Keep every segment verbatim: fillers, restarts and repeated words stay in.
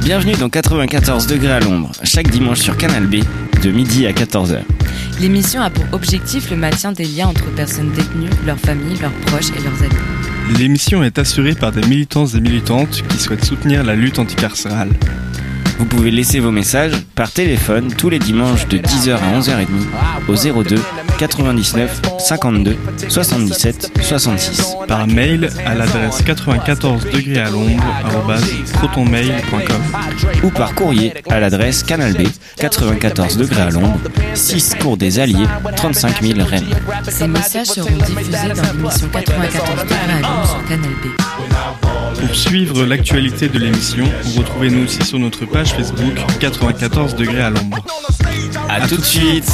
Bienvenue dans quatre-vingt-quatorze degrés à l'ombre, chaque dimanche sur Canal B, de midi à quatorze heures. L'émission a pour objectif le maintien des liens entre personnes détenues, leurs familles, leurs proches et leurs amis. L'émission est assurée par des militants et militantes qui souhaitent soutenir la lutte anticarcérale. Vous pouvez laisser vos messages par téléphone tous les dimanches de dix heures à onze heures trente au zéro deux quatre-vingt-dix-neuf cinquante-deux soixante-dix-sept soixante-six. Par mail à l'adresse quatre-vingt-quatorze degrés à l'ombre arobase protonmail point com ou par courrier à l'adresse Canal B, quatre-vingt-quatorze degrés à l'ombre, six cours des Alliés, trente-cinq mille Rennes. Ces messages seront diffusés dans l'émission quatre-vingt-quatorze degrés à l'ombre sur Canal B. Pour suivre l'actualité de l'émission, retrouvez-nous aussi sur notre page Facebook quatre-vingt-quatorze degrés à l'ombre. A tout de suite.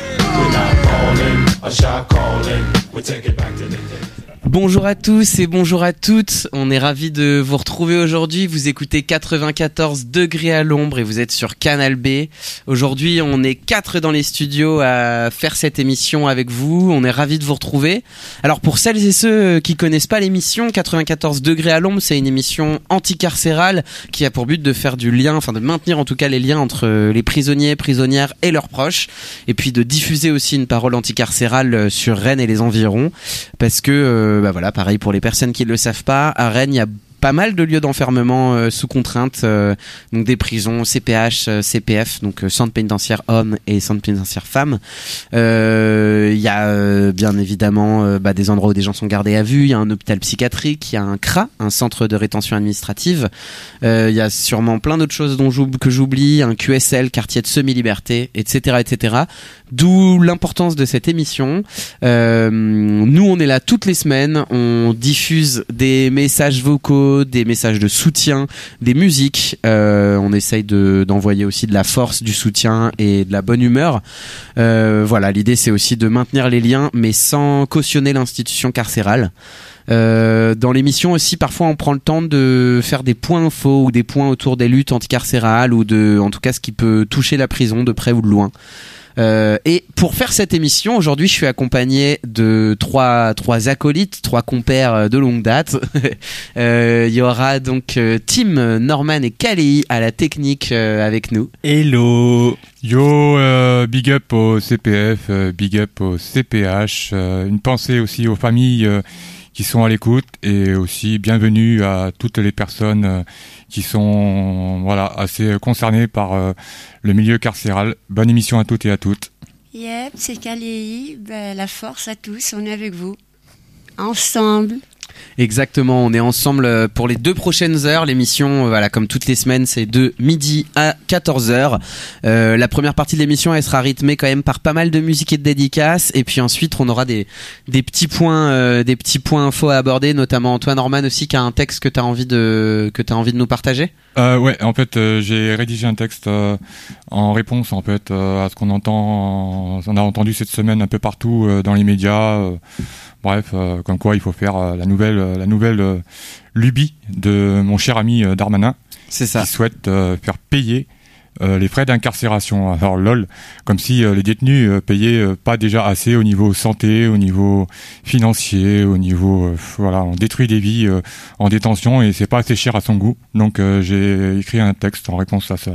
Bonjour à tous et bonjour à toutes, on est ravis de vous retrouver aujourd'hui, vous écoutez quatre-vingt-quatorze degrés à l'ombre et vous êtes sur Canal B. Aujourd'hui on est quatre dans les studios à faire cette émission avec vous, on est ravis de vous retrouver. Alors pour celles et ceux qui connaissent pas l'émission, quatre-vingt-quatorze degrés à l'ombre, c'est une émission anticarcérale qui a pour but de faire du lien, enfin de maintenir en tout cas les liens entre les prisonniers, prisonnières et leurs proches, et puis de diffuser aussi une parole anticarcérale sur Rennes et les environs, parce que euh, bah voilà, pareil pour les personnes qui ne le savent pas, à Rennes il y a pas mal de lieux d'enfermement euh, sous contrainte, euh, donc des prisons, C P H, euh, C P F, donc euh, centre pénitentiaire hommes et centre pénitentiaire femmes. Il euh, y a euh, bien évidemment euh, bah, des endroits où des gens sont gardés à vue, il y a un hôpital psychiatrique, il y a un C R A, un centre de rétention administrative, il euh, y a sûrement plein d'autres choses dont j'oublie, que j'oublie, un Q S L, quartier de semi-liberté, et cetera, et cetera. D'où l'importance de cette émission. Euh, nous, on est là toutes les semaines, on diffuse des messages vocaux, des messages de soutien, des musiques. Euh, on essaye de, d'envoyer aussi de la force, du soutien et de la bonne humeur. Euh, voilà, l'idée c'est aussi de maintenir les liens, mais sans cautionner l'institution carcérale. Euh, dans l'émission aussi, parfois on prend le temps de faire des points infos ou des points autour des luttes anticarcérales ou de, en tout cas, ce qui peut toucher la prison de près ou de loin. Euh, et pour faire cette émission, aujourd'hui, je suis accompagné de trois trois acolytes, trois compères de longue date. Il euh, y aura donc euh, Tim, Norman et Kalei à la technique euh, avec nous. Hello. Yo, euh, big up au C P F, euh, big up au C P H. Euh, une pensée aussi aux familles euh, qui sont à l'écoute et aussi bienvenue à toutes les personnes euh, qui sont voilà assez concernées par euh, le milieu carcéral. Bonne émission à toutes et à toutes. Yep, c'est Kalei. Ben, la force à tous, on est avec vous. Ensemble. Exactement, on est ensemble pour les deux prochaines heures. L'émission, voilà, comme toutes les semaines, c'est de midi à quatorze heures. Euh, la première partie de l'émission, elle sera rythmée quand même par pas mal de musique et de dédicaces. Et puis ensuite, on aura des des petits points, euh, des petits points infos à aborder, notamment toi, Norman aussi, qui a un texte que t'as envie de que t'as envie de nous partager. Euh, ouais, en fait, euh, j'ai rédigé un texte euh, en réponse en fait euh, à ce qu'on entend, on a entendu cette semaine un peu partout euh, dans les médias. Euh, bref, euh, comme quoi il faut faire euh, la nouvelle, euh, la nouvelle euh, lubie de mon cher ami euh, Darmanin, c'est ça, qui souhaite euh, faire payer euh, les frais d'incarcération. Alors lol, comme si euh, les détenus euh, payaient euh, pas déjà assez au niveau santé, au niveau financier, au niveau euh, voilà, on détruit des vies euh, en détention et c'est pas assez cher à son goût. Donc euh, j'ai écrit un texte en réponse à ça.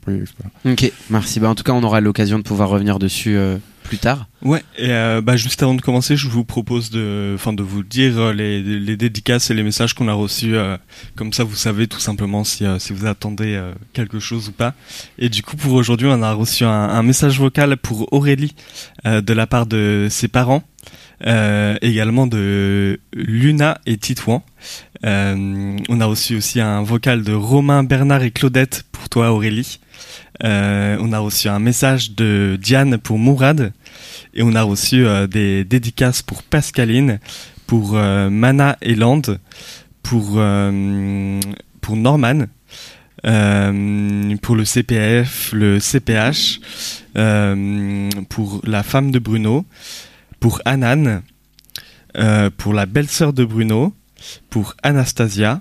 Ok, merci. Bah en tout cas, on aura l'occasion de pouvoir revenir dessus euh, plus tard. Ouais, et euh, bah juste avant de commencer, je vous propose de, enfin de vous dire les, les dédicaces et les messages qu'on a reçus. Euh, comme ça, vous savez tout simplement si euh, si vous attendez euh, quelque chose ou pas. Et du coup, pour aujourd'hui, on a reçu un, un message vocal pour Aurélie euh, de la part de ses parents, euh, également de Luna et Titouan. Euh, on a reçu aussi un vocal de Romain, Bernard et Claudette pour toi, Aurélie. Euh, on a reçu un message de Diane pour Mourad et on a reçu euh, des dédicaces pour Pascaline, pour euh, Mana et Land, pour euh, pour Norman, euh, pour le C P F, le C P H, euh, pour la femme de Bruno, pour Anan, euh, pour la belle-sœur de Bruno, pour Anastasia,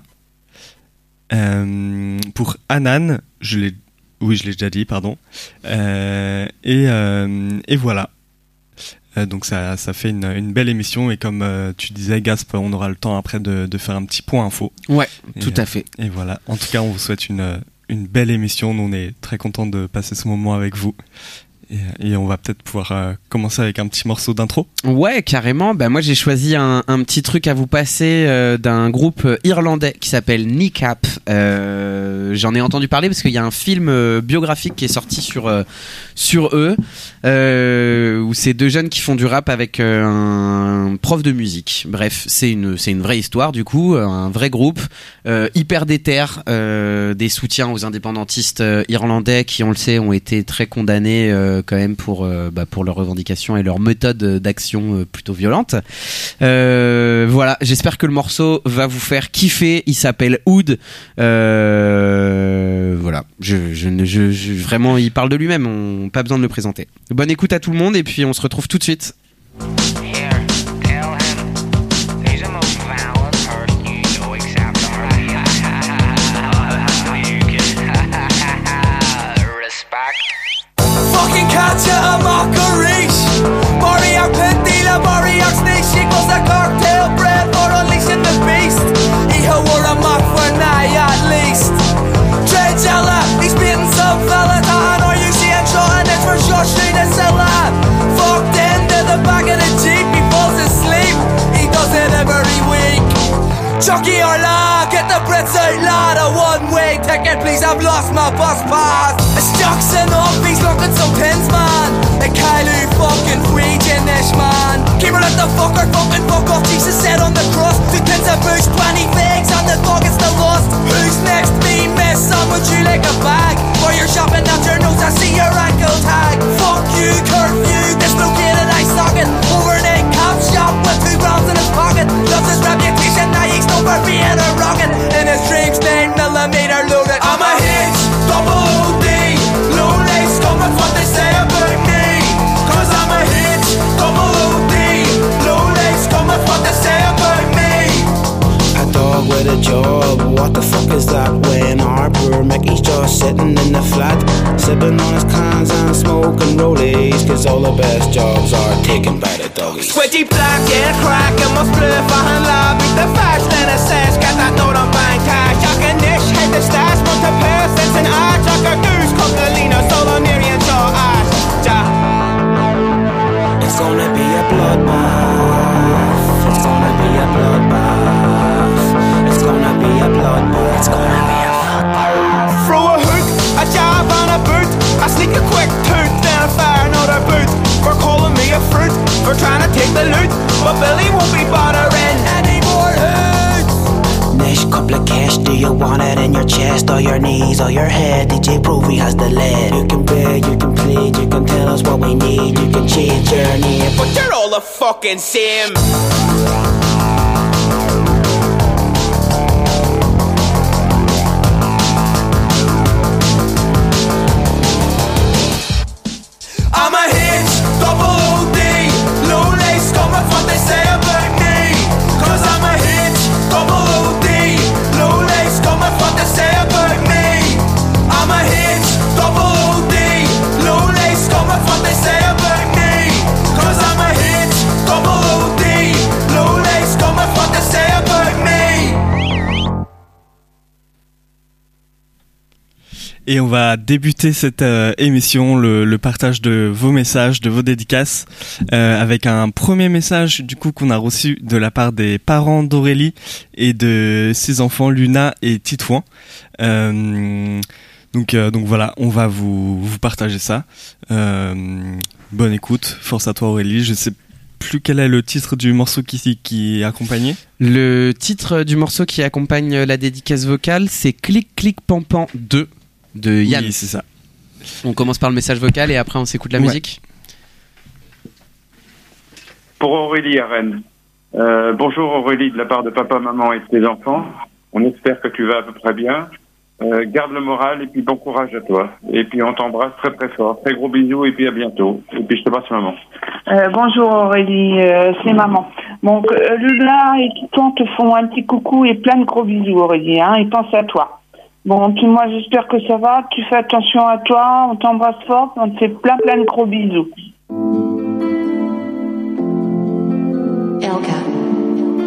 euh, pour Anan, je l'ai Oui, je l'ai déjà dit, pardon. Euh, et, euh, et voilà. Euh, donc ça, ça fait une, une belle émission et comme euh, tu disais, Gasp, on aura le temps après de, de faire un petit point info. Ouais, et, tout à fait. Et voilà. En tout cas, on vous souhaite une, une belle émission. Nous, on est très contents de passer ce moment avec vous. Et, et on va peut-être pouvoir euh, commencer avec un petit morceau d'intro. Ouais, carrément. Bah, moi, j'ai choisi un, un petit truc à vous passer euh, d'un groupe irlandais qui s'appelle Kneecap. Euh, j'en ai entendu parler parce qu'il y a un film euh, biographique qui est sorti sur, euh, sur eux, euh, où c'est deux jeunes qui font du rap avec euh, un prof de musique. Bref, c'est une, c'est une vraie histoire, du coup, un vrai groupe, euh, hyper déter, euh, des soutiens aux indépendantistes euh, irlandais qui, on le sait, ont été très condamnés euh, quand même pour, euh, bah, pour leurs revendications et leurs méthodes d'action euh, plutôt violentes. Euh, voilà, j'espère que le morceau va vous faire kiffer. Il s'appelle Oud. Euh, voilà, je, je, je, je, vraiment, il parle de lui-même, on pas besoin de le présenter. Bonne écoute à tout le monde et puis on se retrouve tout de suite. Fucking catch a mockery. Moriarty Pentila, Moriarty Snake, she goes a cocktail bread for unleashing the beast. He wore a mock for night at least. Trejella, he's beating some fella, and are you seeing shot? And it's for sure straight to Silla. Fucked into the back of the Jeep, he falls asleep. He does it every week. Chucky or la, get the Brits out, lad. A one-way ticket, please. I've lost my bus pass. It's Jackson up, he's looking some pins, man. The Kylie fucking Freakin-ish, man. Keep her at the fucker, fucking fuck off. Jesus said on the cross. Two tins of booze, twenty figs, and the dog is still lost. Who's next? Me, miss. Some would you like a bag? While you're shopping at your nose, I see your ankle tag. Fuck you, curfew. Dislocated eye socket. Overnight cop shop with two grams in his pocket. Loves his reputation, now he's known for being a rocket. In his dreams, nine millimeter loaded. I'm a hitch, double O D. Low lace, come with what they say about me. Cause I'm a hitch, double O D. Low lace, come with what they say about me. A dog with a job, what the fuck is that? When our poor Mickey's just sitting in the flat, sipping on his cans and smoking rollies. Cause all the best jobs are taken by the doggies. Sweaty black and crack and my spliff and lab. Beat the fast and a says, get that note on bank cash. Jack and Nish, hit the stash, want to pass, it's an art. Jack a goose, Coquelina, solo Miriam, Shaw, ash. Jack. It's gonna be a bloodbath. It's gonna be a bloodbath. It's gonna be a bloodbath. It's gonna be a bloodbath. Throw a hook, a jab and a boot. I sneak a quick tooth, then I fire another boot. For calling me a fruit, for trying to take the loot. But Billy won't be bothering any more hoots. Nish, couple of cash, do you want it in your chest, or your knees, or your head? D J Provey has the lead. You can beg, you can plead, you can tell us what we need. You can change your name, but you're all the fucking same. I'm a hitch, double O D. Low lace, come with what they say about me. Cause I'm a hitch, double O D. Low lace, come with what they say about me. I'm a hitch, double O D. Low lace, come with what they say about me. Cause I'm a hitch, double O D. Low lace, come with what they say about me. Et on va débuter cette euh, émission, le, le partage de vos messages, de vos dédicaces, euh, avec un premier message du coup qu'on a reçu de la part des parents d'Aurélie et de ses enfants Luna et Titouan. Euh, donc euh, donc voilà, on va vous vous partager ça. Euh, bonne écoute, force à toi Aurélie. Je sais plus quel est le titre du morceau qui qui accompagnait. Le titre du morceau qui accompagne la dédicace vocale, c'est Clic Clic Pampan deux. De Yann. Oui, c'est ça. On commence par le message vocal et après on s'écoute la ouais. musique. Pour Aurélie à Rennes. Euh, bonjour Aurélie de la part de papa, maman et de tes enfants. On espère que tu vas à peu près bien. Euh, garde le moral et puis bon courage à toi. Et puis on t'embrasse très très fort. Très gros bisous et puis à bientôt. Et puis je te passe maman. Euh, bonjour Aurélie, euh, c'est maman. Donc euh, Lula et Titon te font un petit coucou et plein de gros bisous Aurélie, hein, et pense à toi. Bon, puis moi j'espère que ça va, tu fais attention à toi, on t'embrasse fort, on te fait plein plein de gros bisous. Elka.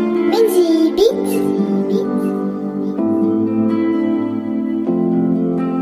Benji, beat.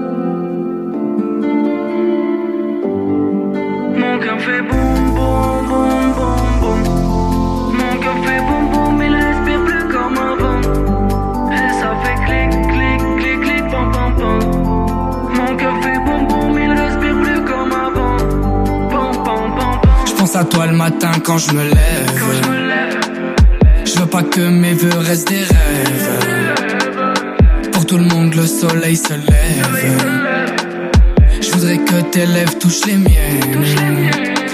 pense à toi le matin quand je me lève. Je veux pas que mes vœux restent des rêves. Pour tout le monde le soleil se lève. Je voudrais que tes lèvres touchent les miennes.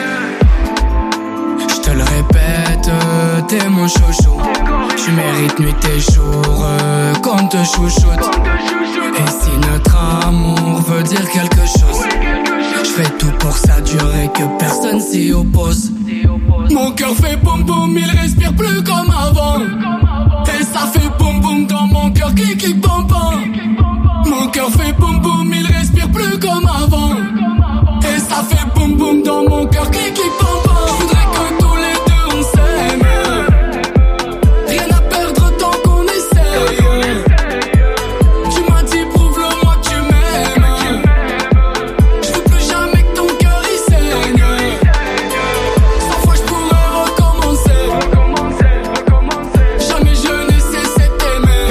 Je te le répète, t'es mon chouchou. Tu mérites nuit et jour qu'on te chouchoute. Et si notre amour veut dire quelque chose, je fais tout pour ça durer, que personne s'y oppose. Mon cœur fait boum boum, il respire plus comme avant. Et ça fait boum boum dans mon cœur, clic clic pam pam. Mon cœur fait boum boum, il respire plus comme avant. Et ça fait boum boum dans mon cœur, clic clic pam pam. Je voudrais que tous les deux on s'aime. Rien à perdre tant qu'on essaye. Tu m'as dit prouve-le-moi que tu m'aimes. Je veux plus jamais que ton cœur y saigne. Cent fois je pourrais recommencer. Jamais je n'ai cessé d'aimer.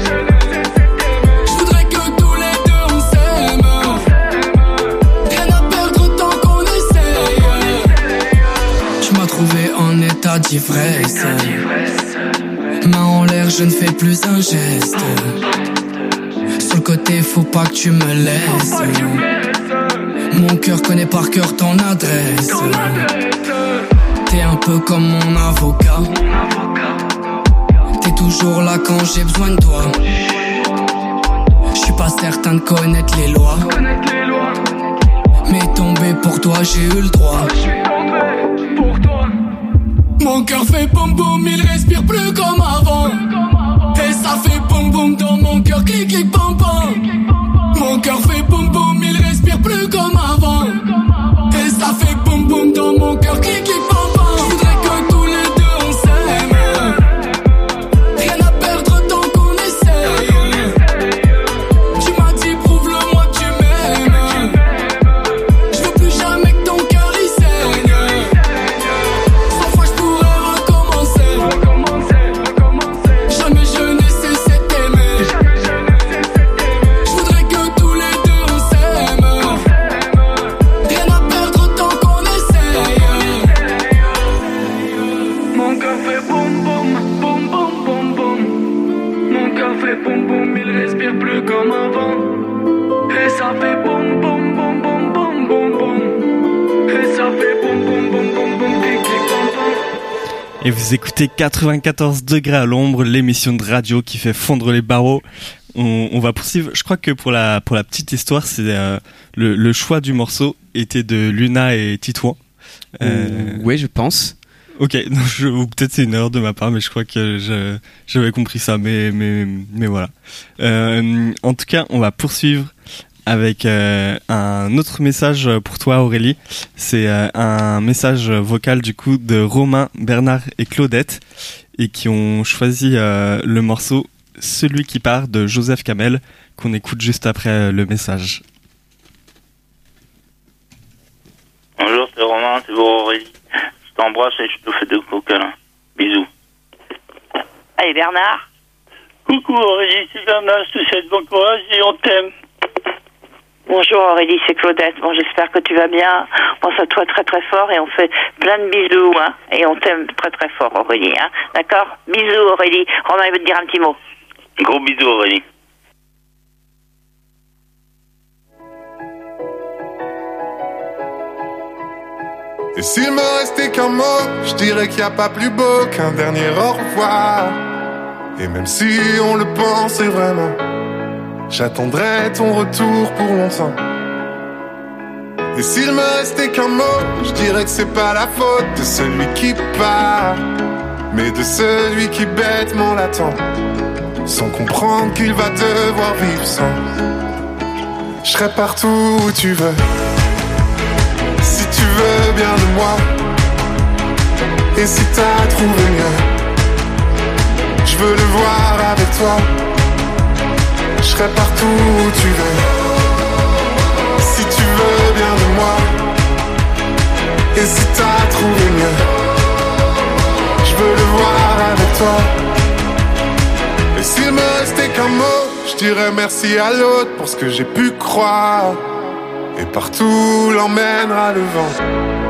Je voudrais que tous les deux on s'aime. Rien à perdre tant qu'on essaye. Tu m'as trouvé en état d'ivresse. Main en l'air, je ne fais plus un geste. Sur le côté, faut pas que tu me laisses. Mon cœur connaît par cœur ton adresse. T'es un peu comme mon avocat. T'es toujours là quand j'ai besoin de toi. Je suis pas certain de connaître les lois, mais tomber pour toi, j'ai eu le droit. Mon cœur fait boum boum, il respire plus comme avant. Et ça fait boum boum dans mon cœur, clic clic pam pam. Mon cœur fait boum boum, il respire plus comme avant. Et ça fait boum boum dans mon cœur, clic clic pam pam. Je voudrais que tous les deux on s'aime. Rien à perdre tant qu'on essaye. Tu m'as dit prouve-le-moi que tu m'aimes. Je veux plus jamais que ton cœur y saigne. Cent fois je pourrais recommencer. Jamais je n'ai cessé d'aimer. Je voudrais que tous les deux on s'aime. Rien à perdre tant qu'on essaye. Mon cœur fait boum boum, boum boum boum boum. Mon cœur fait boum boum, il respire plus comme avant. Et ça fait boum boum boum boum boum boum boum. Et ça fait boum boum boum boum boum, clic clic pam pam. Et vous écoutez quatre-vingt-quatorze degrés à l'ombre, l'émission de radio qui fait fondre les barreaux. On, on va poursuivre. Je crois que pour la pour la petite histoire, c'est euh, le, le choix du morceau était de Luna et Titouan. Euh... Ouais, je pense. Ok, non, je, ou peut-être c'est une erreur de ma part, mais je crois que je, j'avais compris ça, mais mais mais voilà. Euh, en tout cas, on va poursuivre avec euh, un autre message pour toi, Aurélie. C'est euh, un message vocal du coup de Romain, Bernard et Claudette, et qui ont choisi euh, le morceau Celui qui part de Joseph Kamel, qu'on écoute juste après euh, le message. Bonjour, c'est Romain, c'est pour Aurélie. Je t'embrasse et je te fais deux gros câlins. Bisous. Allez, Bernard. Coucou Aurélie, c'est Bernard, je te souhaite bon courage et on t'aime. Bonjour Aurélie, c'est Claudette. Bon, j'espère que tu vas bien. On pense à toi très très fort et on fait plein de bisous, hein. Et on t'aime très très fort, Aurélie, hein. D'accord? Bisous Aurélie. Romain, il veut te dire un petit mot. Gros bisous Aurélie. Et s'il me restait qu'un mot, je dirais qu'il n'y a pas plus beau qu'un dernier au revoir. Et même si on le pensait vraiment, j'attendrai ton retour pour longtemps. Et s'il me restait qu'un mot, je dirais que c'est pas la faute de celui qui part, mais de celui qui bêtement l'attend, sans comprendre qu'il va devoir vivre sans. Je serai partout où tu veux, si tu veux bien de moi. Et si t'as trouvé mieux, je veux le voir avec toi. Je serai partout où tu veux, si tu veux bien de moi. Et si t'as trouvé mieux, je veux le voir avec toi. Et s'il me restait qu'un mot, je dirais merci à l'autre pour ce que j'ai pu croire. Et partout l'emmènera le vent.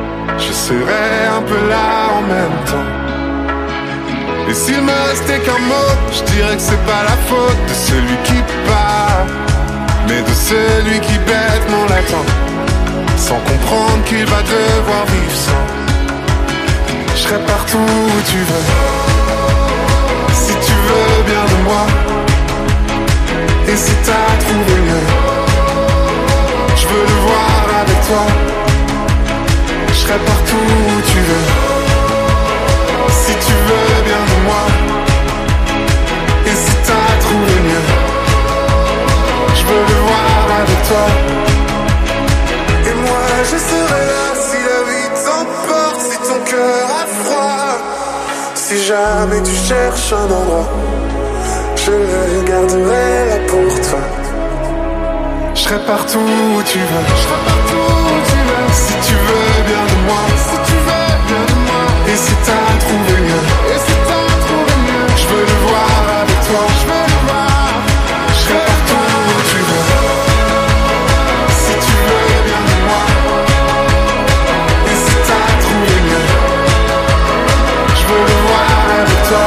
je serais un peu là en même temps. Et s'il me restait qu'un mot, je dirais que c'est pas la faute de celui qui part, mais de celui qui bête mon latin, sans comprendre qu'il va devoir vivre sans. Je serai partout où tu veux, si tu veux bien de moi. Et si t'as trouvé mieux, je veux le voir avec toi. Je serai partout où tu veux, si tu veux bien de moi. Et si t'as trouvé mieux, je veux le voir avec toi. Et moi je serai là si la vie t'emporte, si ton cœur a froid. Si jamais tu cherches un endroit, je le garderai là pour toi. Je serai partout où tu veux, je serai partout où tu veux. Si tu veux bien de moi, si tu veux bien de moi. Et si t'as trouvé mieux, et si t'as trouvé mieux, je veux le voir avec toi, je veux le voir. Je serai partout où tu veux, si tu veux bien de moi. Et si t'as trouvé mieux, je veux le voir avec toi.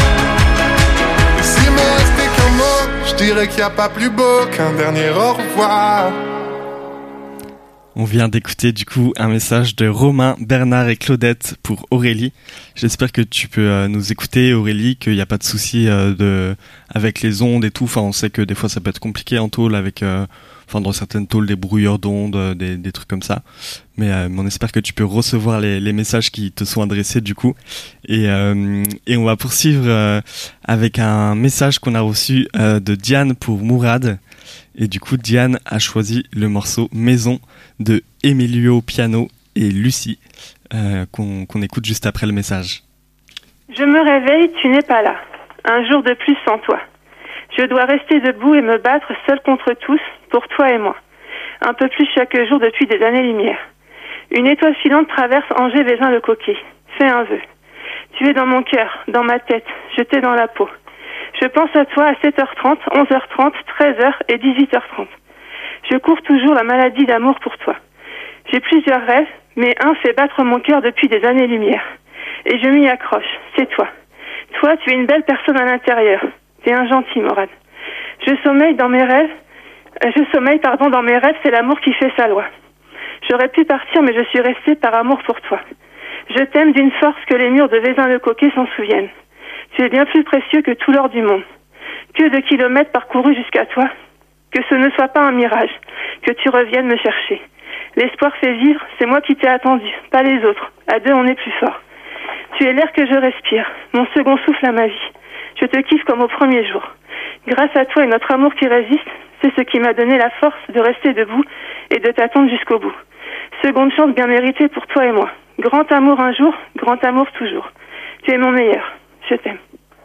Je dirais qu'il n'y a pas plus beau qu'un dernier au revoir. On vient d'écouter du coup un message de Romain, Bernard et Claudette pour Aurélie. J'espère que tu peux euh, nous écouter, Aurélie, qu'il n'y a pas de souci euh, de avec les ondes et tout. Enfin, on sait que des fois ça peut être compliqué en tôle avec, euh, enfin dans certaines tôles des brouilleurs d'ondes, euh, des, des trucs comme ça. Mais euh, on espère que tu peux recevoir les, les messages qui te sont adressés du coup. Et, euh, et on va poursuivre euh, avec un message qu'on a reçu euh, de Diane pour Mourad. Et du coup, Diane a choisi le morceau Maison de Emilio Piano et Lucie, euh, qu'on, qu'on écoute juste après le message. Je me réveille, tu n'es pas là. Un jour de plus sans toi. Je dois rester debout et me battre seul contre tous, pour toi et moi. Un peu plus chaque jour depuis des années-lumière. Une étoile filante traverse Angers-Vézin-le-Coquet. Fais un vœu. Tu es dans mon cœur, dans ma tête, je t'ai dans la peau. Je pense à toi à sept heures trente, onze heures trente, treize heures et dix-huit heures trente. Je cours toujours la maladie d'amour pour toi. J'ai plusieurs rêves, mais un fait battre mon cœur depuis des années-lumière. Et je m'y accroche, c'est toi. Toi, tu es une belle personne à l'intérieur. T'es un gentil, Morad. Je sommeille dans mes rêves, euh, je sommeille, pardon, dans mes rêves, c'est l'amour qui fait sa loi. J'aurais pu partir, mais je suis restée par amour pour toi. Je t'aime d'une force que les murs de Vézin-le-Coquet s'en souviennent. Tu es bien plus précieux que tout l'or du monde. Que de kilomètres parcourus jusqu'à toi. Que ce ne soit pas un mirage. Que tu reviennes me chercher. L'espoir fait vivre, c'est moi qui t'ai attendu, pas les autres. À deux, on est plus fort. Tu es l'air que je respire, mon second souffle à ma vie. Je te kiffe comme au premier jour. Grâce à toi et notre amour qui résiste, c'est ce qui m'a donné la force de rester debout et de t'attendre jusqu'au bout. Seconde chance bien méritée pour toi et moi. Grand amour un jour, grand amour toujours. Tu es mon meilleur. Je t'aime.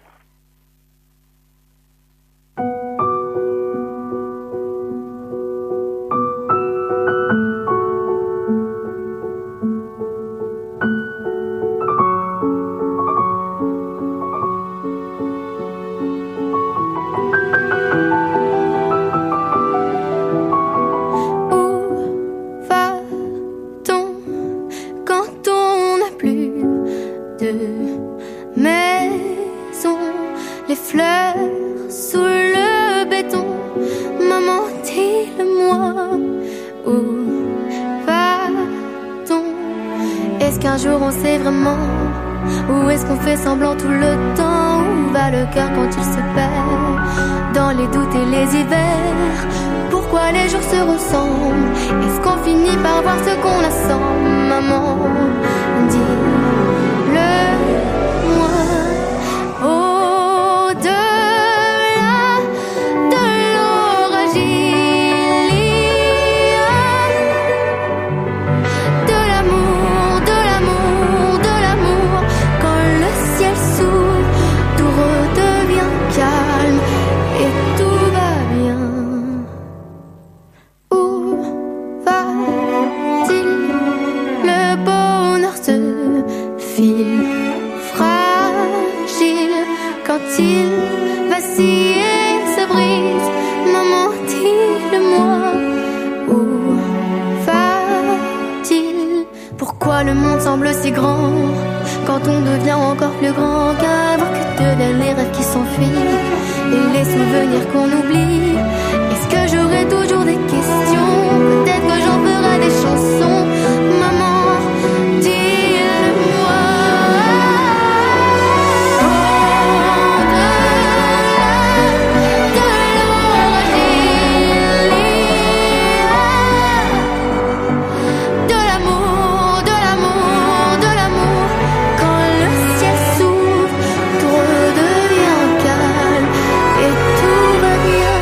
Les fleurs sous le béton, maman, dis-le-moi, où va-t-on? Est-ce qu'un jour on sait vraiment, ou est-ce qu'on fait semblant tout le temps? Où va le cœur quand il se perd dans les doutes et les hivers? Pourquoi les jours se ressemblent? Est-ce qu'on finit par voir ce qu'on assemble? Maman, dis-le-moi. Le bonheur se dire qu'on oublie? Est-ce que j'aurai toujours des questions? Peut-être que j'en ferai des chansons. Maman, dis-le-moi. De l'amour, de l'amour, de l'amour. Quand le ciel s'ouvre, tout redevient calme et tout va bien.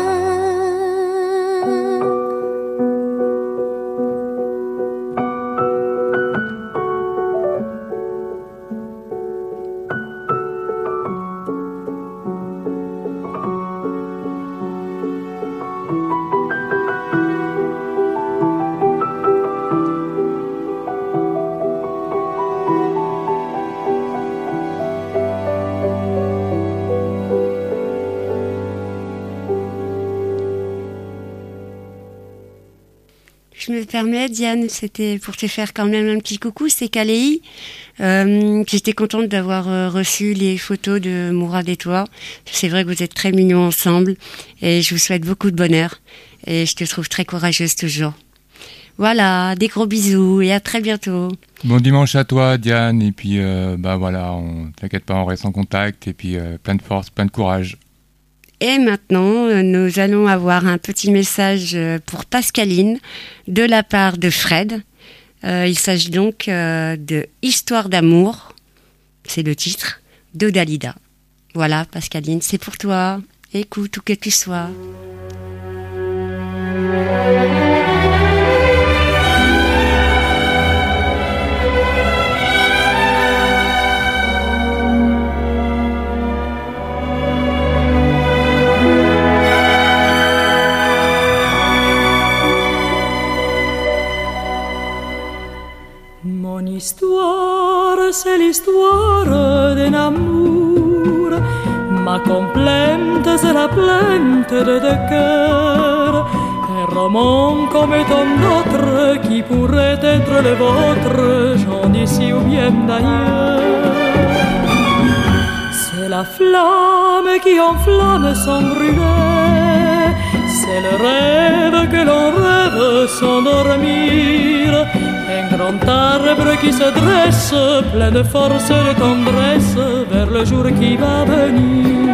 Je me permets, Diane, c'était pour te faire quand même un petit coucou, c'est Kaléi. Euh, J'étais contente d'avoir euh, reçu les photos de Mourad et toi. C'est vrai que vous êtes très mignons ensemble et je vous souhaite beaucoup de bonheur et je te trouve très courageuse toujours. Voilà, des gros bisous et à très bientôt. Bon dimanche à toi, Diane, et puis euh, bah voilà, on t'inquiète pas, on reste en contact, et puis euh, plein de force, plein de courage. Et maintenant, euh, nous allons avoir un petit message euh, pour Pascaline de la part de Fred. Euh, il s'agit donc euh, de Histoire d'amour, c'est le titre, de Dalida. Voilà, Pascaline, c'est pour toi. Écoute où que tu sois. Mon histoire, c'est l'histoire d'un amour. Ma complainte, c'est la plainte de deux cœurs. Un roman comme tant d'autres qui pourrait être le vôtre, j'en d'ici ou bien d'ailleurs. C'est la flamme qui enflamme sans brûler. C'est le rêve que l'on rêve sans dormir. Un grand arbre qui se dresse, plein de force et de tendresse, vers le jour qui va venir.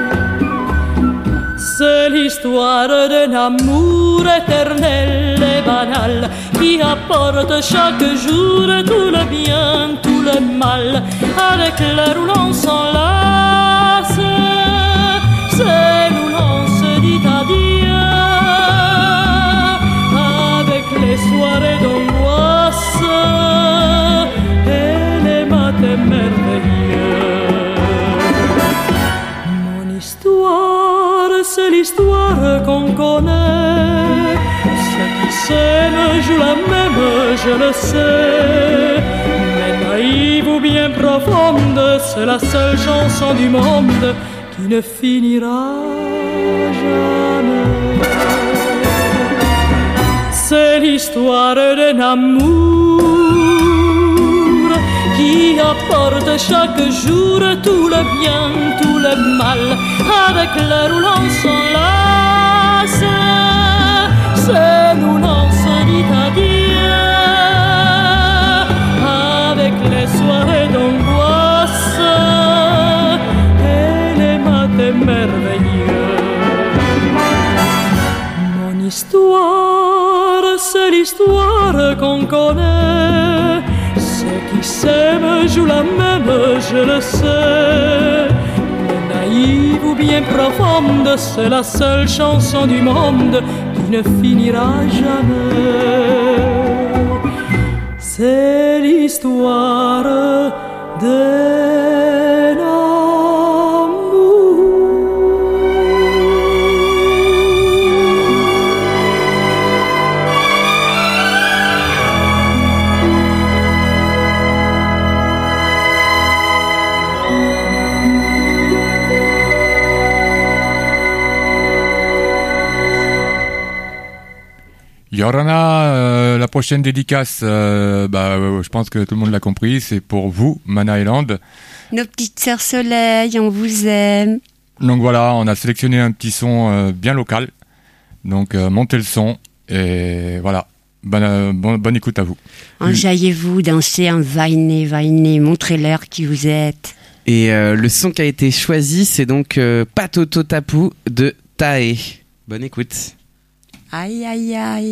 C'est l'histoire d'un amour éternel et banal, qui apporte chaque jour tout le bien, tout le mal, avec l'air où l'on s'enlace. C'est où l'on se dit adieu, avec les soirées d'angoisse et les matins merveilleux. Mon histoire, c'est l'histoire qu'on connaît. Ceux qui s'aiment jouent la même, je le sais. Mais naïve ou bien profonde, c'est la seule chanson du monde qui ne finira jamais. C'est l'histoire d'un amour qui apporte chaque jour tout le bien, tout le mal, avec l'heure où l'on s'enlace. C'est où l'on se dit adieu, avec les soirées d'angoisse et les matins merveilleux. Mon histoire, c'est l'histoire qu'on connaît. Ceux qui s'aiment jouent la même, je le sais. Mais naïve ou bien profonde, c'est la seule chanson du monde qui ne finira jamais. C'est l'histoire d'un amour. Yorana, euh, la prochaine dédicace, euh, bah, euh, je pense que tout le monde l'a compris, c'est pour vous, Mana Island. Nos petites sœurs soleil, on vous aime. Donc voilà, on a sélectionné un petit son euh, bien local. Donc euh, montez le son et voilà. Bonne, euh, bon, bonne écoute à vous. Enjaillez-vous, dansez, envainez, vainez, montrez-leur qui vous êtes. Et euh, le son qui a été choisi, c'est donc euh, Patoto Tapu de Tae. Bonne écoute. Aïe, aïe, aïe.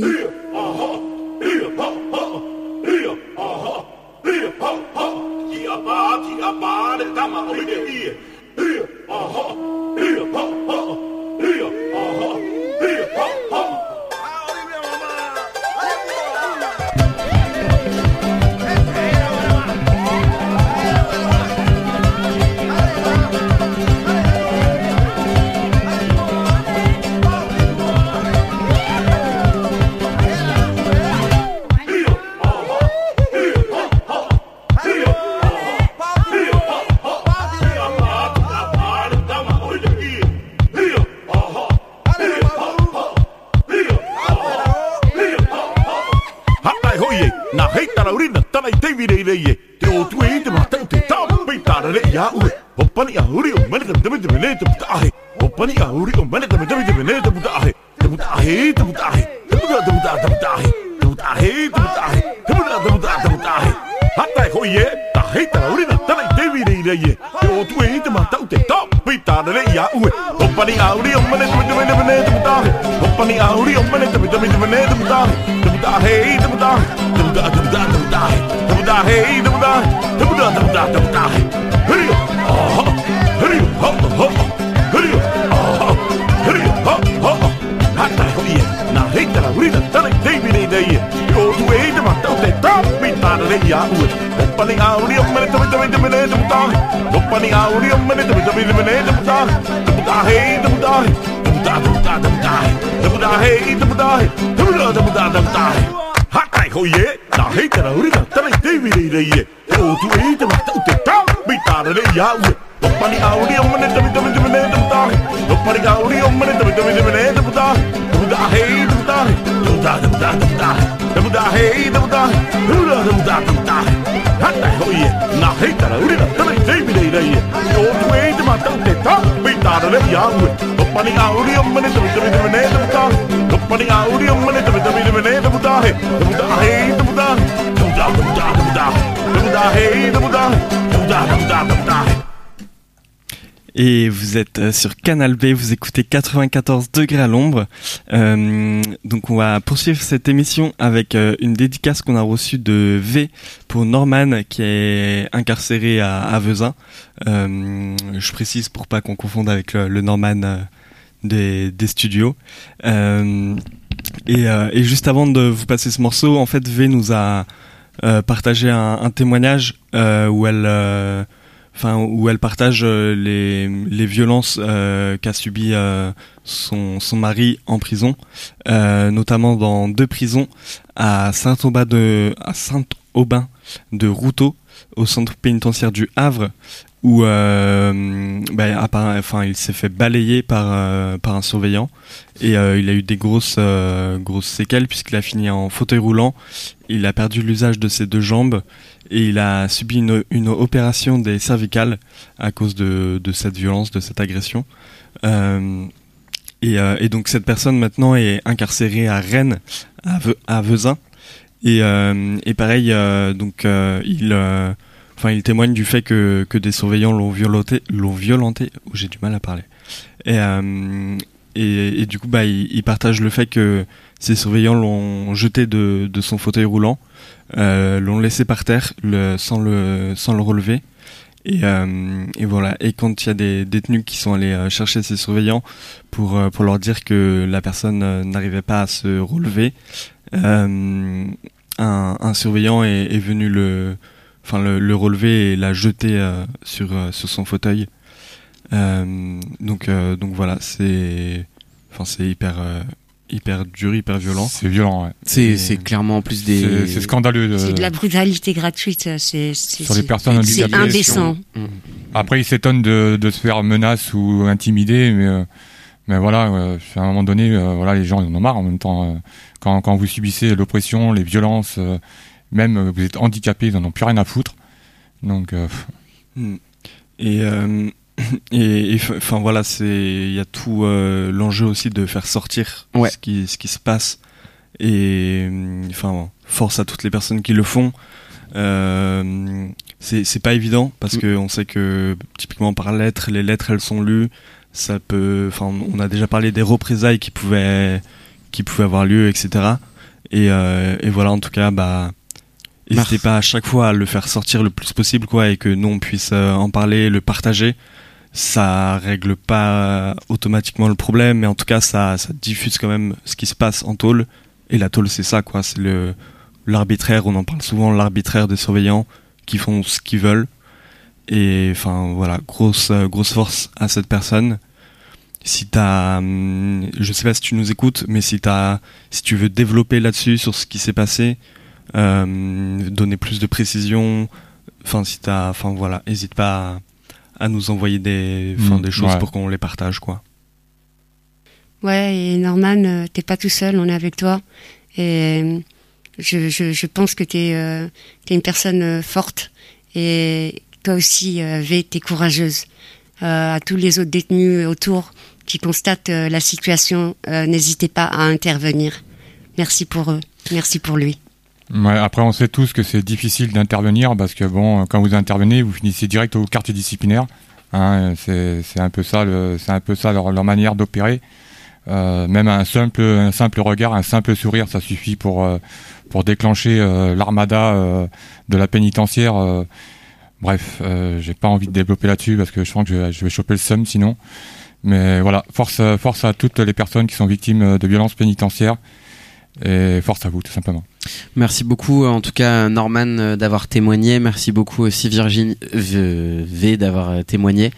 Et vous êtes sur Canal B, vous écoutez quatre-vingt-quatorze degrés à l'ombre. Euh, donc on va poursuivre cette émission avec euh, une dédicace qu'on a reçue de V pour Norman qui est incarcéré à, à Vezin. Euh, je précise pour pas qu'on confonde avec le, le Norman euh, des, des studios. Euh, et, euh, et juste avant de vous passer ce morceau, en fait V nous a euh, partagé un, un témoignage euh, où elle... Euh, Enfin, où elle partage euh, les, les violences euh, qu'a subi euh, son, son mari en prison, euh, notamment dans deux prisons, à Saint-Aubin de, à Saint-Aubin de Routot, au centre pénitentiaire du Havre, où euh, bah, enfin, il s'est fait balayer par, euh, par un surveillant et euh, il a eu des grosses, euh, grosses séquelles puisqu'il a fini en fauteuil roulant, il a perdu l'usage de ses deux jambes et il a subi une, une opération des cervicales à cause de, de cette violence, de cette agression. Euh, et, euh, et donc cette personne maintenant est incarcérée à Rennes, à, Ve, à Vezin. Et, euh, et pareil, euh, donc euh, il, euh, enfin il témoigne du fait que, que des surveillants l'ont violenté, l'ont violenté. Oh, j'ai du mal à parler. Et, euh, et, et du coup, bah, il, il partage le fait que ces surveillants l'ont jeté de, de son fauteuil roulant. Euh, l'ont laissé par terre le, sans, le, sans le relever et, euh, et voilà. Et quand il y a des détenus qui sont allés euh, chercher ces surveillants pour, euh, pour leur dire que la personne euh, n'arrivait pas à se relever, euh, un, un surveillant est, est venu le, enfin le, le relever et l'a jeté euh, sur, euh, sur son fauteuil. Euh, donc, euh, donc voilà, c'est, enfin c'est hyper... Euh, hyper dur, hyper violent. C'est violent, ouais. C'est, c'est clairement en plus des... C'est, c'est scandaleux. De... C'est de la brutalité gratuite, c'est, c'est, sur les c'est, personnes c'est indécent. Après, ils s'étonnent de, de se faire menace ou intimider, mais, euh, mais voilà, euh, à un moment donné, euh, voilà, les gens ils en ont marre en même temps. Euh, quand, quand vous subissez l'oppression, les violences, euh, même euh, vous êtes handicapé, ils en ont plus rien à foutre. Donc... Euh... Et... Euh... Et enfin voilà, c'est il y a tout euh, l'enjeu aussi de faire sortir ouais. ce qui ce qui se passe. Et enfin force à toutes les personnes qui le font. Euh, c'est c'est pas évident parce que on sait que typiquement par lettres, les lettres elles sont lues, ça peut, enfin on a déjà parlé des représailles qui pouvaient qui pouvaient avoir lieu, et cetera. Et, euh, et voilà, en tout cas, bah n'hésitez pas à chaque fois à le faire sortir le plus possible, quoi, et que nous on puisse euh, en parler, le partager. Ça règle pas automatiquement le problème, mais en tout cas ça ça diffuse quand même ce qui se passe en tôle. Et la tôle c'est ça, quoi, c'est le l'arbitraire, on en parle souvent, l'arbitraire des surveillants qui font ce qu'ils veulent. Et enfin voilà, grosse grosse force à cette personne. Si t'as, je sais pas si tu nous écoutes, mais si t'as, si tu veux développer là-dessus sur ce qui s'est passé, euh, donner plus de précision, enfin si t'as, enfin voilà, hésite pas à, à nous envoyer des, enfin mmh, des choses ouais. pour qu'on les partage, quoi. Ouais, et Norman, t'es pas tout seul, on est avec toi. Et je, je, je pense que t'es, euh, t'es une personne forte. Et toi aussi, euh, V, t'es courageuse. Euh, à tous les autres détenus autour qui constatent euh, la situation, euh, n'hésitez pas à intervenir. Merci pour eux, merci pour lui. Ouais, après, on sait tous que c'est difficile d'intervenir parce que bon, quand vous intervenez, vous finissez direct au quartier disciplinaire. Hein, c'est, c'est un peu ça, le, c'est un peu ça leur, leur manière d'opérer. Euh, même un simple, un simple regard, un simple sourire, ça suffit pour euh, pour déclencher euh, l'armada euh, de la pénitentiaire. Euh, bref, euh, j'ai pas envie de développer là-dessus parce que je pense que je vais, je vais choper le seum sinon. Mais voilà, force, force à toutes les personnes qui sont victimes de violences pénitentiaires et force à vous, tout simplement. Merci beaucoup, en tout cas, Norman, d'avoir témoigné. Merci beaucoup aussi, Virginie V, d'avoir témoigné.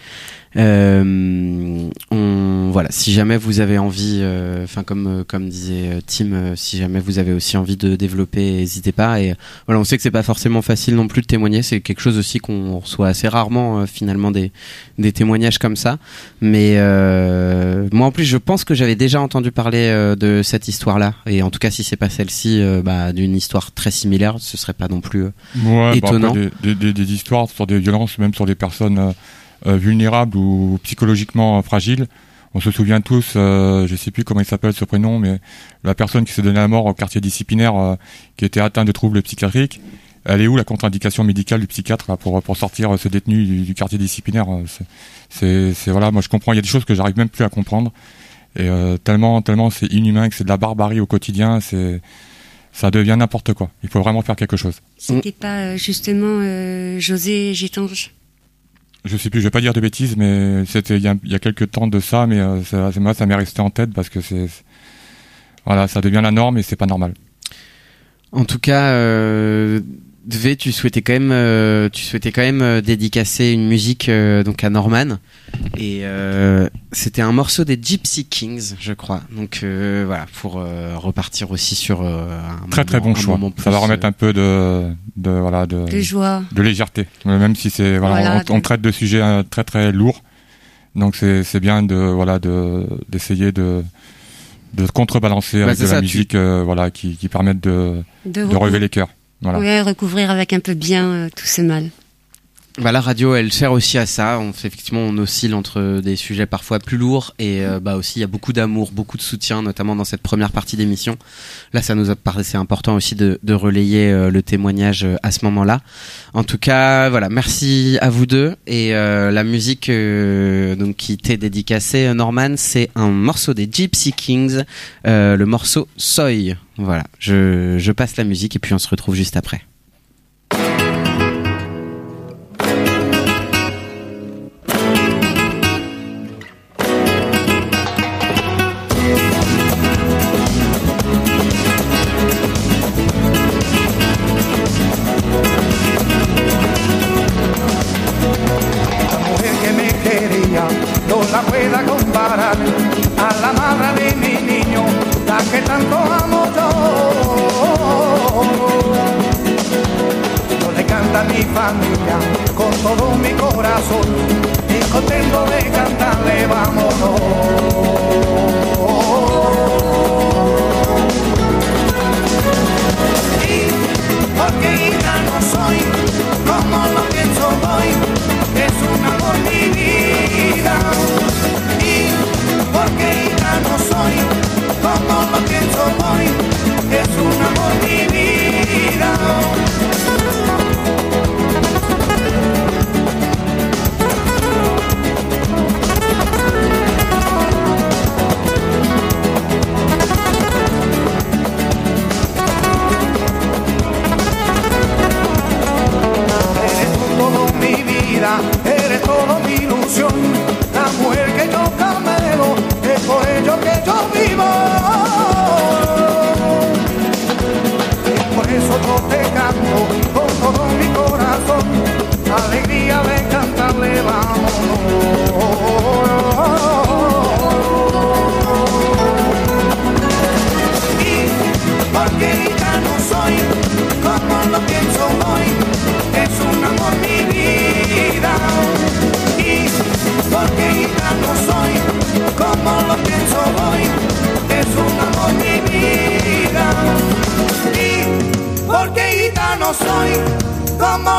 Euh, on, voilà, si jamais vous avez envie, enfin euh, comme comme disait Tim, euh, si jamais vous avez aussi envie de développer, n'hésitez pas. Et voilà, on sait que c'est pas forcément facile non plus de témoigner. C'est quelque chose aussi qu'on reçoit assez rarement euh, finalement des des témoignages comme ça. Mais euh, moi en plus, je pense que j'avais déjà entendu parler euh, de cette histoire-là. Et en tout cas, si c'est pas celle-ci, euh, bah, d'une histoire très similaire, ce serait pas non plus euh, ouais, étonnant. Bah, des, des, des histoires sur des violences, même sur des personnes. Euh, Euh, vulnérables ou psychologiquement fragiles. On se souvient tous, euh, je sais plus comment il s'appelle ce prénom, mais la personne qui s'est donnée la mort au quartier disciplinaire, euh, qui était atteinte de troubles psychiatriques. Elle est où la contre-indication médicale du psychiatre là, pour pour sortir ce détenu du, du quartier disciplinaire? C'est, c'est, c'est voilà, moi je comprends. Il y a des choses que j'arrive même plus à comprendre. Et euh, tellement tellement c'est inhumain, que c'est de la barbarie au quotidien. C'est ça devient n'importe quoi. Il faut vraiment faire quelque chose. C'était pas euh, justement euh, José Gétange? Je sais plus, je vais pas dire de bêtises, mais c'était il y a, il y a quelques temps de ça, mais euh, ça, moi ça m'est resté en tête parce que c'est, c'est voilà, ça devient la norme et c'est pas normal. En tout cas, euh, V, tu souhaitais quand même, euh, tu souhaitais quand même euh, dédicacer une musique euh, donc à Norman, et euh, c'était un morceau des Gypsy Kings, je crois. Donc euh, voilà, pour euh, repartir aussi sur euh, un très moment, très bon choix. Plus, ça va remettre un peu de de voilà de, de joie, de légèreté, même si c'est voilà, voilà on, on traite de sujets très très lourds. Donc c'est c'est bien de voilà de d'essayer de de contrebalancer bah, avec de ça, la musique tu... euh, voilà qui qui permettent de de, de relever les cœurs. Voilà. Oui, recouvrir avec un peu bien euh, tout ce mal. Bah, la radio, elle sert aussi à ça. On fait, effectivement, on oscille entre des sujets parfois plus lourds et euh, bah aussi il y a beaucoup d'amour, beaucoup de soutien, notamment dans cette première partie d'émission. Là, ça nous a paru important aussi de, de relayer euh, le témoignage euh, à ce moment-là. En tout cas, voilà, merci à vous deux. Et euh, la musique euh, donc qui t'est dédicacée, Norman, c'est un morceau des Gypsy Kings, euh, le morceau Soy. Voilà, je, je passe la musique et puis on se retrouve juste après. Con todo mi corazón y contento de cantarle vámonos. Y porque gitano soy, como lo pienso hoy, es un amor mi vida.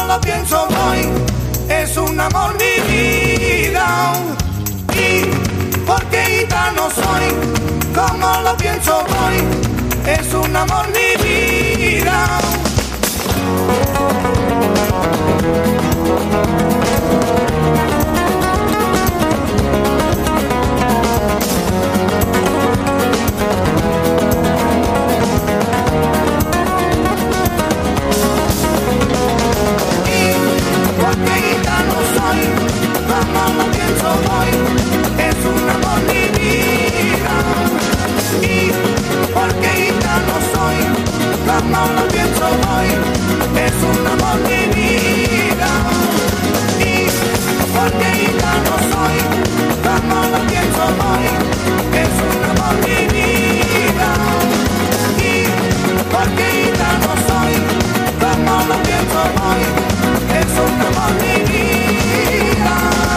lo pienso hoy, es un amor mi vida. Y porque gitano soy, como lo pienso hoy, es un amor mi vida. Porque gitano soy, como lo pienso hoy, es un amor mi vida. Y porque gitano soy, como lo pienso hoy, es un amor mi vida. Y porque gitano soy, como lo pienso hoy, es un amor mi vida. Y porque gitano soy, como lo pienso hoy, es un amor mi vida.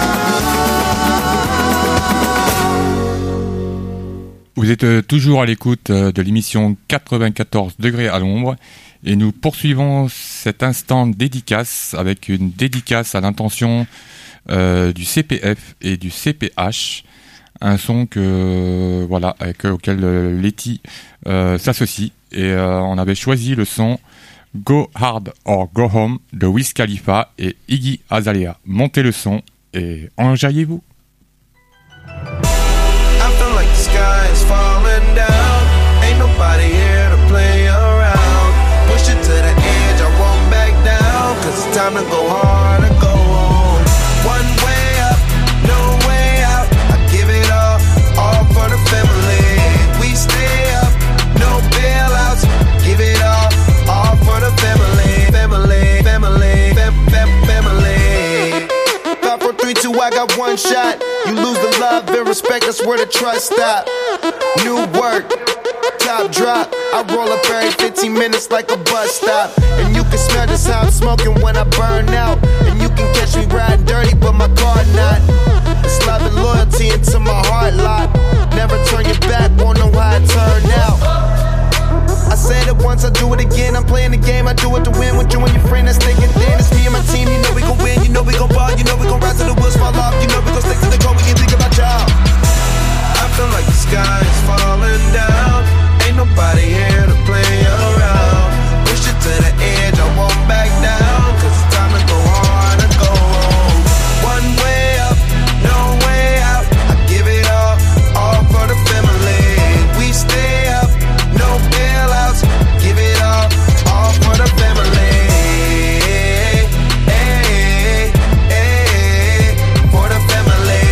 Vous êtes euh, toujours à l'écoute euh, de l'émission quatre-vingt-quatorze degrés à l'ombre et nous poursuivons cet instant dédicace avec une dédicace à l'intention euh, du C P F et du C P H, un son que euh, voilà avec, auquel euh, Letty euh, s'associe et euh, on avait choisi le son Go Hard or Go Home de Wiz Khalifa et Iggy Azalea. Montez le son et enjaillez-vous. Sky is falling down, ain't nobody here to play around. Push it to the edge, I won't back down, cause it's time to go hard or go home. One way up, no way out, I give it all, all for the family. We stay up, no bailouts, give it all, all for the family. Family, family, fam, fam, family. five, four, three, two, I got one shot. You lose the love and respect, that's where the trust stop. New work, top drop. I roll up every fifteen minutes like a bus stop. And you can smell just how I'm smoking when I burn out. And you can catch me riding dirty, but my car not. It's love and loyalty into my heart lock. Never turn your back, won't know how it turned out. I said it once, I do it again. I'm playing the game, I do it to win. With you and your friend that's thinking thin. It's me and my team, you know we gon' win. You know we gon' ball, you know we gon' rise till the wheels fall off. You know we gon' stick to the goal, we can think about y'all. I feel like the sky is falling down. Ain't nobody here to play around. Push it to the edge, I won't back down, cause it's time to go hard and go home. One way up, no way out, I give it all, all for the family. We stay up, no bailouts, give it all, all for the family. Hey, hey, for the family.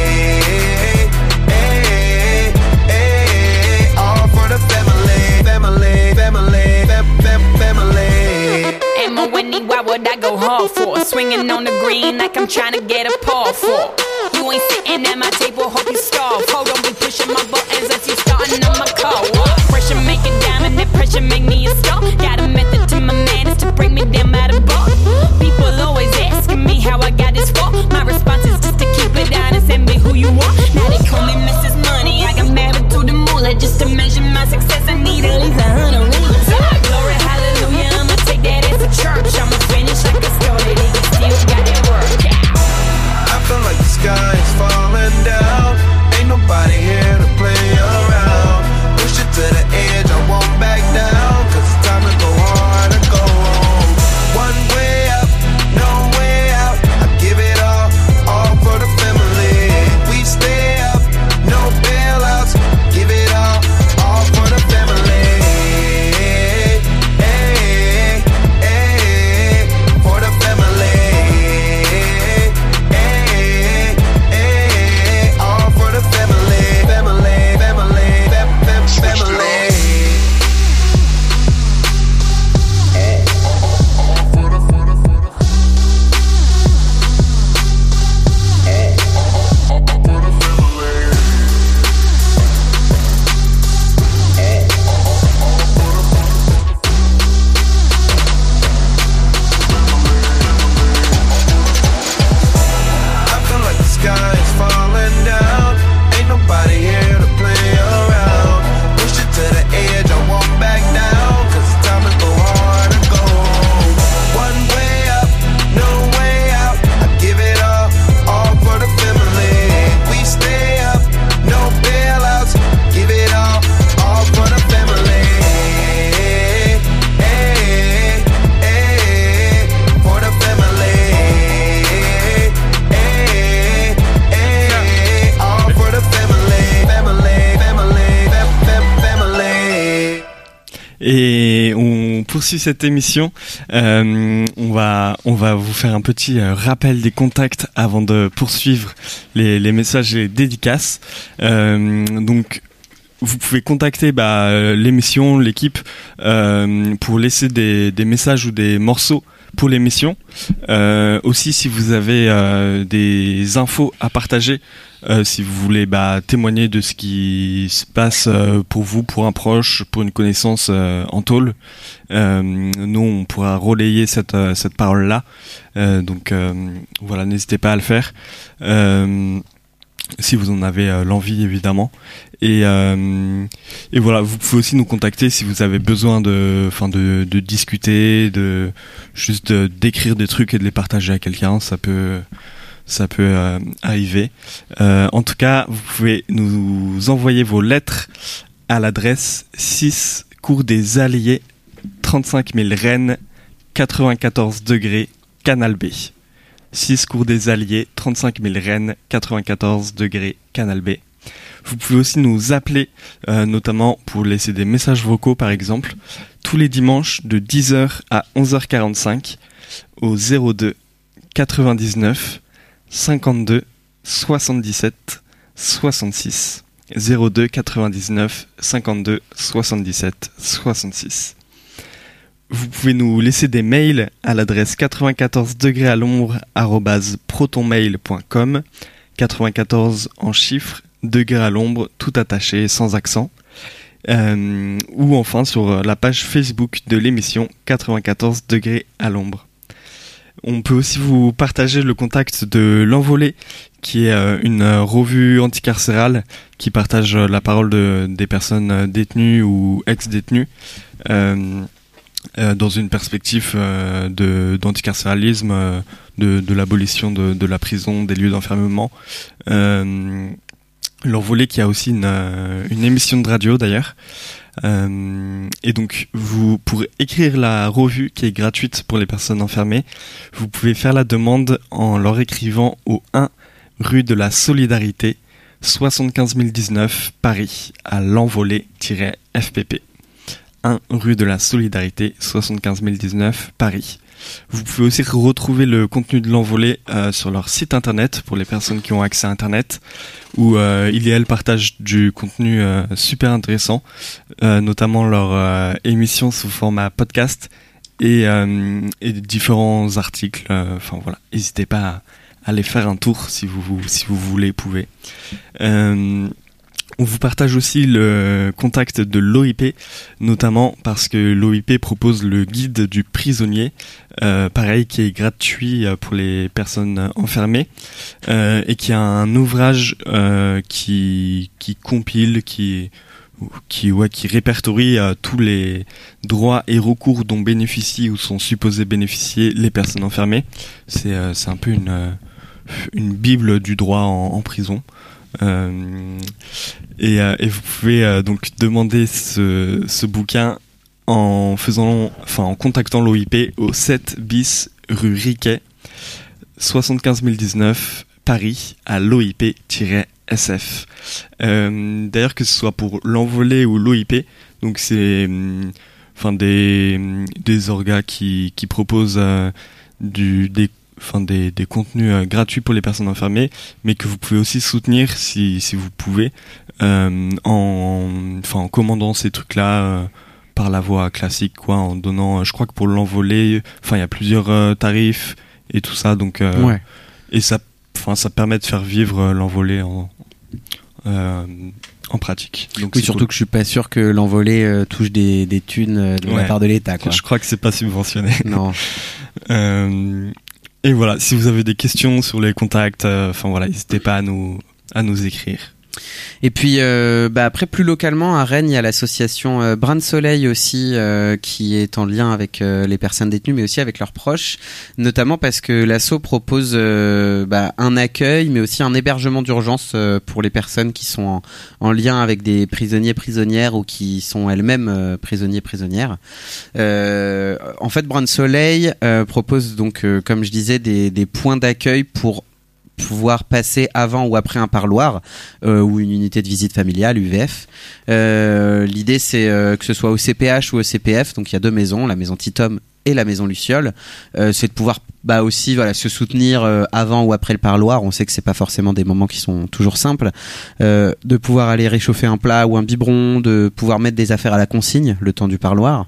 Hey, hey, all for the family. Family, family, fam, fam, family. Am I winning? Why would I go hard for? Swinging on the green like I'm trying to get a paw for. You ain't sitting at my table, hope you starve. Hold on, be pushing my buttons as you starting on my car. What? Pressure make it diamond, that pressure make me a star. Got a method to my madness to bring me down by the bar. People always asking me how I got this far. My response is just to keep it honest and be who you are. Now they call me Missus Money, I got married to the moolah. Just to measure my success, I need at least a hundred rulers. Glory, hallelujah, I'ma take that as a church. I'ma finish like I started it, you still got that work. Yeah. I feel like the sky is falling down. Ain't nobody here to play around. Push it to Et on poursuit cette émission. Euh, on va, on va vous faire un petit euh, rappel des contacts avant de poursuivre les, les messages et les dédicaces. Euh, donc, vous pouvez contacter bah, l'émission, l'équipe, euh, pour laisser des, des messages ou des morceaux pour l'émission. Euh, aussi, si vous avez euh, des infos à partager, euh, si vous voulez bah, témoigner de ce qui se passe euh, pour vous, pour un proche, pour une connaissance euh, en tôle, euh, nous on pourra relayer cette euh, cette parole là. Euh, donc euh, voilà, n'hésitez pas à le faire. Euh, si vous en avez euh, l'envie évidemment. Et euh, et voilà, vous pouvez aussi nous contacter si vous avez besoin de enfin de de discuter, de juste de, d'écrire des trucs et de les partager à quelqu'un, ça peut ça peut euh, arriver. Euh, en tout cas, vous pouvez nous envoyer vos lettres à l'adresse six cours des Alliés, trente-cinq mille Rennes, quatre-vingt-quatorze degrés, Canal B. six cours des Alliés, trente-cinq mille Rennes, quatre-vingt-quatorze degrés, Canal B. Vous pouvez aussi nous appeler, euh, notamment pour laisser des messages vocaux par exemple, tous les dimanches de dix heures à onze heures quarante-cinq au zéro deux quatre-vingt-dix-neuf cinquante-deux soixante-dix-sept soixante-six. zéro deux quatre-vingt-dix-neuf cinquante-deux soixante-dix-sept soixante-six. Vous pouvez nous laisser des mails à l'adresse quatre-vingt-quatorze degrés à l'ombre arobase protonmail point com, quatre-vingt-quatorze en chiffres, degrés à l'ombre, tout attaché, sans accent, euh, ou enfin sur la page Facebook de l'émission quatre-vingt-quatorze degrés à l'ombre. On peut aussi vous partager le contact de L'Envolée, qui est euh, une euh, revue anticarcérale qui partage euh, la parole de, des personnes détenues ou ex-détenues euh, euh, dans une perspective euh, de, d'anticarcéralisme, euh, de, de l'abolition de, de la prison, des lieux d'enfermement. Euh, L'Envolée qui a aussi une, euh, une émission de radio d'ailleurs. Euh, et donc, vous, pour écrire la revue qui est gratuite pour les personnes enfermées, vous pouvez faire la demande en leur écrivant au un rue de la Solidarité, soixante-quinze mille dix-neuf, Paris, à l'Envolée-F P P. un rue de la Solidarité, soixante-quinze mille dix-neuf, Paris. Vous pouvez aussi retrouver le contenu de L'Envolée euh, sur leur site internet pour les personnes qui ont accès à internet, où euh, il et elle partagent du contenu euh, super intéressant, euh, notamment leur euh, émission sous format podcast et, euh, et différents articles. Enfin euh, voilà, n'hésitez pas à aller faire un tour si vous si vous voulez, pouvez. Euh, On vous partage aussi le contact de l'O I P, notamment parce que l'O I P propose le guide du prisonnier, euh, pareil, qui est gratuit pour les personnes enfermées, euh, et qui a un ouvrage euh, qui qui compile, qui qui ouais, qui répertorie euh, tous les droits et recours dont bénéficient ou sont supposés bénéficier les personnes enfermées. C'est euh, c'est un peu une euh, une bible du droit en, en prison. Euh, et, euh, et vous pouvez euh, donc demander ce, ce bouquin en faisant, enfin en contactant l'O I P au sept bis rue Riquet, soixante-quinze mille dix-neuf, Paris, à l'O I P-S F. Euh, d'ailleurs, que ce soit pour L'Envolée ou l'O I P, donc c'est, enfin des des orgas qui qui proposent euh, du des enfin des, des contenus euh, gratuits pour les personnes enfermées, mais que vous pouvez aussi soutenir si si vous pouvez euh, en enfin en commandant ces trucs là euh, par la voie classique, quoi, en donnant euh, je crois que pour L'Envolée, enfin il y a plusieurs euh, tarifs et tout ça, donc euh, ouais. Et ça enfin ça permet de faire vivre euh, L'Envolée en euh, en pratique. Donc oui, surtout cool. Que je suis pas sûr que L'Envolée euh, touche des des thunes euh, de ouais. la part de l'État, quoi. Je crois que c'est pas subventionné. Non. euh, Et voilà, si vous avez des questions sur les contacts, enfin euh, voilà, n'hésitez pas à nous à nous écrire. Et puis euh, bah après, plus localement à Rennes, il y a l'association euh, Brin de Soleil aussi, euh, qui est en lien avec euh, les personnes détenues, mais aussi avec leurs proches, notamment parce que l'asso propose euh, bah, un accueil, mais aussi un hébergement d'urgence euh, pour les personnes qui sont en, en lien avec des prisonniers prisonnières ou qui sont elles-mêmes euh, prisonniers prisonnières. Euh, en fait, Brin de Soleil euh, propose donc, euh, comme je disais, des, des points d'accueil pour pouvoir passer avant ou après un parloir euh, ou une unité de visite familiale, U V F. Euh, l'idée, c'est euh, que ce soit au C P H ou au C P F, donc il y a deux maisons, la maison Titom et la maison Luciole, euh, c'est de pouvoir bah aussi voilà se soutenir euh, avant ou après le parloir. On sait que c'est pas forcément des moments qui sont toujours simples, euh, de pouvoir aller réchauffer un plat ou un biberon, de pouvoir mettre des affaires à la consigne le temps du parloir.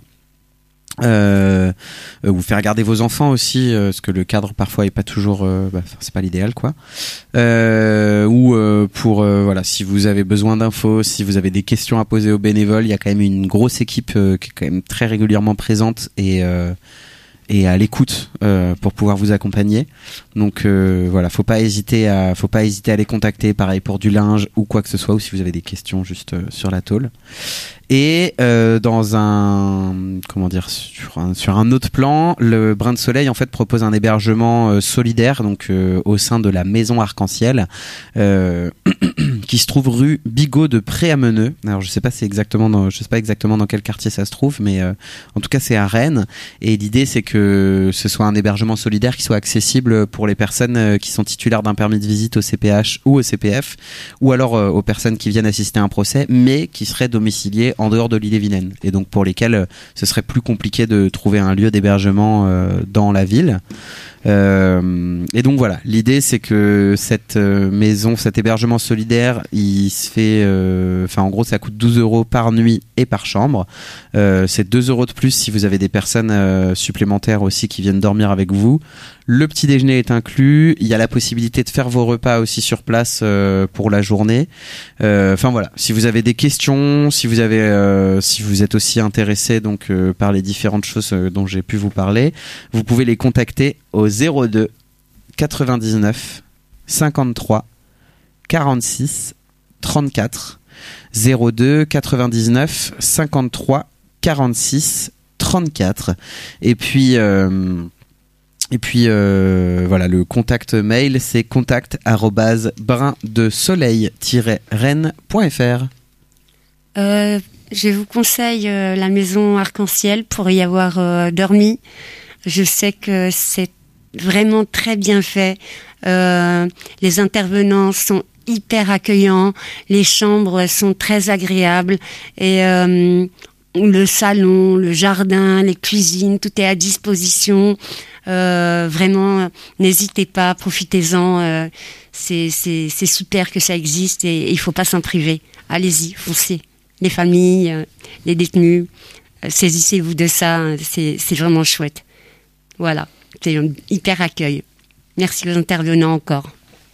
Euh, euh, vous faire garder vos enfants aussi, euh, parce que le cadre parfois est pas toujours, euh, bah, c'est pas l'idéal quoi. Euh, ou euh, pour euh, voilà, si vous avez besoin d'infos, si vous avez des questions à poser aux bénévoles, il y a quand même une grosse équipe euh, qui est quand même très régulièrement présente et euh, et à l'écoute euh, pour pouvoir vous accompagner. Donc euh, voilà, faut pas hésiter à faut pas hésiter à les contacter. Pareil pour du linge ou quoi que ce soit, ou si vous avez des questions juste euh, sur la tôle. Et euh, dans un comment dire sur un, sur un autre plan, le Brin de Soleil en fait propose un hébergement euh, solidaire donc euh, au sein de la maison Arc-en-Ciel euh, qui se trouve rue Bigot de Pré-à-Meneux. Alors je sais pas c'est exactement dans, je sais pas exactement dans quel quartier ça se trouve, mais euh, en tout cas c'est à Rennes. Et l'idée c'est que ce soit un hébergement solidaire qui soit accessible pour les personnes qui sont titulaires d'un permis de visite au C P H ou au C P F, ou alors euh, aux personnes qui viennent assister à un procès mais qui seraient domiciliées en dehors de l'Ille-et-Vilaine, et donc pour lesquels euh, ce serait plus compliqué de trouver un lieu d'hébergement euh, dans la ville. Euh, et donc voilà, l'idée c'est que cette euh, maison, cet hébergement solidaire, il se fait, enfin euh, en gros ça coûte douze euros par nuit et par chambre. Euh, c'est deux euros de plus si vous avez des personnes euh, supplémentaires aussi qui viennent dormir avec vous. Le petit déjeuner est inclus. Il y a la possibilité de faire vos repas aussi sur place euh, pour la journée. Enfin euh, voilà, si vous avez des questions, si vous avez, euh, si vous êtes aussi intéressé donc euh, par les différentes choses euh, dont j'ai pu vous parler, vous pouvez les contacter au zéro deux quatre-vingt-dix-neuf cinquante-trois quarante-six trente-quatre. zéro deux quatre-vingt-dix-neuf cinquante-trois quarante-six trente-quatre. Et puis euh, Et puis euh, voilà, le contact mail c'est contact arobase brin de soleil tiret rennes point f r. Euh, je vous conseille euh, la maison Arc-en-Ciel pour y avoir euh, dormi. Je sais que c'est vraiment très bien fait. Euh, les intervenants sont hyper accueillants, les chambres sont très agréables et euh, le salon, le jardin, les cuisines, tout est à disposition. Euh, vraiment, n'hésitez pas, profitez-en. Euh, c'est, c'est, c'est super que ça existe et il faut pas s'en priver. Allez-y, foncez. Les familles, euh, les détenus, euh, saisissez-vous de ça. C'est, c'est vraiment chouette. Voilà, c'est un hyper accueil. Merci aux intervenants encore.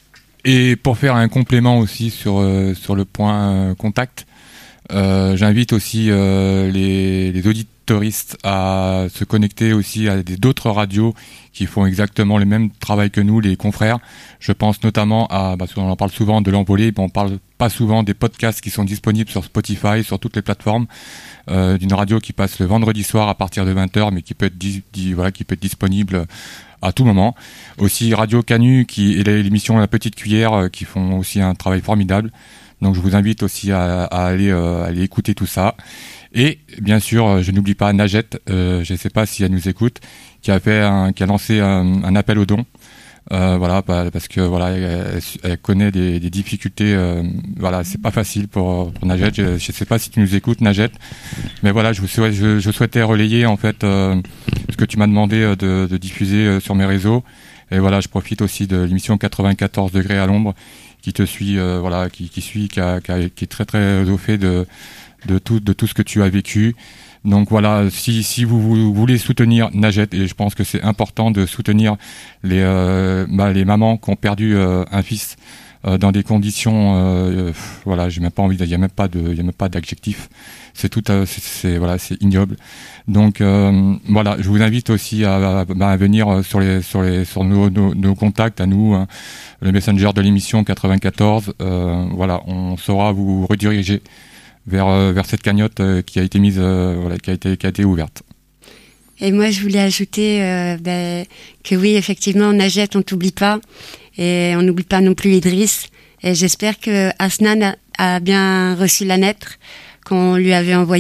Et pour faire un complément aussi sur euh, sur le point euh, contact, euh, j'invite aussi euh, les, les auditeuristes à se connecter aussi à des, d'autres radios qui font exactement le même travail que nous, les confrères. Je pense notamment à, parce qu'on en parle souvent de l'envolée, mais on parle pas souvent des podcasts qui sont disponibles sur Spotify, sur toutes les plateformes, euh, d'une radio qui passe le vendredi soir à partir de vingt heures, mais qui peut être di- di- voilà, qui peut être disponible à tout moment. Aussi Radio Canu qui et l'émission La Petite Cuillère euh, qui font aussi un travail formidable. Donc je vous invite aussi à, à aller euh, aller écouter tout ça. Et bien sûr, je n'oublie pas Najette, euh, je ne sais pas si elle nous écoute, qui a fait un, qui a lancé un, un appel aux dons. Euh, voilà, parce que voilà, elle, elle connaît des, des difficultés. Euh, voilà, c'est pas facile pour, pour Najette. Je, je sais pas si tu nous écoutes, Najette, mais voilà, je, vous souhait, je, je souhaitais relayer en fait euh, ce que tu m'as demandé de, de diffuser euh, sur mes réseaux. Et voilà, je profite aussi de l'émission quatre-vingt-quatorze degrés à l'ombre, qui te suit, euh, voilà, qui, qui suit, qui, a, qui, a, qui est très très au fait de de tout de tout ce que tu as vécu. Donc voilà, si si vous, vous voulez soutenir Najette, et je pense que c'est important de soutenir les euh, bah, les mamans qui ont perdu euh, un fils euh, dans des conditions, euh, voilà, j'ai même pas envie, il y a même pas de, il y a même pas d'adjectif. C'est tout, euh, c'est, c'est voilà, c'est ignoble. Donc euh, voilà, je vous invite aussi à, à, à venir sur les sur les sur nos nos, nos contacts à nous, hein, le messenger de l'émission quatre-vingt-quatorze. Euh, voilà, on saura vous rediriger vers euh, vers cette cagnotte euh, qui a été mise, euh, voilà, qui a été qui a été ouverte. Et moi, je voulais ajouter euh, ben, que oui, effectivement, Najette, on t'oublie pas, et on n'oublie pas non plus Idriss. Et j'espère que Asnan a, a bien reçu la lettre qu'on lui avait envoyée,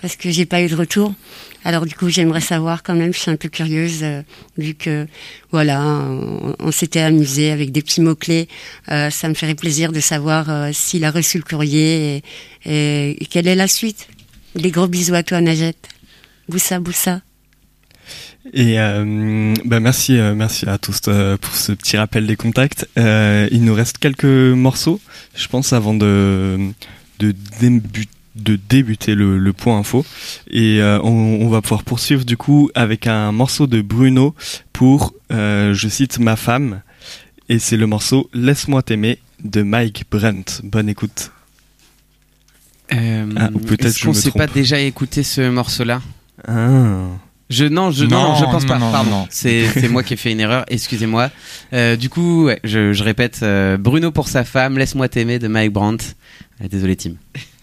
parce que j'ai pas eu de retour. Alors du coup, j'aimerais savoir quand même, je suis un peu curieuse, euh, vu que voilà, on, on s'était amusé avec des petits mots-clés. Euh, ça me ferait plaisir de savoir euh, s'il a reçu le courrier et, et, et quelle est la suite. Des gros bisous à toi, Najette. Boussa, boussa. Et euh, bah merci, euh, merci à tous euh, pour ce petit rappel des contacts. Euh, il nous reste quelques morceaux, je pense, avant de, de débuter. de débuter le, le point info et euh, on, on va pouvoir poursuivre du coup avec un morceau de Bruno pour euh, je cite ma femme et c'est le morceau Laisse-moi t'aimer de Mike Brent. Bonne écoute. Euh, ah, ou peut-être est-ce je qu'on me s'est trompe. pas déjà écouté ce morceau-là? Ah. Je non, je non, Non, je pense non, pas. non, Pardon, non. c'est c'est moi qui ai fait une erreur. Excusez-moi. Euh, du coup, ouais, je, je répète, euh, Bruno pour sa femme, Laisse-moi t'aimer de Mike Brandt. Euh, désolé Tim.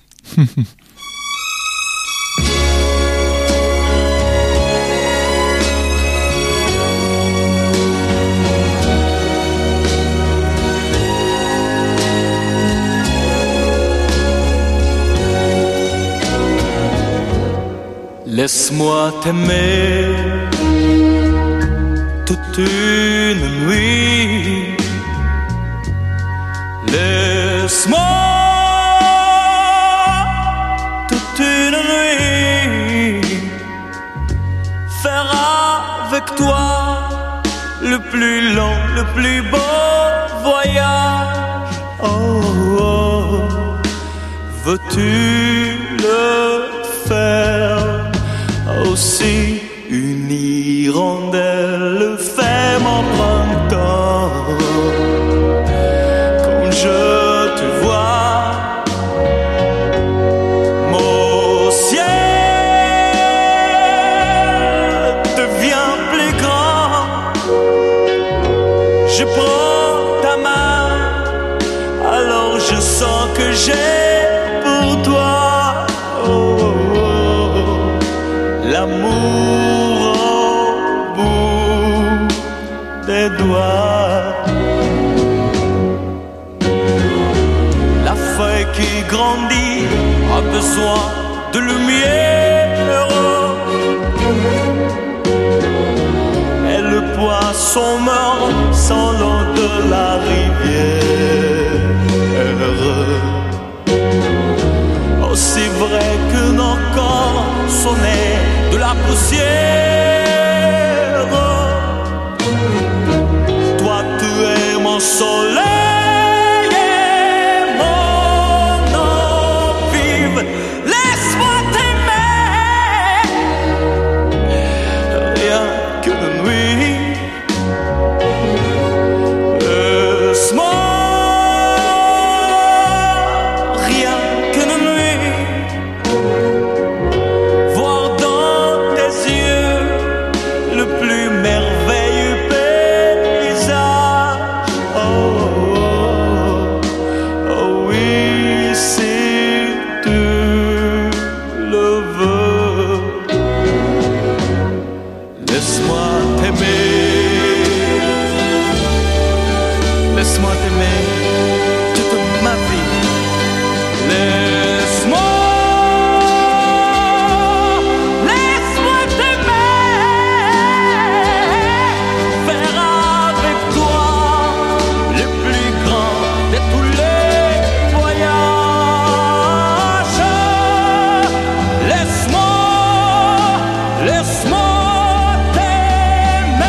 Laisse-moi t'aimer toute une nuit. Laisse-moi toute une nuit faire avec toi le plus long, le plus beau voyage. Oh, oh. Veux-tu le faire? Aussi une hirondelle fait mon printemps. Quand je te vois, mon ciel devient plus grand. Je prends ta main, alors je sens que j'ai pour toi. Oh, l'amour au bout des doigts. La feuille qui grandit a besoin de lumière. Et le poisson meurt sans l'eau de la rivière. Aussi vrai que nos corps sont nés de la poussière. Toi tu es mon soleil et mon eau vive. Laisse-moi t'aimer rien qu'une nuit. Laisse-moi rien qu'une nuit voir dans tes yeux le plus merveilleux paysage. Oh, oh, oh oui, si tu le veux. Laisse-moi t'aimer, laisse-moi t'aimer toute ma vie. Laisse-moi, laisse-moi t'aimer, faire avec toi le plus grand de tous les voyages. Laisse-moi, laisse-moi t'aimer,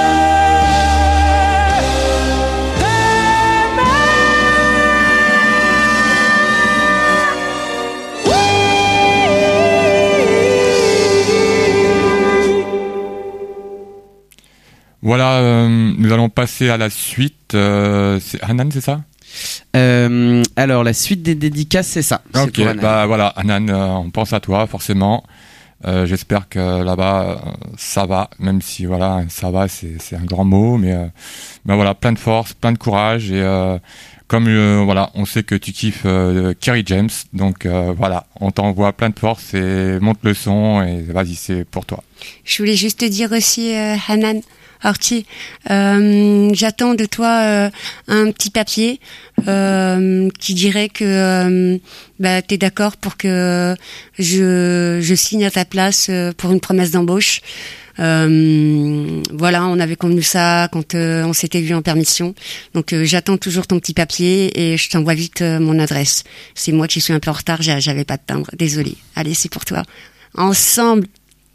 Voilà, euh, nous allons passer à la suite. Euh, c'est Hanan, c'est ça? Euh, alors la suite des dédicaces, c'est ça. C'est Ok, pour Hanan. bah voilà, Hanan, euh, on pense à toi forcément. Euh, j'espère que là-bas euh, ça va, même si voilà, ça va, c'est c'est un grand mot, mais euh, ben voilà, plein de force, plein de courage et euh, comme euh, voilà, on sait que tu kiffes euh, Kerry James, donc euh, voilà, on t'envoie plein de force et monte le son et vas-y, c'est pour toi. Je voulais juste te dire aussi, euh, Hanan, Archie, euh, j'attends de toi euh, un petit papier euh, qui dirait que euh, bah, t'es d'accord pour que je, je signe à ta place euh, pour une promesse d'embauche. Euh, voilà, on avait convenu ça quand euh, on s'était vu en permission. Donc euh, j'attends toujours ton petit papier et je t'envoie vite euh, mon adresse. C'est moi qui suis un peu en retard, j'a- j'avais pas de timbre, désolée. Allez, c'est pour toi. Ensemble.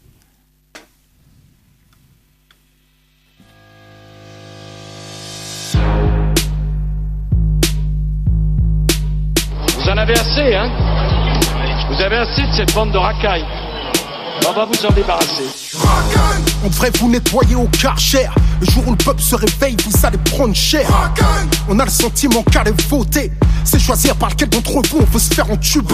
Vous en avez assez, hein? Vous avez assez de cette bande de racailles. On va vous en débarrasser. On devrait vous nettoyer au Karcher. Le jour où le peuple se réveille, vous allez prendre cher. On a le sentiment qu'aller voter, c'est choisir par lequel d'entre vous on veut se faire entuber.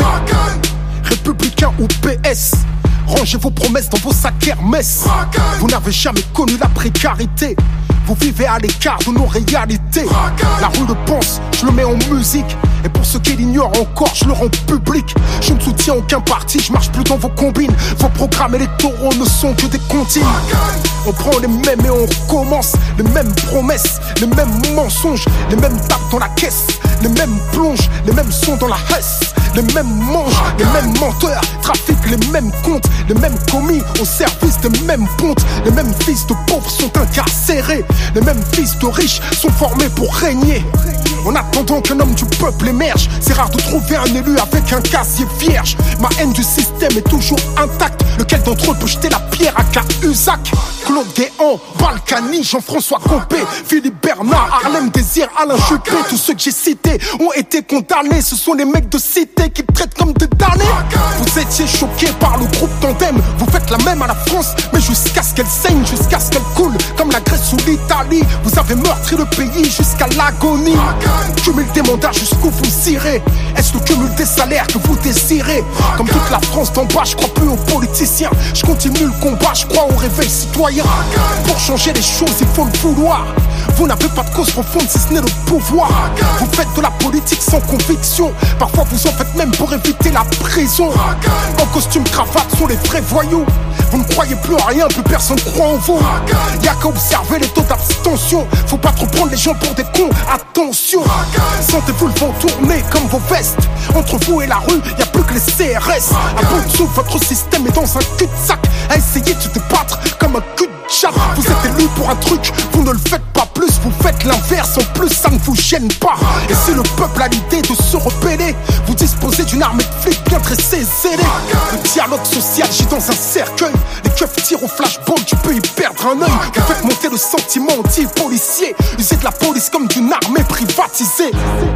Républicain ou P S, rangez vos promesses dans vos sacs Hermès. Vous n'avez jamais connu la précarité, vous vivez à l'écart de nos réalités. La rue le pense, je le mets en musique. Et pour ceux qui l'ignorent encore, je le rends public. Je ne soutiens aucun parti, je marche plus dans vos combines. Vos programmes électoraux ne sont que des comptines. On prend les mêmes et on recommence. Les mêmes promesses, les mêmes mensonges, les mêmes tapes dans la caisse, les mêmes plonges, les mêmes sons dans la hesse, les mêmes manches, les mêmes menteurs, trafiquent les mêmes comptes, les mêmes commis au service des mêmes pontes. Les mêmes fils de pauvres sont incarcérés, les mêmes fils de riches sont formés pour régner. En attendant qu'un homme du peuple émerge, c'est rare de trouver un élu avec un casier vierge. Ma haine du système est toujours intacte. Lequel d'entre eux peut jeter la pierre à Cahuzac? Claude Guéant, Balkany, Jean-François Copé, Philippe Bernard, Harlem Désir, Alain Juppé. Tous ceux que j'ai cités ont été condamnés. Ce sont les mecs de cité qui traitent comme des damnés. Vous étiez choqués par le groupe Tandem. Vous faites la même à la France, mais jusqu'à ce qu'elle saigne, jusqu'à ce qu'elle coule, comme la Grèce ou l'Italie. Vous avez meurtri le pays jusqu'à l'agonie. Cumul des mandats jusqu'où vous irez. Est-ce le cumul des salaires que vous désirez? Comme toute la France d'en bas, je crois plus aux politiciens. Je continue le combat, je crois au réveil citoyen. Pour changer les choses, il faut le vouloir. Vous n'avez pas de cause profonde si ce n'est le pouvoir. Vous faites de la politique sans conviction. Parfois vous en faites même pour éviter la prison. En costume cravate sont les vrais voyous. Vous ne croyez plus en rien, plus personne croit en vous. Y'a qu'à observer les taux d'abstention. Faut pas trop prendre les gens pour des cons, attention. Sentez-vous le vent tourner comme vos vestes. Entre vous et la rue, y'a plus que les C R S. À bout de souffle, votre système est dans un cul-de-sac. À essayer de se débattre comme un cul de chat. Vous êtes élu pour un truc, vous ne le faites pas plus. Vous faites l'inverse, en plus ça ne vous gêne pas. Et si le peuple a l'idée de se rebeller, vous disposez d'une armée de flics bien tressée et zélée. Le dialogue social gît dans un cercueil. Les keufs tirent au flashball, tu peux y perdre un œil. Vous faites monter le sentiment anti-policier. Usez de la police comme d'une armée privatisée.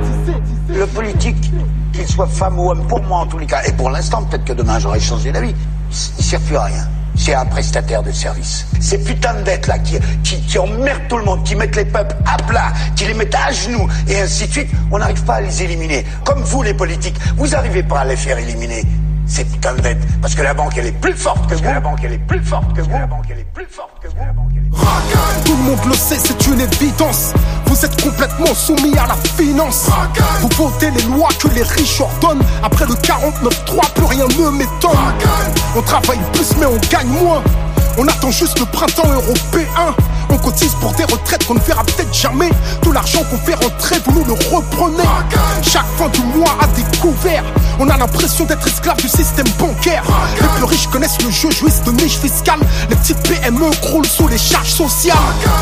Le politique, qu'il soit femme ou homme, pour moi en tous les cas, et pour l'instant, peut-être que demain j'aurai changé d'avis, il sert plus à rien. C'est un prestataire de service. Ces putains de dettes là qui, qui, qui emmerdent tout le monde, qui mettent les peuples à plat, qui les mettent à genoux, et ainsi de suite, on n'arrive pas à les éliminer. Comme vous les politiques, vous n'arrivez pas à les faire éliminer. Ces putains de dettes. Parce que la banque elle est plus forte que vous. La banque elle est plus forte que vous. La banque elle est plus forte que vous. La banque elle est plus forte que vous. Tout le monde le sait, c'est une évidence. Vous êtes complètement soumis à la finance. Vous votez les lois que les riches ordonnent. Après le quarante-neuf trois, plus rien ne m'étonne. On travaille plus mais on gagne moins. On attend juste le printemps européen. On cotise pour des retraites qu'on ne verra peut-être jamais. Tout l'argent qu'on fait rentrer, vous nous le reprenez. Chaque fin du mois à découvert, on a l'impression d'être esclave du système bancaire. Les plus riches connaissent le jeu, jouissent de niches fiscales. Les petites P M E croulent sous les charges sociales.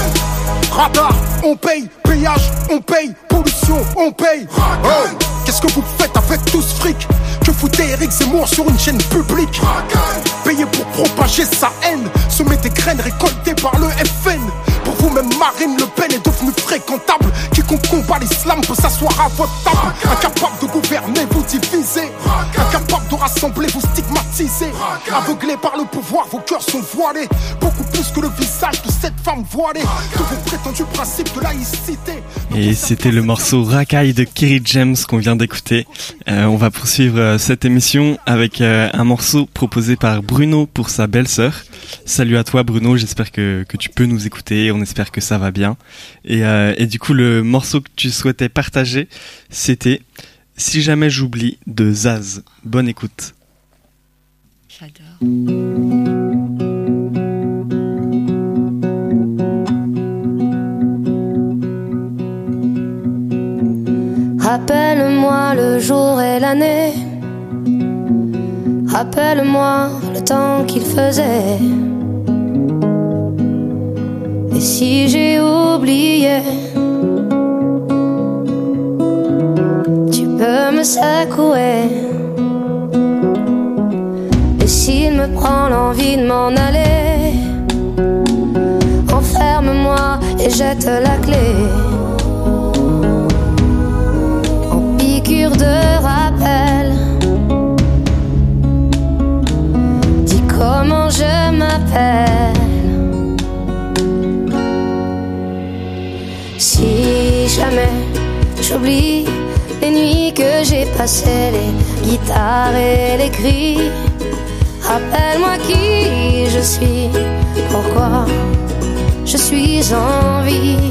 Radar, on paye, péage, on paye, pollution, on paye. Oh, qu'est-ce que vous faites avec tout ce fric? Que foutez Eric Zemmour sur une chaîne publique? Payé pour propager sa haine, semer des graines récoltées par le F N. Pour vous-même, Marine Le Pen est devenue fréquentable. Quiconque combat l'islam peut s'asseoir à votre table. Incapable de gouverner, vous divisez. Incapable de rassembler, vous stigmatisez. Aveuglés par le pouvoir, vos cœurs sont voilés. Beaucoup plus que le visage de cette femme voilée. Que vos prétendus principes de laïcité. Et c'était le morceau Racaille de Kerry James qu'on vient d'écouter. Euh, on va poursuivre euh, cette émission avec euh, un morceau proposé par Bruno pour sa belle-sœur. Salut à toi Bruno, j'espère que, que tu peux nous écouter, on espère que ça va bien. Et, euh, et du coup le morceau que tu souhaitais partager, c'était Si jamais j'oublie de Zaz. Bonne écoute. J'adore. l'année. Rappelle-moi le temps qu'il faisait. Et si j'ai oublié, tu peux me secouer. Et s'il me prend l'envie de m'en aller, enferme-moi et jette la clé. En piqûre de rappel, dis comment je m'appelle. Si jamais j'oublie les nuits que j'ai passées, les guitares et les cris, rappelle-moi qui je suis, pourquoi je suis en vie.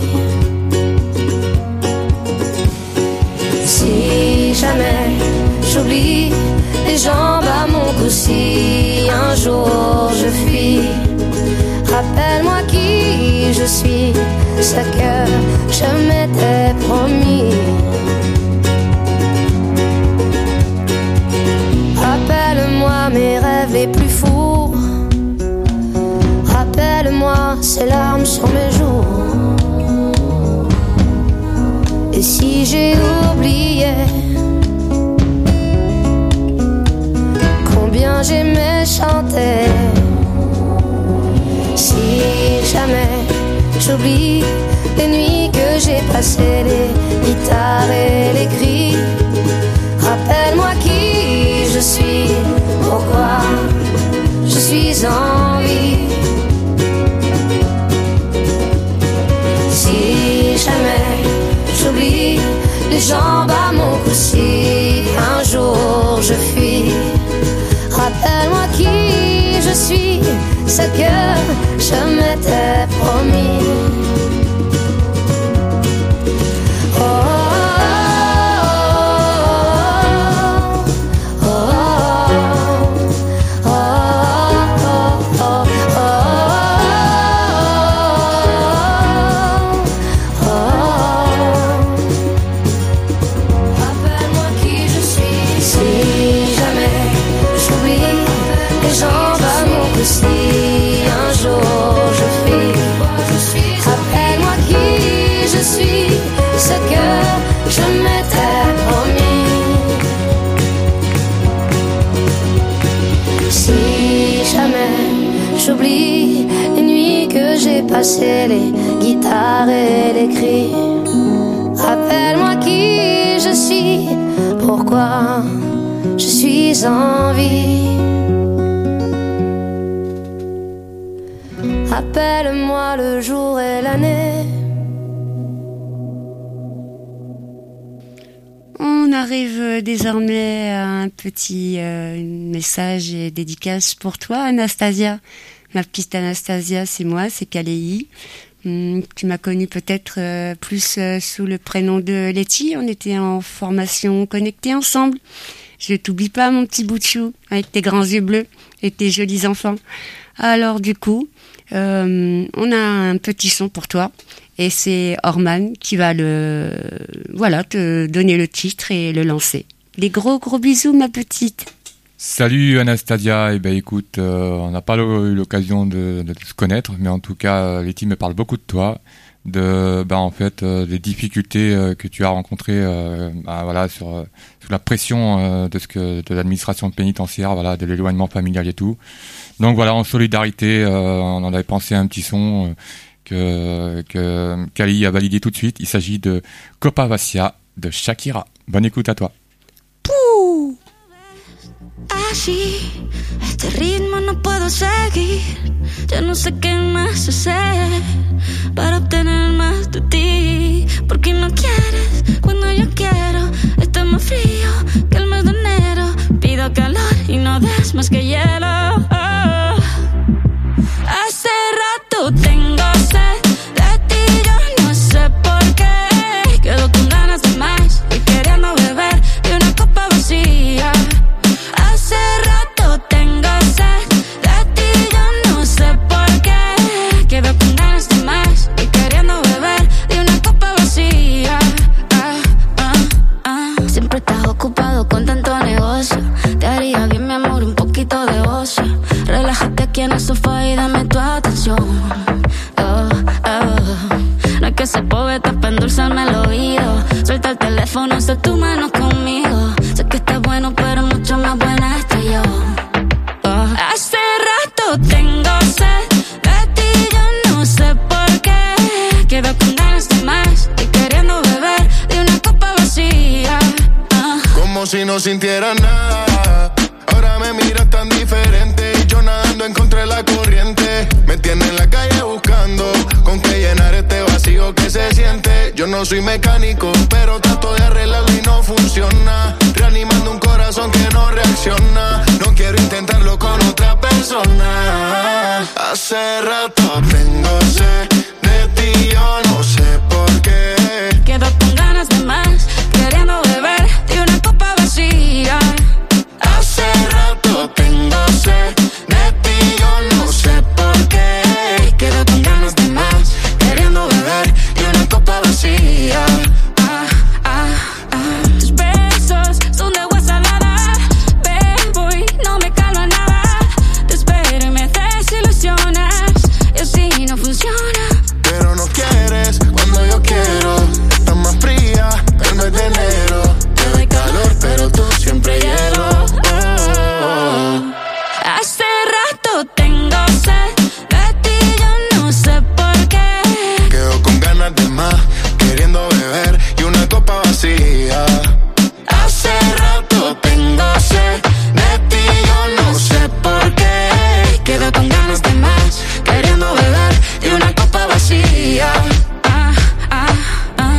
Si jamais j'oublie les jambes à mon cou, si un jour je fuis, rappelle-moi qui je suis, ce que je m'étais promis. Rappelle-moi mes rêves les plus fous. Rappelle-moi ces larmes sur mes joues. Et si j'ai oublié combien j'aimais chanter, si jamais j'oublie les nuits que j'ai passées, les guitares et les cris, rappelle-moi qui je suis, pourquoi je suis en vie. Si jamais j'oublie les jambes à mon cou, si un jour je fuis, rappelle-moi qui je suis, ce que je m'étais promis. Oh, oh, oh, oh, oh, oh, oh, oh. Rappelle-moi qui je suis. Si jamais j'oublie les jambes à mon cou, si un jour je fuis, rappelle-moi qui je suis, ce que je m'étais promis. Si jamais j'oublie les nuits que j'ai passées, les guitares et les cris, rappelle-moi qui je suis, pourquoi je suis en vie. Rappelle-moi le jour et l'année. On arrive désormais à un petit euh, message et dédicace pour toi, Anastasia. Ma petite Anastasia, c'est moi, c'est Kaléi. Hum, tu m'as connue peut-être euh, plus euh, sous le prénom de Letty. On était en formation connectée ensemble. Je t'oublie pas, mon petit bout de chou, avec tes grands yeux bleus et tes jolis enfants. Alors du coup, euh, on a un petit son pour toi. Et c'est Orman qui va le, voilà, te donner le titre et le lancer. Des gros gros bisous, ma petite. Salut Anastasia, et eh ben écoute, euh, on n'a pas eu l'occasion de, de se connaître, mais en tout cas, Letty me parle beaucoup de toi, de, ben en fait, euh, des difficultés euh, que tu as rencontrées, euh, ben, voilà, sur, euh, sous la pression euh, de ce que de l'administration pénitentiaire, voilà, de l'éloignement familial et tout. Donc voilà, en solidarité, euh, on en avait pensé à un petit son. Euh, que, que Kali a validé tout de suite. Il s'agit de Copa Vacia de Shakira. Bonne écoute à toi. Pouh. Así, este ritmo no puedo seguir. Ya no sé qué más hacer para obtener más de ti. Porque no quieres cuando yo quiero. Está más frío que el mes de enero. Pido calor y no des más que hielo. Oh. Hace rato tengo sed de ti, yo no sé por qué. Quedo con ganas de más y queriendo beber de una copa vacía. Hace rato tengo sed de ti, yo no sé por qué. Quedo con ganas de más y queriendo beber de una copa vacía. Ah, ah, ah. Siempre estás ocupado con tanto aquí en el sofá y dame tu atención. Oh, oh. No es que ese poeta pa' endulzarme el oído. Suelta el teléfono, sé tu mano conmigo. Sé que estás bueno, pero mucho más buena estoy yo. Oh. Hace rato tengo sed de ti, yo no sé por qué. Quedo con ganas de más y queriendo beber de una copa vacía. Oh. Como si no sintiera nada. Ahora me miras tan diferente y yo nadando en contra de la corriente. Me tiene en la calle buscando con qué llenar este vacío que se siente. Yo no soy mecánico, pero trato de arreglarlo y no funciona. Reanimando un corazón que no reacciona. No quiero intentarlo con otra persona. Hace rato tengo sed de ti, yo no sé por qué. Quedo con ganas de más, queriendo beber de una copa vacía. Hace rato tengo sed de ti, yo no sé por qué. Quedo con ganas de más, queriendo beber de una copa vacía. Ah, ah, ah. Tus besos son de agua salada. Bebo y no me calma nada. Te espero y me desilusionas. Y así no funciona. Pero no quieres cuando yo quiero. Estás más fría el mes de enero. Te doy calor, pero tú siempre hielo. Hace rato tengo sed de ti, yo no sé por qué. Quedo con ganas de más, queriendo beber y una copa vacía. Hace rato tengo sed de ti, yo no sé por qué. Quedo con ganas de más, queriendo beber y una copa vacía. Ah, ah, ah.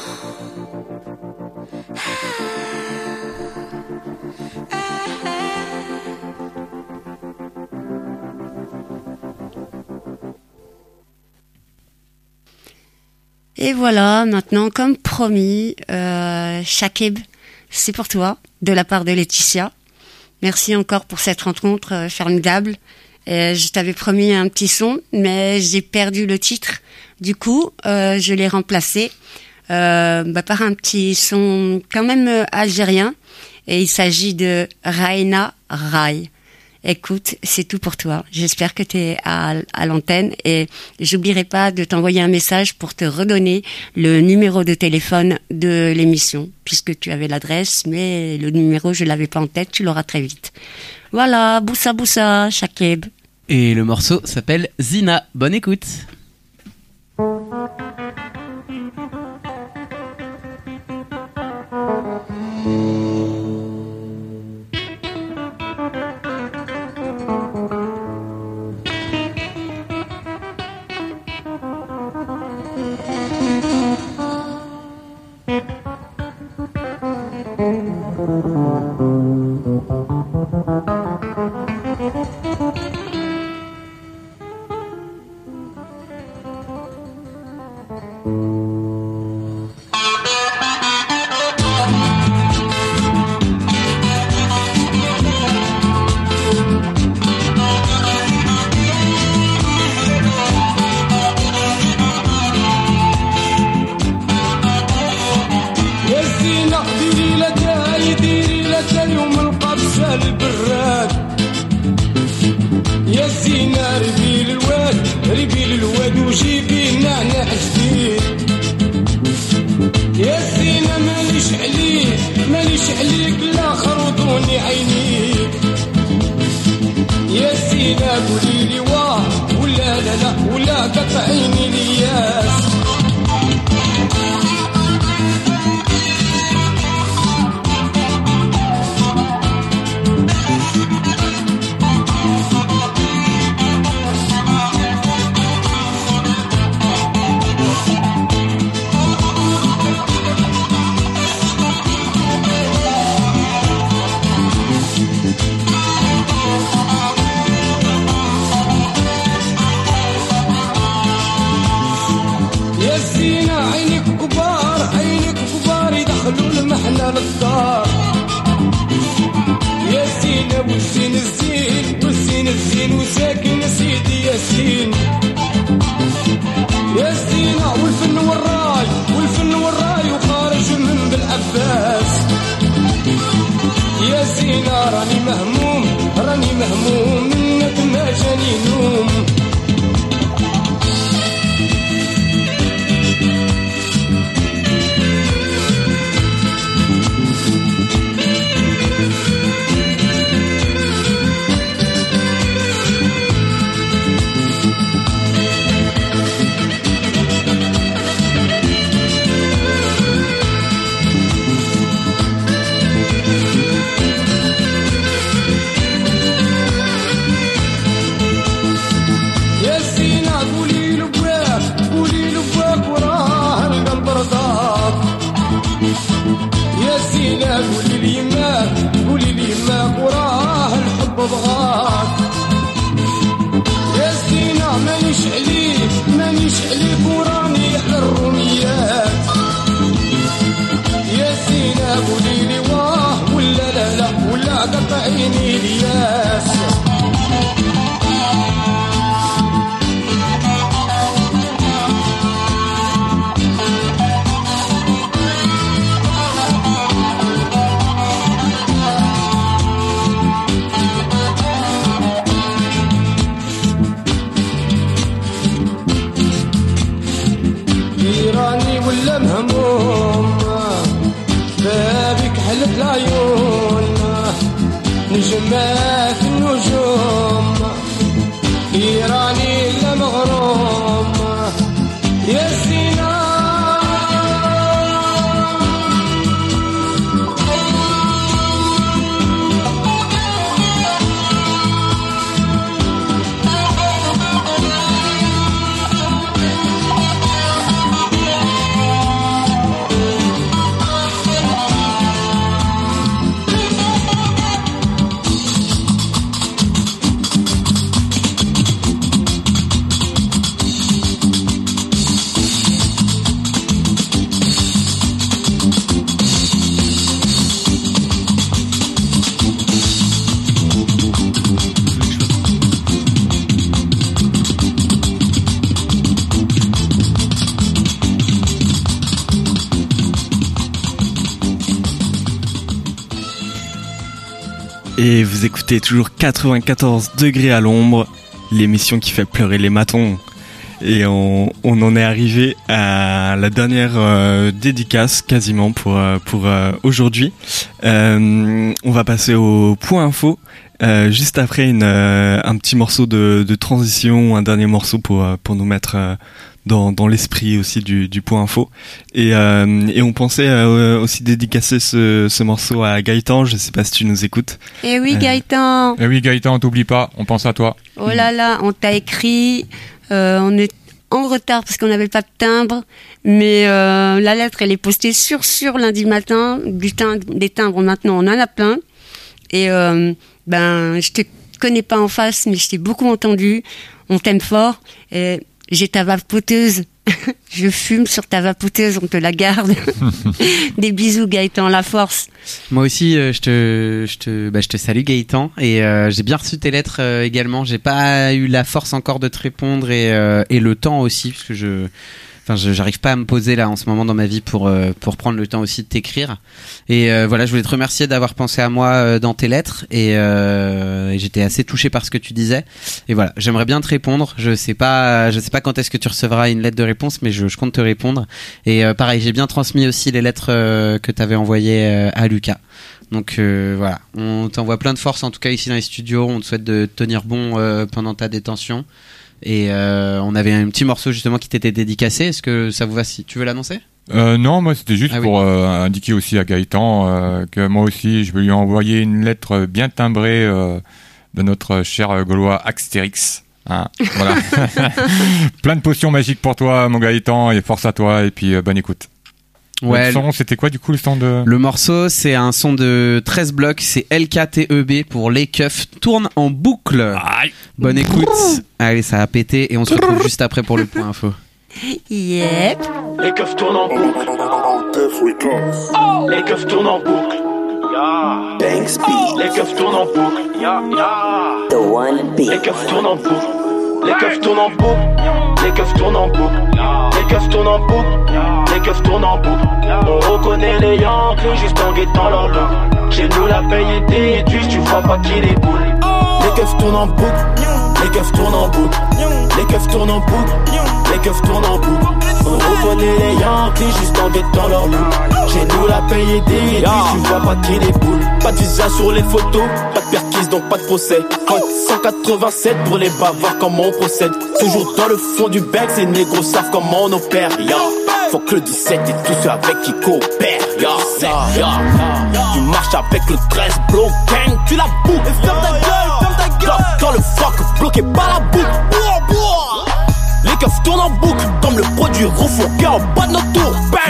Et voilà, maintenant, comme promis, euh, Shakib, c'est pour toi, de la part de Laetitia. Merci encore pour cette rencontre euh, formidable. Et je t'avais promis un petit son, mais j'ai perdu le titre. Du coup, euh, je l'ai remplacé euh, bah, par un petit son quand même euh, algérien. Et il s'agit de Raina Rai. Écoute, c'est tout pour toi. J'espère que tu es à, à l'antenne et j'oublierai pas de t'envoyer un message pour te redonner le numéro de téléphone de l'émission, puisque tu avais l'adresse, mais le numéro, je l'avais pas en tête, tu l'auras très vite. Voilà, Boussa Boussa, Shakib. Et le morceau s'appelle Zina. Bonne écoute. مانيش عليك مانيش عليك وراني على الروميات يا زينة قوليلي واه ولا لا لا ولا قطعيني الياس راني ولا مهموم بابك حلت العيون نجمات النجوم راني لا مغروم يا سينا Et vous écoutez toujours quatre-vingt-quatorze degrés à l'ombre, l'émission qui fait pleurer les matons. Et on, on en est arrivé à la dernière euh, dédicace quasiment pour euh, pour euh, aujourd'hui. Euh, on va passer au point info. Euh, juste après une, euh, un petit morceau de, de transition, un dernier morceau pour euh, pour nous mettre euh, dans dans l'esprit aussi du du point info. Et euh, et on pensait euh, aussi dédicacer ce ce morceau à Gaëtan. Je sais pas si tu nous écoutes. Eh oui, euh... Gaëtan. Eh oui, Gaëtan, t'oublie pas, on pense à toi. Oh là là, on t'a écrit. Euh, on est en retard parce qu'on n'avait pas de timbre, mais euh, la lettre elle est postée sur sur lundi matin. Du tim- des timbres maintenant on en a plein. Et euh, ben je te connais pas en face, mais je t'ai beaucoup entendu. On t'aime fort. Et j'ai ta vapoteuse. Je fume sur ta vapoteuse, on te la garde. Des bisous Gaëtan, la force. Moi aussi, euh, je te, je te, bah, je te salue Gaëtan et euh, j'ai bien reçu tes lettres euh, également. J'ai pas eu la force encore de te répondre et, euh, et le temps aussi parce que je, enfin, je, j'arrive pas à me poser là en ce moment dans ma vie pour euh, pour prendre le temps aussi de t'écrire. Et euh, voilà, je voulais te remercier d'avoir pensé à moi euh, dans tes lettres et, euh, et j'étais assez touché par ce que tu disais. Et voilà, j'aimerais bien te répondre. Je sais pas, je sais pas quand est-ce que tu recevras une lettre de réponse, mais je, je compte te répondre. Et euh, pareil, j'ai bien transmis aussi les lettres euh, que t'avais envoyées euh, à Lucas. Donc euh, voilà, on t'envoie plein de force en tout cas ici dans les studios. On te souhaite de tenir bon euh, pendant ta détention. Et euh, on avait un petit morceau justement qui t'était dédicacé. Est-ce que ça vous va si tu veux l'annoncer ? Euh, non, moi c'était juste Ah oui. pour euh, indiquer aussi à Gaëtan euh, que moi aussi je vais lui envoyer une lettre bien timbrée euh, de notre cher Gaulois Astérix. Hein, voilà. Plein de potions magiques pour toi, mon Gaëtan, et force à toi. Et puis euh, bonne écoute. Ouais, le son, c'était quoi du coup le son de... Le morceau, c'est un son de treize blocs, c'est L K T E B pour Les Keufs tourne en boucle. Aïe. Bonne écoute. Allez, ça a pété et on se retrouve juste après pour le point info. Yep. Les keufs tournent en boucle. Les keufs tournent en boucle. Banks beat. Les keufs tournent en boucle. The one beat. Les keufs tournent en boucle. Les keufs tournent en boucle. Les keufs tournent en boucle. Les keufs tournent en boucle. Les keufs tournent en boucle. On reconnaît les Yankees juste en guettant leur look. Chez nous la paye est déduite, tu vois pas qui les boule. Les keufs tournent en boucle. Les keufs tournent en boucle. Les keufs tournent en boucle. Les keufs tournent en boucle. On reconnaît les Yankees juste en guettant leur look. Chez nous la paye est déduite, tu vois pas qui les boule. Pas de visa sur les photos, pas de perquise donc pas de procès. Code cent quatre-vingt-sept pour les bavards, comment on procède. Toujours dans le fond du bec, ces négros savent comment on opère. Yo. Faut que le dix-sept et tous ceux avec qui coopèrent. Yo. Yo. Tu marches avec le treize blow gang, tu la boucles. Et ferme ta gueule, ferme ta gueule. Dans le fuck, bloqué par la boucle. Les keufs tournent en boucle, comme le produit refourgué en bas de nos tours. Bang.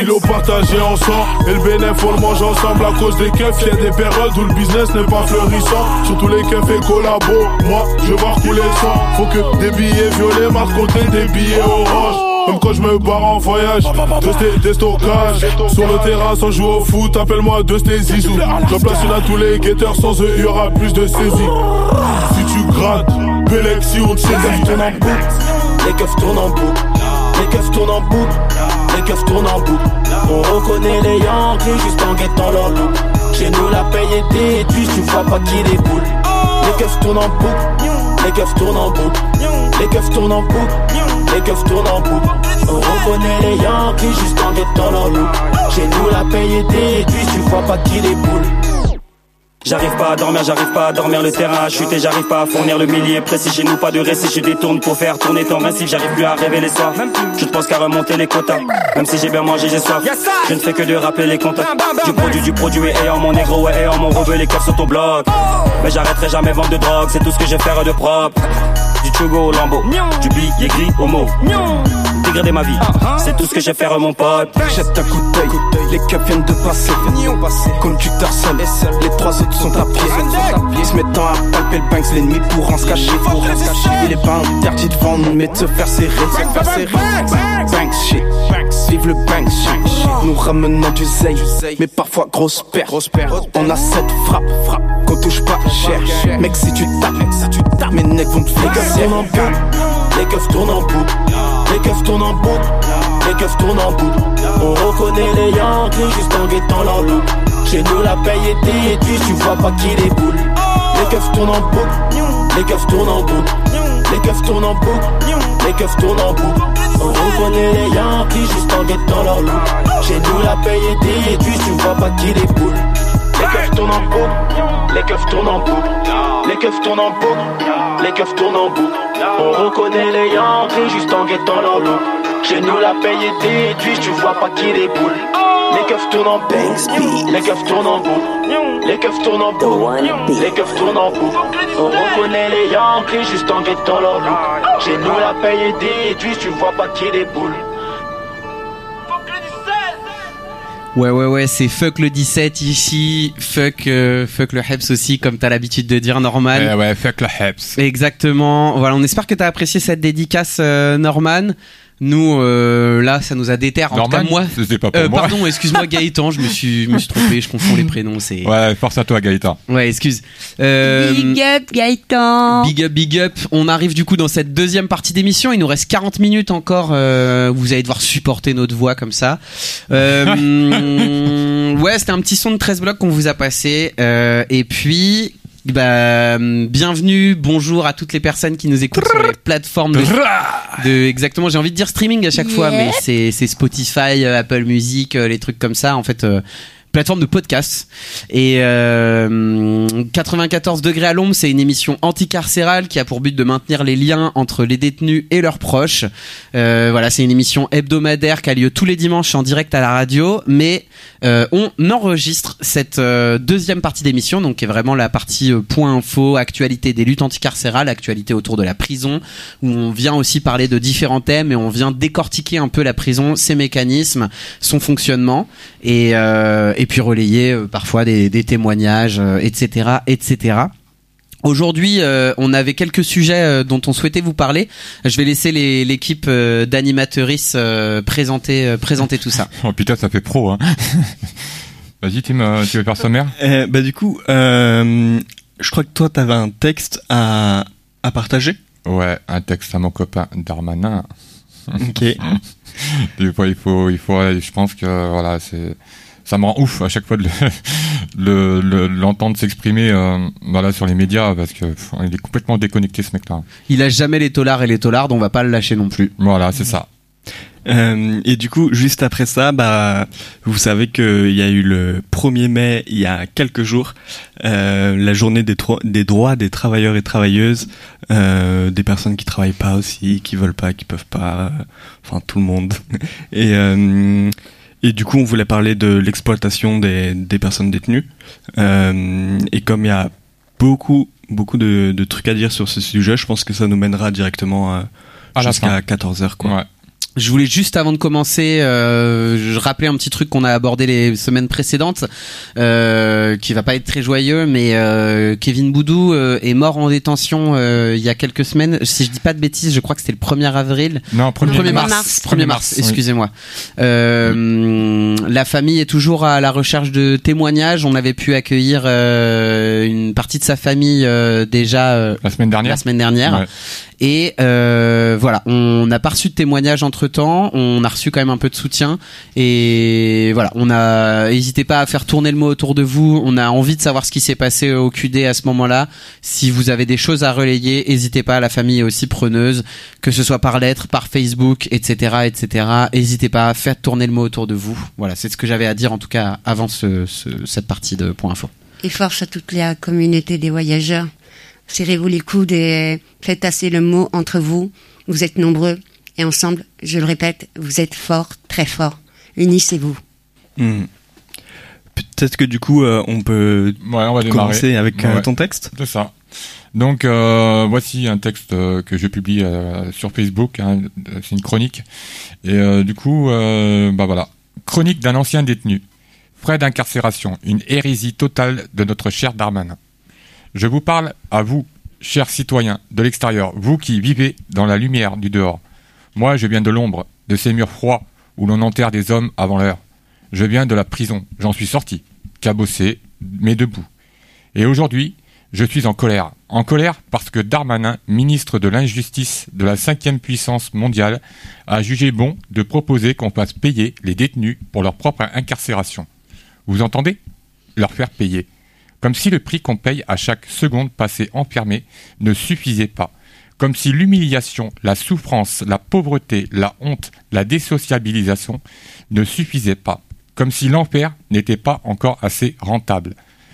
kilos partagés ensemble. Et le bénéf on le mange ensemble à cause des keufs. Y'a des périodes où le business n'est pas fleurissant. Surtout les keufs et collabos. Moi je vais voir couler le sang. Faut que des billets violets marquent compter des billets orange. Même quand je me barre en voyage, deux stés, des stockages. Sur le terrain sans jouer au foot, appelle-moi deux stés zizou. J'en place une à tous les guetteurs, sans eux y aura plus de saisie. Si tu grattes, Bélexi on te saisit. Les keufs tournent en boucle, les keufs tournent en boucle, les keufs tournent en boucle. On reconnaît les Yankees juste en guettant leur look. Chez nous la paye est déduite, tu vois pas qui les boule. Les keufs tournent en boucle, les keufs tournent en boucle, les keufs tournent en boucle, les keufs tournent en boucle. On reconnaît les Yankees juste en guettant leur look. Chez nous la paye est déduite, tu vois pas qui les boule. J'arrive pas à dormir, j'arrive pas à dormir, le terrain a chuté, j'arrive pas à fournir le millier précis. Chez nous pas de récit, je détourne pour faire tourner ton récif. J'arrive plus à rêver les soirs, je ne pense qu'à remonter les quotas. Même si j'ai bien mangé, j'ai soif, je ne fais que de rappeler les comptes. Du produit, du produit, et ayant mon négro, et ayant mon rebeu, les coffres sur ton bloc. Mais j'arrêterai jamais vendre de drogue, c'est tout ce que je vais faire de propre. Du Chugo au Lambo, du billet gris au mot. Dégrader ma vie, c'est tout ce que j'ai fait mon pote. Jette un coup d'œil, les keufs viennent de passer. Comme tu t'harcèles, les trois autres sont à pied. Ils se mettent à palper le banks, l'ennemi pour en se cacher. Il est pas interdit de vendre, mais de se faire serrer. Banks shit, vive le banks shit. Nous ramenons du zay, mais parfois grosse perte. On a cette frappe, frappe, qu'on touche pas cher. Mec, si tu tapes, mes necks vont te flégasser. Les keufs tournent en boucle, les keufs tournent en boucle, les keufs tournent en boucle. On reconnaît les Yankees juste en guettant leur look. Chez nous la paye est déduite, tu vois pas qui les boule. Les keufs tournent en boucle, les keufs tournent en boucle, les keufs tournent en boucle, les keufs tournent en boucle. On reconnaît les Yankees juste en guettant leur look. Chez nous la paye est déduite, tu vois pas qui les boule. Les keufs tournent en boucle, les keufs tournent en boucle, les keufs tournent en boucle, les keufs tournent en boucle. On reconnaît les Yankees juste en guettant leur look. Chez nous la paye est déduite, tu vois pas qui les boule. Les keufs tournent en boucle, les keufs tournent en boucle, les keufs tournent en boucle, les keufs tournent en boucle. On reconnaît les Yankees juste en guettant leur look. Chez nous la paye est déduite, tu vois pas qui les boule. Ouais ouais ouais, c'est fuck le dix-sept ici, fuck euh, fuck le Heps aussi, comme t'as l'habitude de dire, Norman. Ouais ouais, fuck le Heps. Exactement. Voilà, on espère que t'as apprécié cette dédicace, euh, Norman. Nous, euh, là, ça nous a déterre. En Norman, tout cas, moi. C'était pas pour euh, moi. Pardon, excuse-moi, Gaëtan, je me suis, je me suis trompé, je confonds les prénoms. C'est. Ouais, force à toi, Gaëtan. Ouais, excuse. Euh, Big up, Gaëtan. Big up, big up. On arrive du coup dans cette deuxième partie d'émission. Il nous reste quarante minutes encore. Euh, vous allez devoir supporter notre voix comme ça. Euh, ouais, c'était un petit son de treize blocs qu'on vous a passé. Euh, et puis. Bah, bienvenue, bonjour à toutes les personnes qui nous écoutent sur les plateformes de, de exactement, j'ai envie de dire streaming à chaque yep. fois, mais c'est, c'est Spotify, Apple Music, les trucs comme ça, en fait, euh, plateforme de podcast. Et euh, quatre-vingt-quatorze degrés à l'ombre, c'est une émission anticarcérale qui a pour but de maintenir les liens entre les détenus et leurs proches. Euh, voilà, c'est une émission hebdomadaire qui a lieu tous les dimanches en direct à la radio, mais euh, on enregistre cette euh, deuxième partie d'émission, donc qui est vraiment la partie euh, point info, actualité des luttes anticarcérales, actualité autour de la prison, où on vient aussi parler de différents thèmes et on vient décortiquer un peu la prison, ses mécanismes, son fonctionnement, et, euh, et puis relayer euh, parfois des, des témoignages, euh, et cetera, et cetera. Aujourd'hui, euh, on avait quelques sujets euh, dont on souhaitait vous parler. Je vais laisser les, l'équipe euh, d'animatrices euh, présenter, euh, présenter tout ça. Oh putain, ça fait pro, hein. Vas-y, Tim, euh, tu veux faire sommaire ? euh, Bah du coup, euh, je crois que toi, t'avais un texte à, à partager. Ouais, un texte à mon copain Darmanin. Ok. Des fois, il faut, il faut, je pense que voilà, c'est. Ça me rend ouf à chaque fois de le, le, le, l'entendre s'exprimer euh, voilà, sur les médias parce que pff, il est complètement déconnecté ce mec-là. Il lâche jamais les tolards et les tolards, on va pas le lâcher non plus. Voilà, c'est ça. Euh, et du coup, juste après ça, bah, vous savez qu'il y a eu le premier mai, il y a quelques jours, euh, la journée des, tro- des droits des travailleurs et travailleuses, euh, des personnes qui travaillent pas aussi, qui veulent pas, qui peuvent pas, euh, enfin tout le monde. Et euh, Et du coup, on voulait parler de l'exploitation des, des personnes détenues. Euh, et comme il y a beaucoup, beaucoup de, de trucs à dire sur ce sujet, je pense que ça nous mènera directement à, à jusqu'à quatorze heures, quoi. Ouais. Je voulais juste avant de commencer, euh, je rappelais un petit truc qu'on a abordé les semaines précédentes, euh, qui va pas être très joyeux, mais euh, Kevin Boudou euh, est mort en détention euh, il y a quelques semaines. Si je dis pas de bêtises, je crois que c'était le premier avril. Non, premier mars. mars. premier mars, oui. excusez-moi. Euh, oui. La famille est toujours à la recherche de témoignages. On avait pu accueillir euh, une partie de sa famille euh, déjà euh, la semaine dernière. La semaine dernière. Ouais. Et euh, voilà, on n'a pas reçu de témoignages entre temps, on a reçu quand même un peu de soutien et voilà, on a, n'hésitez pas à faire tourner le mot autour de vous, on a envie de savoir ce qui s'est passé au Q D à ce moment-là. Si vous avez des choses à relayer, n'hésitez pas, la famille est aussi preneuse, que ce soit par lettre, par Facebook, et cetera, et cetera. N'hésitez pas à faire tourner le mot autour de vous. Voilà, c'est ce que j'avais à dire en tout cas avant ce, ce, cette partie de Point Info. Et force à toute la communauté des voyageurs. Serrez-vous les coudes et faites passer le mot entre vous. Vous êtes nombreux et ensemble, je le répète, vous êtes forts, très forts. Unissez-vous. Mmh. Peut-être que du coup, euh, on peut ouais, on va commencer démarrer. avec euh, ouais. ton texte. C'est ça. Donc, euh, voici un texte euh, que je publie euh, sur Facebook. Hein, c'est une chronique. Et euh, du coup, euh, bah voilà. Chronique d'un ancien détenu. Frais d'incarcération. Une hérésie totale de notre cher Darmanin. Je vous parle à vous, chers citoyens de l'extérieur, vous qui vivez dans la lumière du dehors. Moi, je viens de l'ombre, de ces murs froids où l'on enterre des hommes avant l'heure. Je viens de la prison, j'en suis sorti, cabossé, mais debout. Et aujourd'hui, je suis en colère. En colère parce que Darmanin, ministre de l'injustice de la cinquième puissance mondiale, a jugé bon de proposer qu'on fasse payer les détenus pour leur propre incarcération. Vous entendez ? Leur faire payer. Comme si le prix qu'on paye à chaque seconde passée enfermée ne suffisait pas. Comme si l'humiliation, la souffrance, la pauvreté, la honte, la désociabilisation ne suffisaient pas. Comme si l'enfer n'était pas encore assez rentable.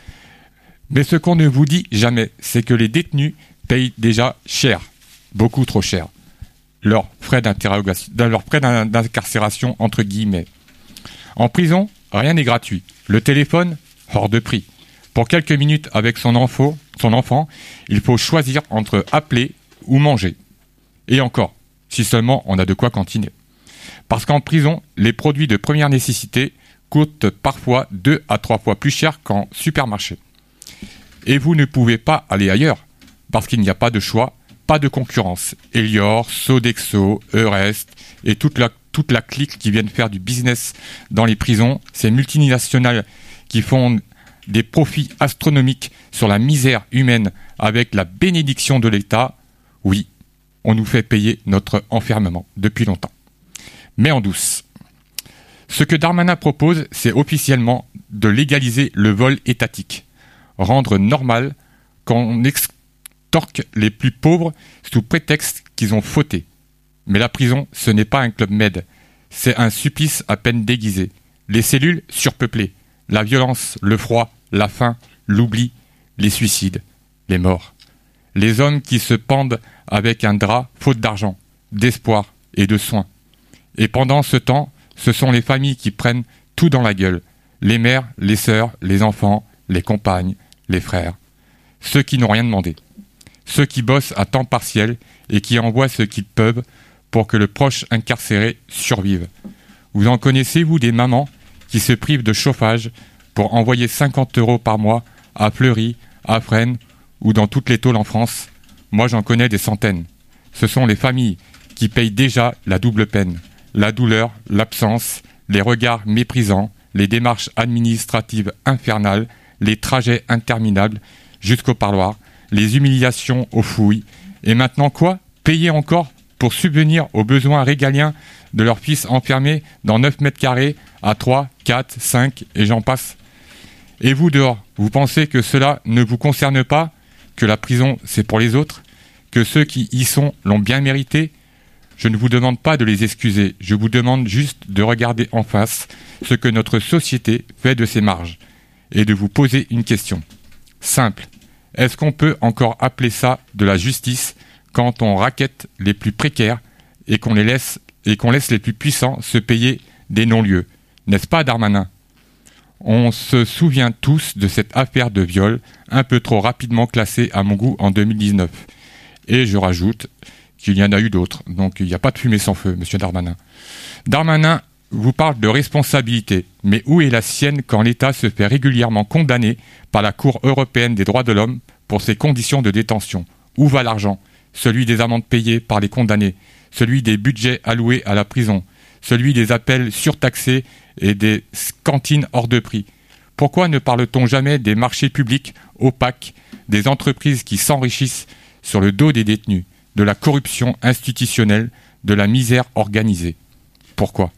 Mais ce qu'on ne vous dit jamais, c'est que les détenus payent déjà cher, beaucoup trop cher, leurs frais d'interrogation, leurs frais d'incarcération entre guillemets. En prison, rien n'est gratuit. Le téléphone, hors de prix. Pour quelques minutes avec son enfant, son enfant, il faut choisir entre appeler ou manger. Et encore, si seulement on a de quoi cantiner. Parce qu'en prison, les produits de première nécessité coûtent parfois deux à trois fois plus cher qu'en supermarché. Et vous ne pouvez pas aller ailleurs, parce qu'il n'y a pas de choix, pas de concurrence. Elior, Sodexo, Eurest et toute la, toute la clique qui viennent faire du business dans les prisons, ces multinationales qui font des profits astronomiques sur la misère humaine avec la bénédiction de l'État, oui, on nous fait payer notre enfermement depuis longtemps. Mais en douce. Ce que Darmanin propose, c'est officiellement de légaliser le vol étatique. Rendre normal qu'on extorque les plus pauvres sous prétexte qu'ils ont fauté. Mais la prison, ce n'est pas un club med. C'est un supplice à peine déguisé. Les cellules surpeuplées. La violence, le froid, la faim, l'oubli, les suicides, les morts. Les hommes qui se pendent avec un drap faute d'argent, d'espoir et de soins. Et pendant ce temps, ce sont les familles qui prennent tout dans la gueule. Les mères, les sœurs, les enfants, les compagnes, les frères. Ceux qui n'ont rien demandé. Ceux qui bossent à temps partiel et qui envoient ce qu'ils peuvent pour que le proche incarcéré survive. Vous en connaissez, vous, des mamans qui se privent de chauffage pour envoyer cinquante euros par mois à Fleury, à Fresnes ou dans toutes les tôles en France? Moi, j'en connais des centaines. Ce sont les familles qui payent déjà la double peine. La douleur, l'absence, les regards méprisants, les démarches administratives infernales, les trajets interminables jusqu'au parloir, les humiliations aux fouilles. Et maintenant quoi? Payer encore pour subvenir aux besoins régaliens de leurs fils enfermés dans neuf mètres carrés à trois, quatre, cinq et j'en passe. Et vous dehors, vous pensez que cela ne vous concerne pas? Que la prison c'est pour les autres? Que ceux qui y sont l'ont bien mérité? Je ne vous demande pas de les excuser, je vous demande juste de regarder en face ce que notre société fait de ses marges et de vous poser une question. Simple. Est-ce qu'on peut encore appeler ça de la justice quand on raquette les plus précaires et qu'on les laisse et qu'on laisse les plus puissants se payer des non-lieux? N'est-ce pas, Darmanin? On se souvient tous de cette affaire de viol un peu trop rapidement classée à mon goût en deux mille dix-neuf. Et je rajoute qu'il y en a eu d'autres. Donc il n'y a pas de fumée sans feu, monsieur Darmanin. Darmanin vous parle de responsabilité, mais où est la sienne quand l'État se fait régulièrement condamner par la Cour européenne des droits de l'homme pour ses conditions de détention? Où va l'argent? Celui des amendes payées par les condamnés, celui des budgets alloués à la prison, celui des appels surtaxés et des cantines hors de prix. Pourquoi ne parle-t-on jamais des marchés publics opaques, des entreprises qui s'enrichissent sur le dos des détenus, de la corruption institutionnelle, de la misère organisée? Pourquoi?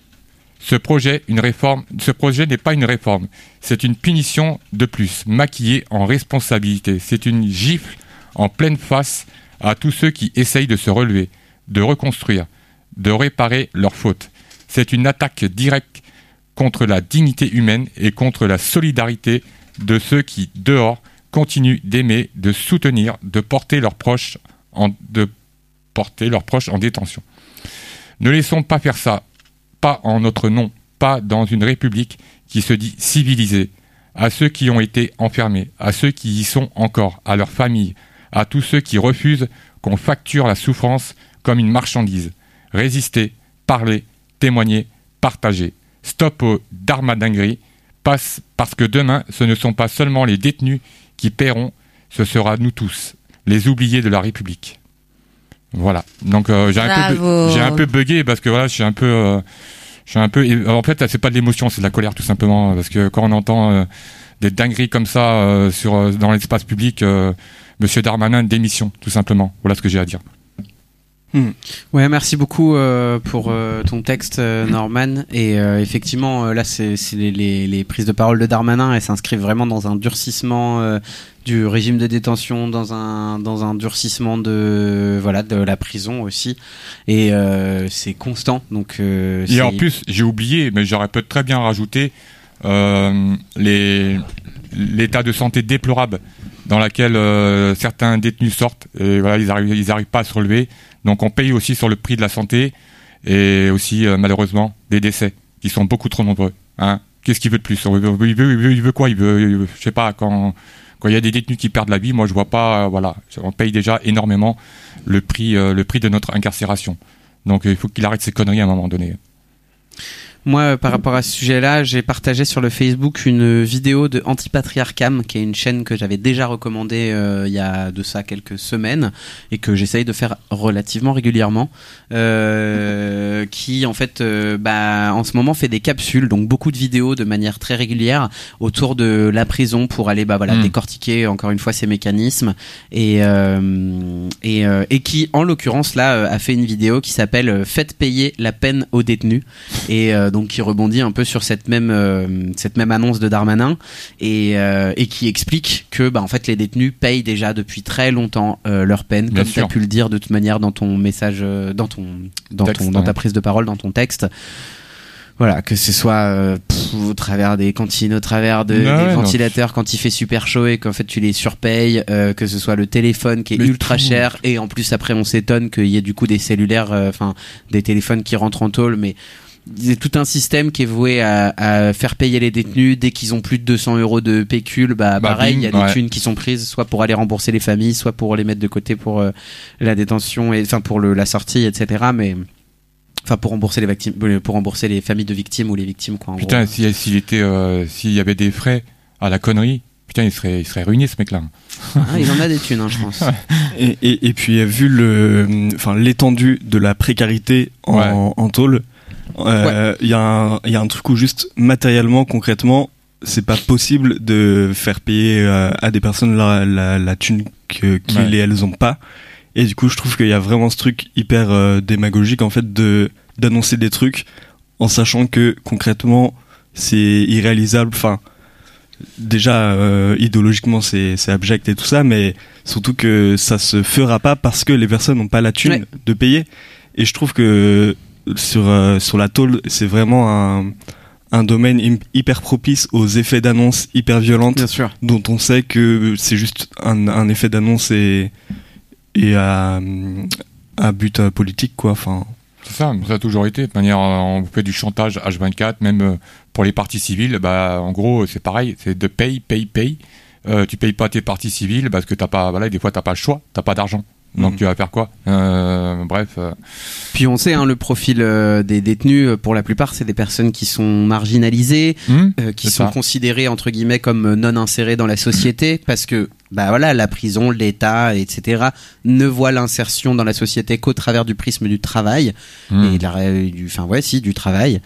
Ce projet, une réforme, ce projet n'est pas une réforme, c'est une punition de plus, maquillée en responsabilité. C'est une gifle en pleine face à tous ceux qui essayent de se relever, de reconstruire, de réparer leurs fautes. C'est une attaque directe contre la dignité humaine et contre la solidarité de ceux qui, dehors, continuent d'aimer, de soutenir, de porter leurs proches en, de porter leurs proches en détention. Ne laissons pas faire ça. Pas en notre nom, pas dans une république qui se dit civilisée, à ceux qui ont été enfermés, à ceux qui y sont encore, à leurs familles, à tous ceux qui refusent qu'on facture la souffrance comme une marchandise. Résistez, parlez, témoignez, partagez. Stop aux darmadingueries, passe parce que demain, ce ne sont pas seulement les détenus qui paieront, ce sera nous tous, les oubliés de la République. Voilà. Donc euh, j'ai un peu j'ai un peu bugué parce que voilà, je suis un peu euh, je suis un peu en fait, c'est pas de l'émotion, c'est de la colère tout simplement parce que quand on entend euh, des dingueries comme ça euh, sur euh, dans l'espace public, euh, monsieur Darmanin démission tout simplement. Voilà ce que j'ai à dire. Hmm. Ouais, merci beaucoup euh, pour euh, ton texte, euh, Norman. Et euh, effectivement, euh, là, c'est, c'est les, les, les prises de parole de Darmanin, elles s'inscrivent vraiment dans un durcissement euh, du régime de détention, dans un dans un durcissement de voilà de la prison aussi. Et euh, c'est constant. Donc euh, et c'est... en plus, j'ai oublié, mais j'aurais peut-être très bien rajouté euh, les l'état de santé déplorable dans laquelle euh, certains détenus sortent. Et voilà, ils arrivent ils arrivent pas à se relever. Donc on paye aussi sur le prix de la santé et aussi euh, malheureusement des décès qui sont beaucoup trop nombreux. Hein. Qu'est-ce qu'il veut de plus? il veut, il, veut, il, veut, il veut quoi il veut, il veut, je sais pas, quand quand il y a des détenus qui perdent la vie, moi je vois pas, euh, voilà, on paye déjà énormément le prix, euh, le prix de notre incarcération. Donc il faut qu'il arrête ses conneries à un moment donné. Moi, euh, par rapport à ce sujet-là, j'ai partagé sur le Facebook une vidéo de Antipatriarcam, qui est une chaîne que j'avais déjà recommandée euh, il y a de ça quelques semaines et que j'essaye de faire relativement régulièrement, euh, qui en fait, euh, bah, en ce moment fait des capsules, donc beaucoup de vidéos de manière très régulière autour de la prison pour aller, bah voilà, mmh. décortiquer encore une fois ces mécanismes et euh, et, euh, et qui, en l'occurrence là, a fait une vidéo qui s'appelle "Faites payer la peine aux détenus" et euh, donc qui rebondit un peu sur cette même euh, cette même annonce de Darmanin et euh, et qui explique que bah en fait les détenus payent déjà depuis très longtemps euh, leur peine, Bien comme tu as pu le dire de toute manière dans ton message, euh, dans ton dans texte, ton dans ouais. ta prise de parole, dans ton texte. Voilà, que ce soit euh, pff, au travers des cantines, au travers de, non, des ouais, ventilateurs non. quand il fait super chaud et qu'en fait tu les surpayes, euh, que ce soit le téléphone qui est Mais ultra tout. cher et en plus après on s'étonne qu'il y ait du coup des cellulaires, enfin euh, des téléphones qui rentrent en tôle, mais c'est tout un système qui est voué à, à faire payer les détenus dès qu'ils ont plus de deux cents euros de pécule. Bah, bah pareil, il y a des ouais. thunes qui sont prises soit pour aller rembourser les familles, soit pour les mettre de côté pour euh, la détention et enfin pour le, la sortie, et cetera. Mais enfin pour rembourser les victimes, pour rembourser les familles de victimes ou les victimes quoi. En Putain, gros. s'il si était, euh, s'il y avait des frais à la connerie. Putain, il serait, il serait ruiné ce mec-là. Ah, il en a des thunes, hein, je pense. Et, et, et puis vu le, enfin l'étendue de la précarité en, ouais. en tôle, il euh, ouais. y a un, il y a un truc où juste matériellement, concrètement, c'est pas possible de faire payer euh, à des personnes la, la, la thune que, qu'ils ouais. et elles ont pas. Et du coup, je trouve qu'il y a vraiment ce truc hyper euh, démagogique en fait de d'annoncer des trucs en sachant que concrètement c'est irréalisable. Enfin. Déjà euh, idéologiquement c'est c'est abject et tout ça, mais surtout que ça se fera pas parce que les personnes n'ont pas la thune ouais. de payer. Et je trouve que sur euh, sur la tôle c'est vraiment un un domaine hyper propice aux effets d'annonce hyper violentes, dont on sait que c'est juste un un effet d'annonce et et à à but politique quoi. Enfin. C'est ça, ça a toujours été. De manière, on fait du chantage H vingt-quatre, même pour les parties civiles. Bah, en gros, c'est pareil, c'est de paye, paye, paye. Euh, tu payes pas tes parties civiles parce que t'as pas, voilà, des fois t'as pas le choix, t'as pas d'argent. Donc mmh. tu vas faire quoi euh, euh, bref. Euh... Puis on sait, hein, le profil euh, des détenus, pour la plupart, c'est des personnes qui sont marginalisées, mmh, euh, qui sont ça. considérées entre guillemets comme non insérées dans la société, parce que bah voilà, la prison, l'État, et cetera ne voit l'insertion dans la société qu'au travers du prisme du travail mmh. et de la, du, enfin ouais, si du travail.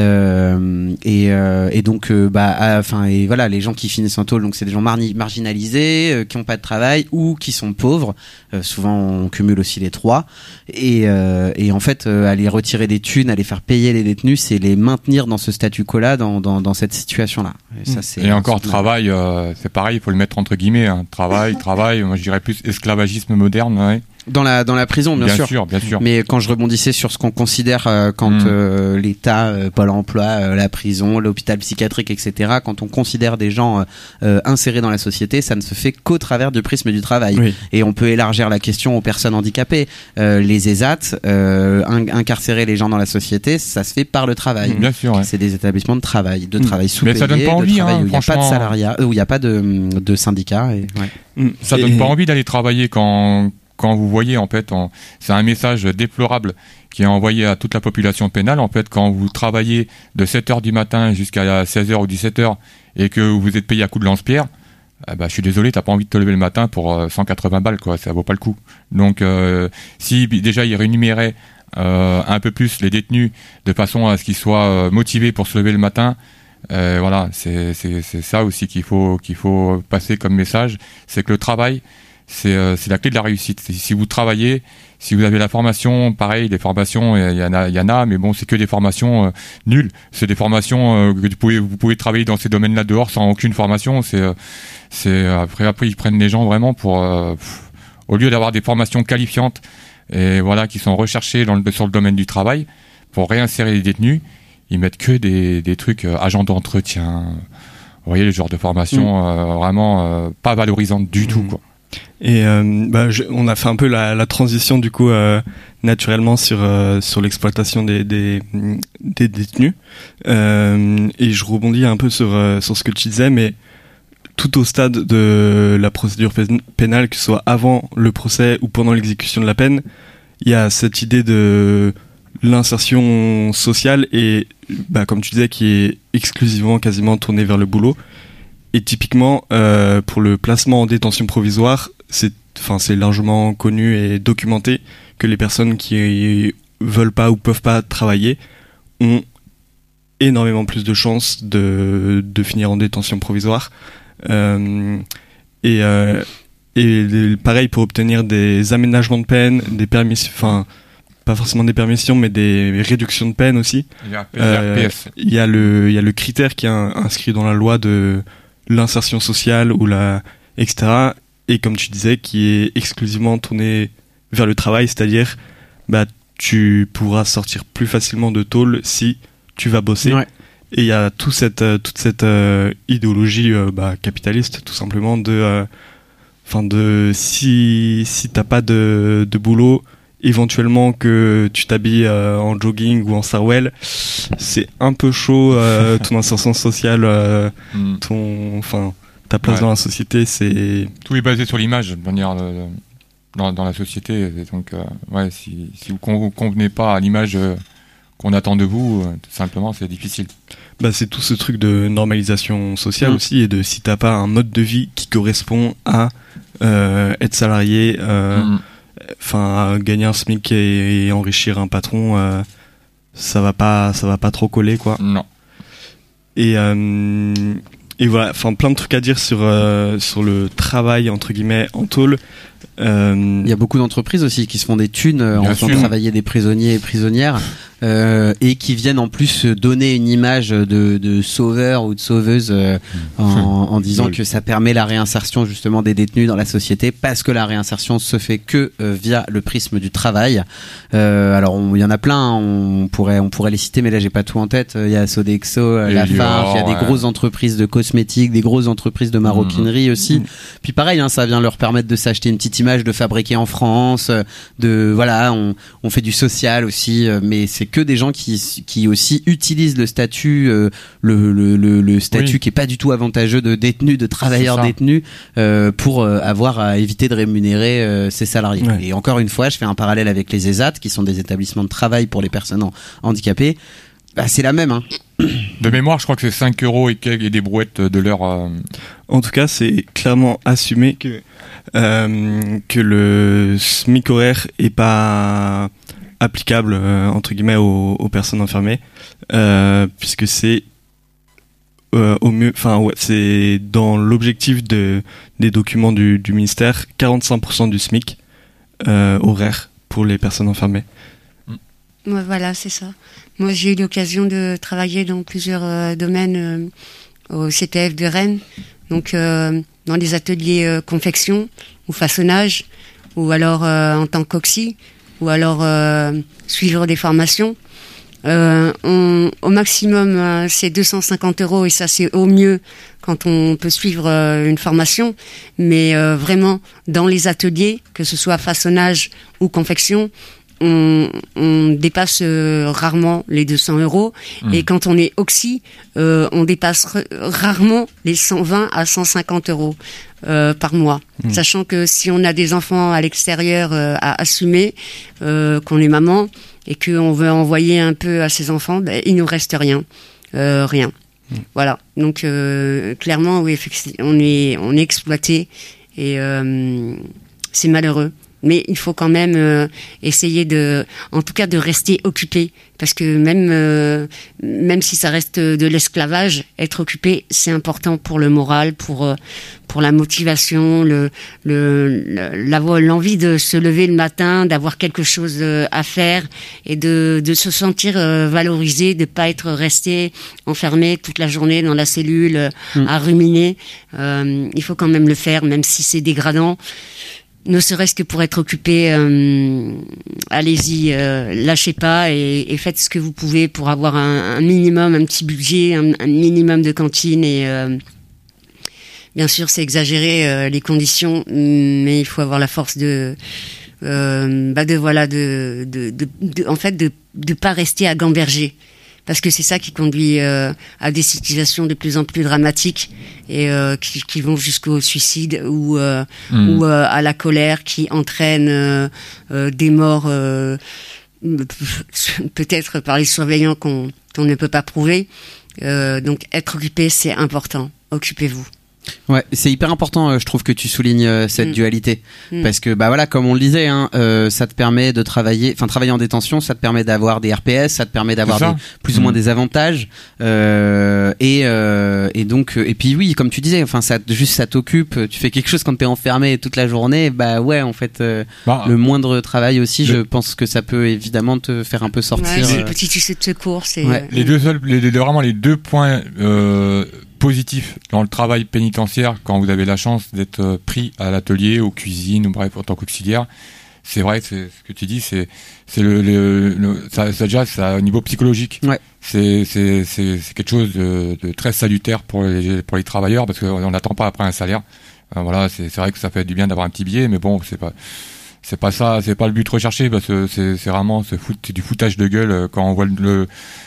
euh, et, euh, et donc euh, bah, enfin et voilà, les gens qui finissent en tôle, donc c'est des gens mar- marginalisés, euh, qui n'ont pas de travail ou qui sont pauvres. Euh, souvent, on cumule aussi les trois. Et, euh, et en fait, euh, aller retirer des thunes, aller faire payer les détenus, c'est les maintenir dans ce statu quo-là, dans, dans, dans cette situation-là. Et, ça, c'est et encore, travail, euh, c'est pareil, il faut le mettre entre guillemets. Hein. Travail, travail, moi je dirais plus esclavagisme moderne, ouais. Dans la dans la prison, bien, bien sûr. sûr, bien sûr. Mais quand je rebondissais sur ce qu'on considère euh, quand mmh. euh, l'État, euh, Pôle Emploi, euh, la prison, l'hôpital psychiatrique, et cetera, quand on considère des gens euh, insérés dans la société, ça ne se fait qu'au travers du prisme du travail. Oui. Et on peut élargir la question aux personnes handicapées. Euh, les ESAT, euh, in- incarcérer les gens dans la société, ça se fait par le travail. Mmh, bien sûr. Ouais. C'est des établissements de travail, de mmh. travail sous-payé, mais ça donne pas envie, de travail hein, où il n'y a pas de salariat, euh, où il n'y a pas de, de syndicat. Et, ouais. mmh. Ça et... donne pas envie d'aller travailler quand quand vous voyez, en fait, on, c'est un message déplorable qui est envoyé à toute la population pénale. En fait, quand vous travaillez de sept heures du matin jusqu'à seize heures ou dix-sept heures et que vous êtes payé à coups de lance-pierre, eh ben, je suis désolé, t'as pas envie de te lever le matin pour euh, cent quatre-vingts balles, quoi. Ça vaut pas le coup. Donc, euh, si déjà ils rémunéraient euh, un peu plus les détenus de façon à ce qu'ils soient euh, motivés pour se lever le matin, euh, voilà, c'est, c'est, c'est ça aussi qu'il faut, qu'il faut passer comme message. C'est que le travail, c'est, euh, c'est la clé de la réussite. C'est, si vous travaillez, si vous avez la formation, pareil, les formations, il y en a, il y en a, mais bon, c'est que des formations euh, nulles. C'est des formations euh, que vous pouvez, vous pouvez travailler dans ces domaines-là dehors sans aucune formation. C'est, euh, c'est après, après ils prennent les gens vraiment pour, euh, pff, au lieu d'avoir des formations qualifiantes et voilà qui sont recherchées dans le, sur le domaine du travail pour réinsérer les détenus, ils mettent que des, des trucs euh, agents d'entretien. Vous voyez, le genre de formation mmh. euh, vraiment euh, pas valorisante du mmh. tout, quoi. Et euh, bah, je, on a fait un peu la, la transition du coup euh, naturellement sur euh, sur l'exploitation des des, des détenus euh, et je rebondis un peu sur euh, sur ce que tu disais, mais tout au stade de la procédure pénale, que ce soit avant le procès ou pendant l'exécution de la peine, il y a cette idée de l'insertion sociale et bah, comme tu disais, qui est exclusivement quasiment tournée vers le boulot. Et typiquement, euh, pour le placement en détention provisoire, c'est, enfin, c'est largement connu et documenté que les personnes qui veulent pas ou peuvent pas travailler ont énormément plus de chances de, de finir en détention provisoire. Euh, et, euh, et pareil pour obtenir des aménagements de peine, des permissions, enfin, pas forcément des permissions, mais des réductions de peine aussi. Il y a, euh, il y a le, il y a le critère qui est inscrit dans la loi de l'insertion sociale ou la, et cetera. Et comme tu disais, qui est exclusivement tourné vers le travail, c'est-à-dire, bah, tu pourras sortir plus facilement de tôle si tu vas bosser. Ouais. Et il y a tout cette, euh, toute cette euh, idéologie euh, bah, capitaliste, tout simplement, de, enfin euh, de si si t'as pas de, de boulot, éventuellement que tu t'habilles euh, en jogging ou en sarouel, c'est un peu chaud. Euh, ton insertion sociale, euh, mm. ton, enfin, ta place ouais. dans la société, c'est tout est basé sur l'image, de manière de, dans dans la société. Et donc, euh, ouais, si si vous con- convenez pas à l'image euh, qu'on attend de vous, euh, tout simplement, c'est difficile. Bah, c'est tout ce truc de normalisation sociale mmh. aussi, et de si t'as pas un mode de vie qui correspond à euh, être salarié, enfin euh, mmh. gagner un SMIC et, et enrichir un patron, euh, ça va pas, ça va pas trop coller, quoi. Non. Et euh, et voilà, enfin plein de trucs à dire sur euh, sur le travail entre guillemets en tôle. Euh... Il y a beaucoup d'entreprises aussi qui se font des thunes euh, en faisant travailler des prisonniers et prisonnières euh, et qui viennent en plus donner une image de, de sauveur ou de sauveuse euh, en, en disant que ça permet la réinsertion justement des détenus dans la société, parce que la réinsertion se fait que euh, via le prisme du travail. Euh, alors il y en a plein, on pourrait on pourrait les citer, mais là j'ai pas tout en tête. Il y a Sodexo, Lafarge, il y a des ouais. grosses entreprises de cosmétiques, des grosses entreprises de maroquinerie mmh. aussi. Mmh. Puis pareil, hein, ça vient leur permettre de s'acheter une petite image de fabriquer en France, de voilà, on on fait du social aussi, mais c'est que des gens qui qui aussi utilisent le statut euh, le, le le le statut oui. qui est pas du tout avantageux de détenus, de travailleurs détenus euh, pour euh, avoir à éviter de rémunérer euh, ses salariés. Ouais. Et encore une fois, je fais un parallèle avec les ESAT qui sont des établissements de travail pour les personnes en, handicapées. Bah, c'est la même, hein. De mémoire, je crois que c'est cinq euros et, et des brouettes de l'heure. Euh... En tout cas, c'est clairement assumé que, euh, que le SMIC horaire est pas applicable, euh, entre guillemets, aux, aux personnes enfermées, euh, puisque c'est, euh, au mieux, enfin, ouais, c'est dans l'objectif de, des documents du, du ministère, quarante-cinq pour cent du SMIC, euh, horaire pour les personnes enfermées. Ouais, voilà, c'est ça. Moi, j'ai eu l'occasion de travailler dans plusieurs euh, domaines euh, au C P F de Rennes, donc euh, dans les ateliers euh, confection ou façonnage, ou alors euh, en tant qu'oxy, ou alors euh, suivre des formations. Euh, on, au maximum, euh, c'est deux cent cinquante euros et ça, c'est au mieux quand on peut suivre euh, une formation. Mais euh, vraiment, dans les ateliers, que ce soit façonnage ou confection, On, on dépasse euh, rarement les deux cents euros mmh. et quand on est oxy, euh, on dépasse r- rarement les cent vingt à cent cinquante euros euh, par mois. Mmh. Sachant que si on a des enfants à l'extérieur euh, à assumer, euh, qu'on est maman et qu'on veut envoyer un peu à ses enfants, ben, il nous reste rien, euh, rien. Mmh. Voilà. Donc euh, clairement, oui, on est on est exploité et euh, c'est malheureux. Mais il faut quand même euh, essayer de, en tout cas, de rester occupé, parce que même euh, même si ça reste de l'esclavage, être occupé, c'est important pour le moral, pour euh, pour la motivation, le le l'avoir l'envie de se lever le matin, d'avoir quelque chose à faire et de de se sentir euh, valorisé, de pas être resté enfermé toute la journée dans la cellule mmh. à ruminer. Euh, il faut quand même le faire, même si c'est dégradant. Ne serait-ce que pour être occupé, euh, allez-y, euh, lâchez pas et, et faites ce que vous pouvez pour avoir un, un minimum, un petit budget, un, un minimum de cantine. Et euh, bien sûr, c'est exagéré euh, les conditions, mais il faut avoir la force de, euh, bah de voilà, de, de, de, de, en fait, de de pas rester à gamberger. Parce que c'est ça qui conduit euh, à des situations de plus en plus dramatiques et euh, qui, qui vont jusqu'au suicide ou, euh, mmh. ou euh, à la colère qui entraîne euh, euh, des morts euh, peut-être par les surveillants qu'on, qu'on ne peut pas prouver. Euh, donc être occupé, c'est important. Occupez-vous. Ouais, c'est hyper important, euh, je trouve que tu soulignes euh, cette mmh. dualité, mmh. parce que bah voilà, comme on le disait, hein, euh, ça te permet de travailler, enfin travailler en détention, ça te permet d'avoir des R P S, ça te permet d'avoir des, plus mmh. ou moins des avantages, euh, et euh, et donc et puis oui, comme tu disais, enfin ça juste ça t'occupe, tu fais quelque chose quand t'es enfermé toute la journée, bah ouais, en fait, euh, bah, le moindre travail aussi, le... je pense que ça peut évidemment te faire un peu sortir. Ouais, c'est euh... le petit tissu de secours, c'est ouais. euh... les deux seuls, les, les, vraiment les deux points. Euh... positif dans le travail pénitentiaire quand vous avez la chance d'être pris à l'atelier, aux cuisines ou bref en tant qu'auxiliaire, c'est vrai, c'est ce que tu dis, c'est c'est le, le, le ça, ça déjà ça au niveau psychologique, ouais. c'est c'est c'est c'est quelque chose de, de très salutaire pour les pour les travailleurs parce qu'on n'attend pas après un salaire. Euh, voilà, c'est c'est vrai que ça fait du bien d'avoir un petit billet, mais bon, c'est pas c'est pas ça, c'est pas le but recherché parce que c'est c'est vraiment ce foot, c'est du foutage de gueule quand on voit le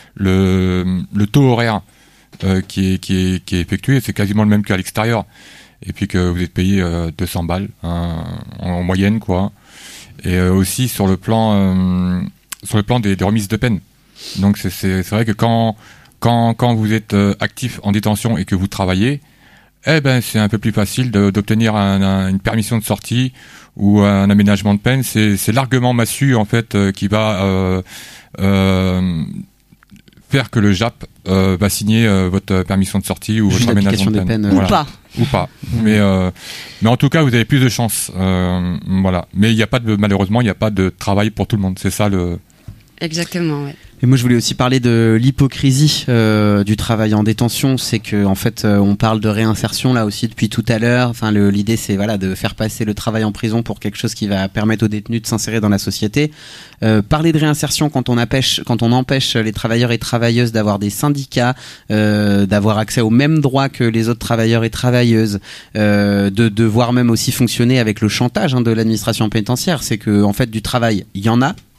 le le taux horaire. Euh, qui est qui est qui est effectué, c'est quasiment le même qu'à l'extérieur, et puis que vous êtes payé euh, deux cents balles hein, en, en moyenne quoi, et euh, aussi sur le plan euh, sur le plan des, des remises de peine. Donc c'est c'est c'est vrai que quand quand quand vous êtes euh, actif en détention et que vous travaillez, eh ben c'est un peu plus facile de, d'obtenir un, un, une permission de sortie ou un aménagement de peine. C'est c'est l'argument massu en fait euh, qui va euh, euh, faire que le J A P euh, va signer euh, votre permission de sortie ou juste votre aménagement de peine, peine euh, voilà. ou pas ou pas mmh. mais euh, mais en tout cas vous avez plus de chance euh, voilà, mais il y a pas de malheureusement il y a pas de travail pour tout le monde, c'est ça le exactement ouais. Et moi je voulais aussi parler de l'hypocrisie euh, du travail en détention, c'est que en fait euh, on parle de réinsertion là aussi depuis tout à l'heure. Enfin le, l'idée c'est voilà de faire passer le travail en prison pour quelque chose qui va permettre aux détenus de s'insérer dans la société. Euh, parler de réinsertion quand on empêche quand on empêche les travailleurs et travailleuses d'avoir des syndicats, euh, d'avoir accès aux mêmes droits que les autres travailleurs et travailleuses, euh, de devoir même aussi fonctionner avec le chantage hein, de l'administration pénitentiaire, c'est que en fait du travail il y en a.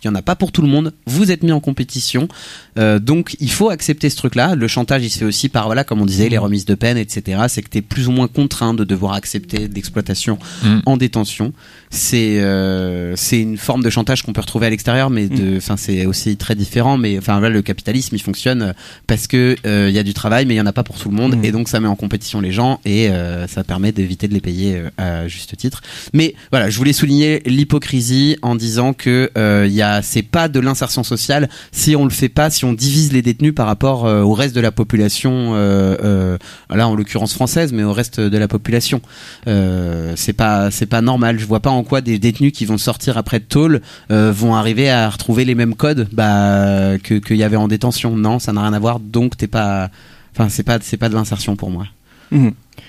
il y en a pas pour tout le monde. Vous êtes mis en compétition, euh, donc il faut accepter ce truc-là. Le chantage, il se fait aussi par voilà, comme on disait, les remises de peine, et cetera. C'est que t'es plus ou moins contraint de devoir accepter d'exploitation mmh. en détention. C'est euh, c'est une forme de chantage qu'on peut retrouver à l'extérieur, mais de, enfin mmh. c'est aussi très différent. Mais enfin voilà, le capitalisme, il fonctionne parce que il euh, y a du travail, mais il y en a pas pour tout le monde, mmh. et donc ça met en compétition les gens et euh, ça permet d'éviter de les payer euh, à juste titre. Mais voilà, je voulais souligner l'hypocrisie en disant que euh, y a, c'est pas de l'insertion sociale si on le fait pas, si on divise les détenus par rapport euh, au reste de la population, euh, euh, là en l'occurrence française, mais au reste de la population. Euh, c'est pas, c'est pas normal. Je vois pas en quoi des détenus qui vont sortir après de tôle euh, vont arriver à retrouver les mêmes codes bah, que qu'il y avait en détention. Non, ça n'a rien à voir. Donc t'es pas, enfin c'est pas, c'est pas de l'insertion pour moi. Mmh.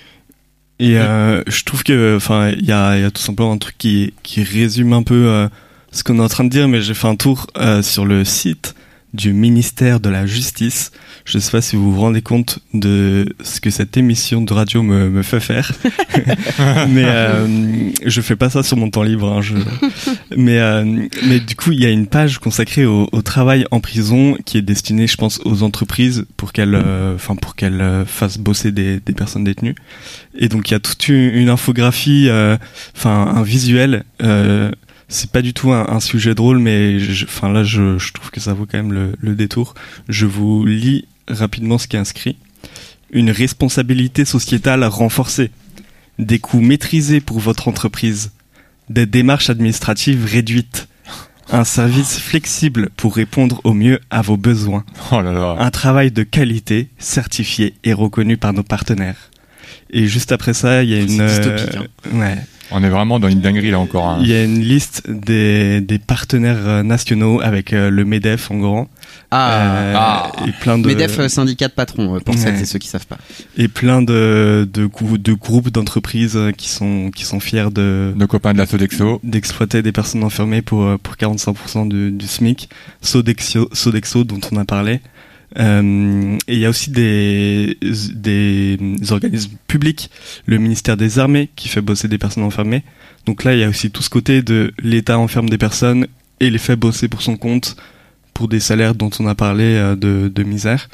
Et euh, je trouve que, enfin, il y a, y a tout simplement un truc qui, qui résume un peu euh, ce qu'on est en train de dire, mais j'ai fait un tour euh, sur le site du ministère de la Justice. Je sais pas si vous vous rendez compte de ce que cette émission de radio me, me fait faire. mais euh, je fais pas ça sur mon temps libre. Hein, je... mais, euh, mais du coup, il y a une page consacrée au, au travail en prison qui est destinée, je pense, aux entreprises pour qu'elles, enfin, euh, pour qu'elles euh, fassent bosser des, des personnes détenues. Et donc, il y a toute une, une infographie, enfin, euh, un visuel. Euh, C'est pas du tout un, un sujet drôle, mais enfin là, je, je trouve que ça vaut quand même le, le détour. Je vous lis rapidement ce qui est inscrit. Une responsabilité sociétale renforcée, des coûts maîtrisés pour votre entreprise, des démarches administratives réduites, un service flexible pour répondre au mieux à vos besoins, oh là là. Un travail de qualité certifié et reconnu par nos partenaires. Et juste après ça, il y a une... C'est dystopique, hein. euh, ouais. On est vraiment dans une dinguerie là encore. Hein. Il y a une liste des, des partenaires nationaux avec euh, le MEDEF en grand. Ah, euh, ah. Et plein de... MEDEF, syndicat de patrons, pour ouais. celles et ceux qui savent pas. Et plein de, de, de groupes d'entreprises qui sont, qui sont fiers de... Nos copains de la Sodexo. D'exploiter des personnes enfermées pour, pour quarante-cinq pour cent du, du SMIC. Sodexo, Sodexo, dont on a parlé. Euh, et il y a aussi des, des organismes publics, le ministère des Armées qui fait bosser des personnes enfermées. Donc là, il y a aussi tout ce côté de l'État enferme des personnes et les fait bosser pour son compte pour des salaires dont on a parlé euh, de, de misère.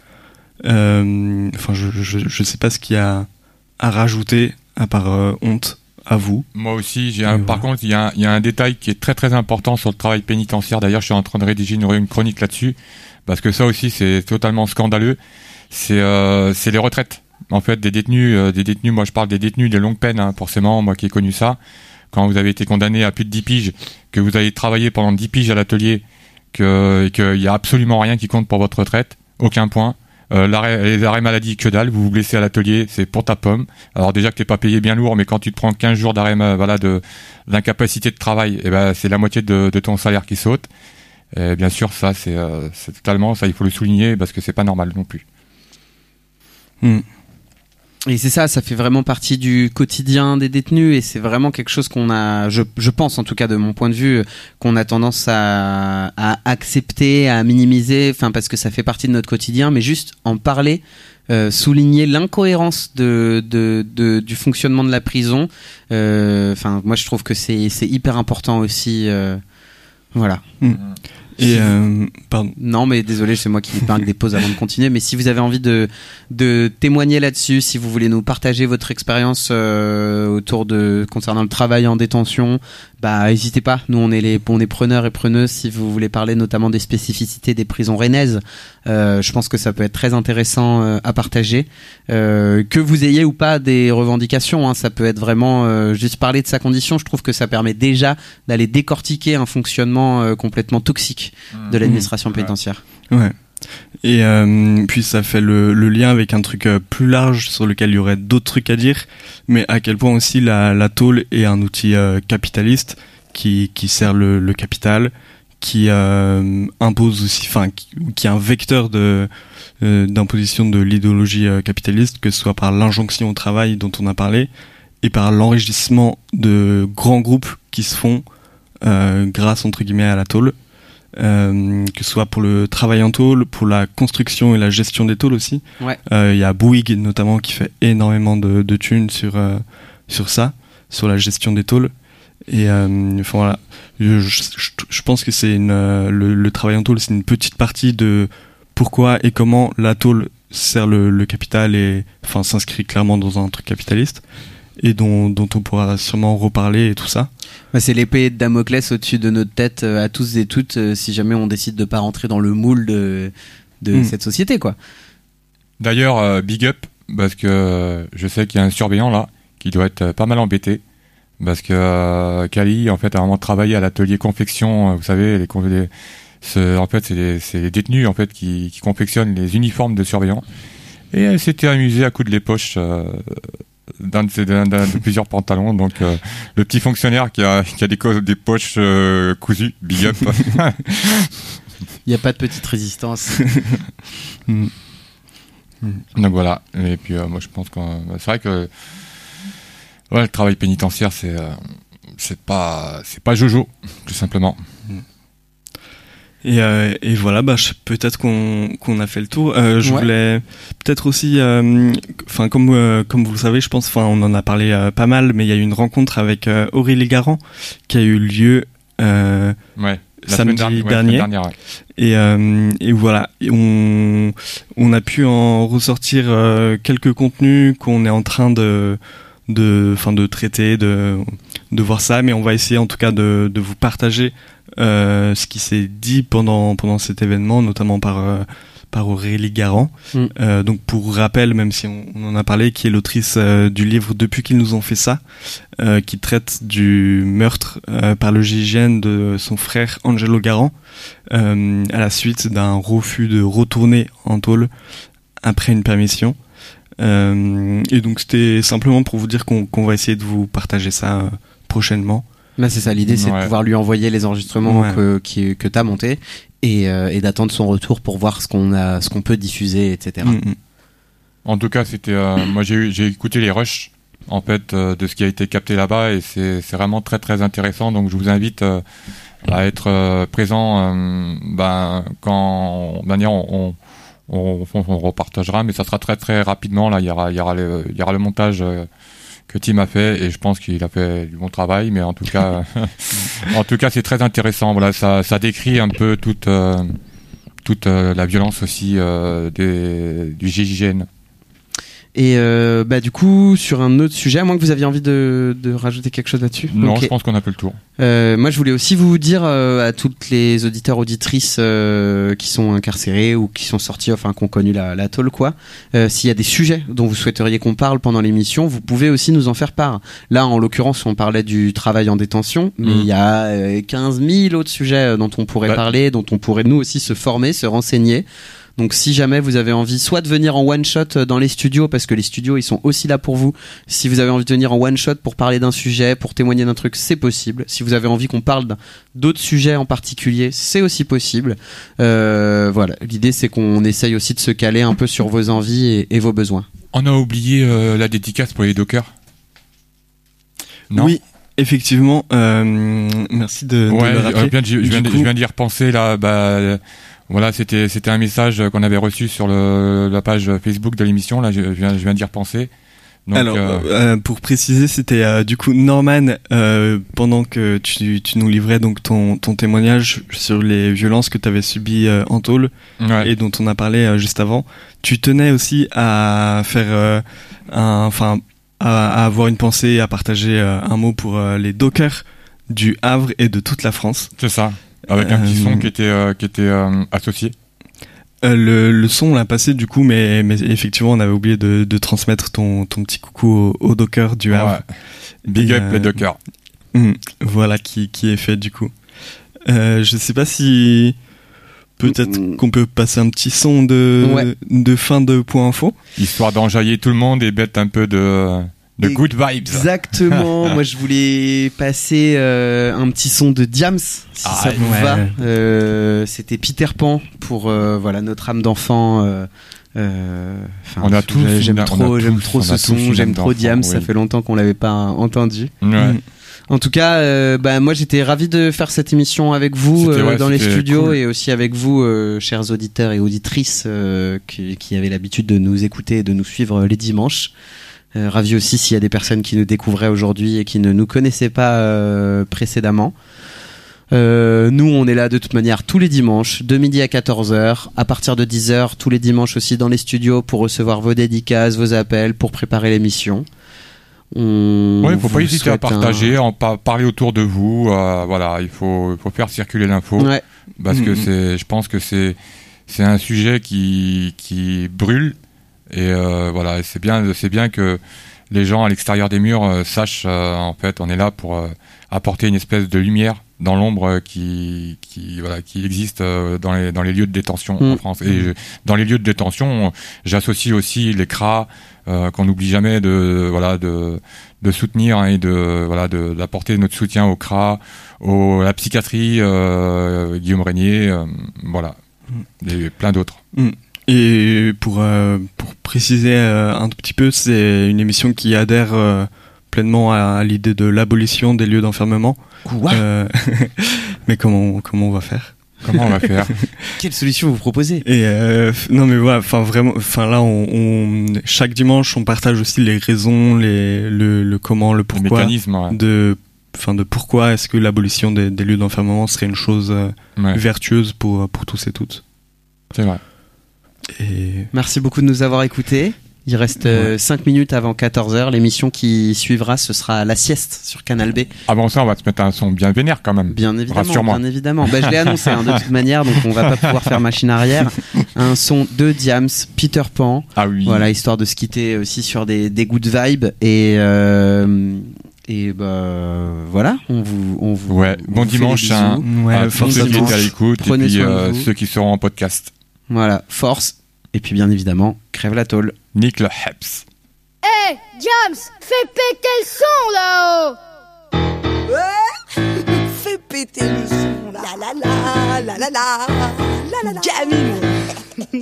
Euh, enfin, je, je, je sais pas ce qu'il y a à rajouter à part euh, honte. À vous. Moi aussi, j'ai un, oui, par ouais. contre, il y, a un, il y a un détail qui est très très important sur le travail pénitentiaire. D'ailleurs, je suis en train de rédiger une, une chronique là-dessus, parce que ça aussi, c'est totalement scandaleux. C'est, euh, c'est les retraites. En fait, des détenus, euh, des détenus. Moi, je parle des détenus de longue peine, hein, forcément. Moi, qui ai connu ça, quand vous avez été condamné à plus de dix piges, que vous avez travaillé pendant dix piges à l'atelier, que, et qu'il y a absolument rien qui compte pour votre retraite, aucun point. Euh, l'arrêt, les arrêts maladie, que dalle, vous vous blessez à l'atelier, c'est pour ta pomme. Alors déjà que t'es pas payé bien lourd, mais quand tu te prends quinze jours d'arrêt, voilà, de, d'incapacité de travail, eh ben, c'est la moitié de, de ton salaire qui saute. Et bien sûr, ça, c'est, euh, c'est totalement, ça, il faut le souligner parce que c'est pas normal non plus. Hmm. Et c'est ça, ça fait vraiment partie du quotidien des détenus et c'est vraiment quelque chose qu'on a, je, je pense en tout cas de mon point de vue, qu'on a tendance à, à accepter, à minimiser, enfin parce que ça fait partie de notre quotidien, mais juste en parler, euh, souligner l'incohérence de, de, de, du fonctionnement de la prison. Euh, enfin, moi je trouve que c'est, c'est hyper important aussi. Euh, voilà. Mmh. Et euh, pardon. Non, mais désolé, c'est moi qui parle des pauses avant de continuer. Mais si vous avez envie de de témoigner là-dessus, si vous voulez nous partager votre expérience euh, autour de concernant le travail en détention, bah n'hésitez pas. Nous, on est les on est preneurs et preneuses. Si vous voulez parler notamment des spécificités des prisons rennaises, euh, je pense que ça peut être très intéressant euh, à partager. Euh, que vous ayez ou pas des revendications, hein, ça peut être vraiment euh, juste parler de sa condition. Je trouve que ça permet déjà d'aller décortiquer un fonctionnement euh, complètement toxique de l'administration mmh. pénitentiaire. Ouais. Et euh, puis ça fait le, le lien avec un truc euh, plus large sur lequel il y aurait d'autres trucs à dire, mais à quel point aussi la, la tôle est un outil euh, capitaliste qui, qui sert le, le capital, qui euh, impose aussi, enfin qui, qui est un vecteur de euh, d'imposition de l'idéologie euh, capitaliste, que ce soit par l'injonction au travail dont on a parlé, et par l'enrichissement de grands groupes qui se font euh, grâce entre guillemets à la tôle. Euh, que ce soit pour le travail en tôle, pour la construction et la gestion des tôles aussi. Il ouais. euh, y a Bouygues notamment qui fait énormément de, de thunes sur, euh, sur ça, sur la gestion des tôles. Et euh, enfin voilà, je, je, je pense que c'est une euh, le, le travail en tôle, c'est une petite partie de pourquoi et comment la tôle sert le, le capital et enfin s'inscrit clairement dans un truc capitaliste et dont, dont on pourra sûrement reparler et tout ça. Bah, c'est l'épée de Damoclès au-dessus de notre tête euh, à tous et toutes euh, si jamais on décide de pas rentrer dans le moule de, de mmh. cette société, quoi. D'ailleurs, euh, big up, parce que euh, je sais qu'il y a un surveillant là qui doit être euh, pas mal embêté, parce que euh, Kali en fait a vraiment travaillé à l'atelier confection, euh, vous savez, les, les ce, en fait c'est les, c'est les détenus en fait qui, qui confectionnent les uniformes de surveillants, et elle s'était amusée à coudre les poches euh, d'un de, ces, d'un, d'un de plusieurs pantalons, donc euh, le petit fonctionnaire qui a, qui a des, des poches euh, cousues, big up. Il n'y a pas de petite résistance. mm. Donc voilà, et puis euh, moi je pense que euh, c'est vrai que ouais, le travail pénitentiaire c'est euh, c'est pas c'est pas Jojo tout simplement. Et, euh, et voilà, bah je, peut-être qu'on qu'on a fait le tour. Euh, je ouais. voulais peut-être aussi, enfin euh, comme euh, comme vous le savez, je pense, enfin on en a parlé euh, pas mal, mais il y a eu une rencontre avec euh, Aurélie Garand qui a eu lieu euh, ouais, samedi dernière, dernier. Ouais, dernière, ouais. Et euh, et voilà, et on on a pu en ressortir euh, quelques contenus qu'on est en train de de enfin de traiter, de de voir ça, mais on va essayer en tout cas de de vous partager Euh, ce qui s'est dit pendant pendant cet événement, notamment par euh, par Aurélie Garand. Mm. Euh, donc pour rappel, même si on, on en a parlé, qui est l'autrice euh, du livre Depuis qu'ils nous ont fait ça, euh, qui traite du meurtre euh, par le G I G N de son frère Angelo Garand, euh, à la suite d'un refus de retourner en tôle après une permission. Euh, et donc c'était simplement pour vous dire qu'on, qu'on va essayer de vous partager ça euh, prochainement. Là, c'est ça, l'idée, c'est ouais. de pouvoir lui envoyer les enregistrements ouais. que, qui, que t'as montés et, euh, et d'attendre son retour pour voir ce qu'on a, ce qu'on peut diffuser, et cetera. Mm-hmm. En tout cas, c'était, euh, moi, j'ai eu, j'ai écouté les rushs, en fait, euh, de ce qui a été capté là-bas et c'est, c'est vraiment très, très intéressant. Donc, je vous invite euh, à être euh, présent, euh, ben, quand, manière, on, on, on, on repartagera, mais ça sera très, très rapidement. Là, il y aura, il y aura le, il y aura le montage. Euh, que Tim a fait et je pense qu'il a fait du bon travail, mais en tout cas en tout cas c'est très intéressant. Voilà, ça ça décrit un peu toute euh, toute euh, la violence aussi euh, des, du G I G N. Et euh, bah du coup sur un autre sujet, à moins que vous aviez envie de, de rajouter quelque chose là-dessus. Non, okay. Je pense qu'on a fait le tour. Euh, moi je voulais aussi vous dire euh, à toutes les auditeurs auditrices euh, qui sont incarcérés ou qui sont sortis, enfin qui ont connu la, la tôle quoi, euh, s'il y a des sujets dont vous souhaiteriez qu'on parle pendant l'émission, vous pouvez aussi nous en faire part. Là en l'occurrence on parlait du travail en détention, mais il mmh. y a euh, quinze mille autres sujets dont on pourrait bah. parler, dont on pourrait nous aussi se former, se renseigner. Donc si jamais vous avez envie soit de venir en one shot dans les studios, parce que les studios ils sont aussi là pour vous, si vous avez envie de venir en one shot pour parler d'un sujet, pour témoigner d'un truc, c'est possible. Si vous avez envie qu'on parle d'autres sujets en particulier, c'est aussi possible. Euh, voilà, l'idée c'est qu'on essaye aussi de se caler un peu sur vos envies et, et vos besoins. On a oublié euh, la dédicace pour les dockers. Non ? Oui. Effectivement, euh, merci de, ouais, de le rappeler. Euh, bien, je, je, viens, coup... je viens d'y repenser là. Bah, voilà, c'était c'était un message qu'on avait reçu sur le, la page Facebook de l'émission. Là, je, je viens je viens d'y repenser. Donc, Alors, euh... Euh, pour préciser, c'était euh, du coup Norman, euh, pendant que tu, tu nous livrais donc ton, ton témoignage sur les violences que tu avais subies euh, en tôle ouais. et dont on a parlé euh, juste avant. Tu tenais aussi à faire euh, un, enfin. À, à avoir une pensée, à partager euh, un mot pour euh, les dockers du Havre et de toute la France. C'est ça, avec un euh, petit son qui était euh, qui était euh, associé. Euh, le, le son on l'a passé du coup, mais mais effectivement on avait oublié de, de transmettre ton ton petit coucou aux au dockers du Havre. Ouais. Big et, up euh, les dockers. Hum, voilà qui qui est fait du coup. Euh, je sais pas si peut-être mmh. qu'on peut passer un petit son de, ouais. de fin de Point Info. Histoire d'enjailler tout le monde et mettre un peu de, de good vibes. Exactement. Moi, je voulais passer euh, un petit son de Diams, si ah, ça vous ouais. va. Euh, c'était Peter Pan pour euh, voilà, notre âme d'enfant. Euh, euh, on a tous j'aime une, trop, on a j'aime tous, trop ce son, j'aime trop Diams. Oui. Ça fait longtemps qu'on l'avait pas entendu. Ouais. Mmh. En tout cas, euh, bah moi j'étais ravi de faire cette émission avec vous euh, ouais, dans les studios cool. Et aussi avec vous, euh, chers auditeurs et auditrices euh, qui, qui avaient l'habitude de nous écouter et de nous suivre les dimanches. Euh, ravi aussi s'il y a des personnes qui nous découvraient aujourd'hui et qui ne nous connaissaient pas euh, précédemment. Euh, nous, on est là de toute manière tous les dimanches, de midi à quatorze heures, à partir de dix heures, tous les dimanches aussi dans les studios pour recevoir vos dédicaces, vos appels, pour préparer l'émission. On ouais, il faut pas hésiter à partager, un... en pa- parler autour de vous. Euh, voilà, il faut, faut faire circuler l'info, ouais. parce mmh. que c'est, je pense que c'est, c'est un sujet qui, qui brûle. Et euh, voilà, c'est bien, c'est bien que les gens à l'extérieur des murs euh, sachent. Euh, en fait, on est là pour euh, apporter une espèce de lumière dans l'ombre qui, qui, voilà, qui existe euh, dans les dans les lieux de détention mmh. en France. Et mmh. je, dans les lieux de détention, j'associe aussi les C R A euh, qu'on n'oublie jamais de voilà de de soutenir hein, et de voilà de d'apporter notre soutien au C R A, au à la psychiatrie, euh, Guillaume Régnier, euh, voilà, mmh. et plein d'autres. Mmh. Et pour euh, pour préciser euh, un tout petit peu, c'est une émission qui adhère euh, pleinement à, à l'idée de l'abolition des lieux d'enfermement. Quoi euh, Mais comment comment on va faire Comment on va faire Quelle solution vous proposez? Et euh, non mais voilà, enfin vraiment, enfin là, on, on chaque dimanche, on partage aussi les raisons, les le, le comment, le pourquoi, le mécanisme, ouais. de enfin de pourquoi est-ce que l'abolition des, des lieux d'enfermement serait une chose euh, ouais. vertueuse pour pour tous et toutes. C'est vrai. Et... Merci beaucoup de nous avoir écoutés. Il reste euh, ouais. cinq minutes avant quatorze heures. L'émission qui suivra, ce sera La Sieste sur Canal B. Avant ça, on va se mettre un son bien vénère quand même. Bien évidemment, bien évidemment. Bah, je l'ai annoncé hein, de toute manière, donc on va pas pouvoir faire machine arrière. Un son de Diams, Peter Pan. Ah oui. Voilà, histoire de se quitter aussi sur des, des good vibes. Et, euh, et bah, voilà, on vous, on vous. Ouais, on bon vous dimanche hein, ouais, à tous ceux qui étaient à l'écoute et puis euh, ceux qui seront en podcast. Voilà, force. Et puis bien évidemment, crève la tôle. Nick le Heps. Hey, James, fais péter le son là-haut. Ouais. Fais péter le son là. La la la, la la la, la la la. Jamie.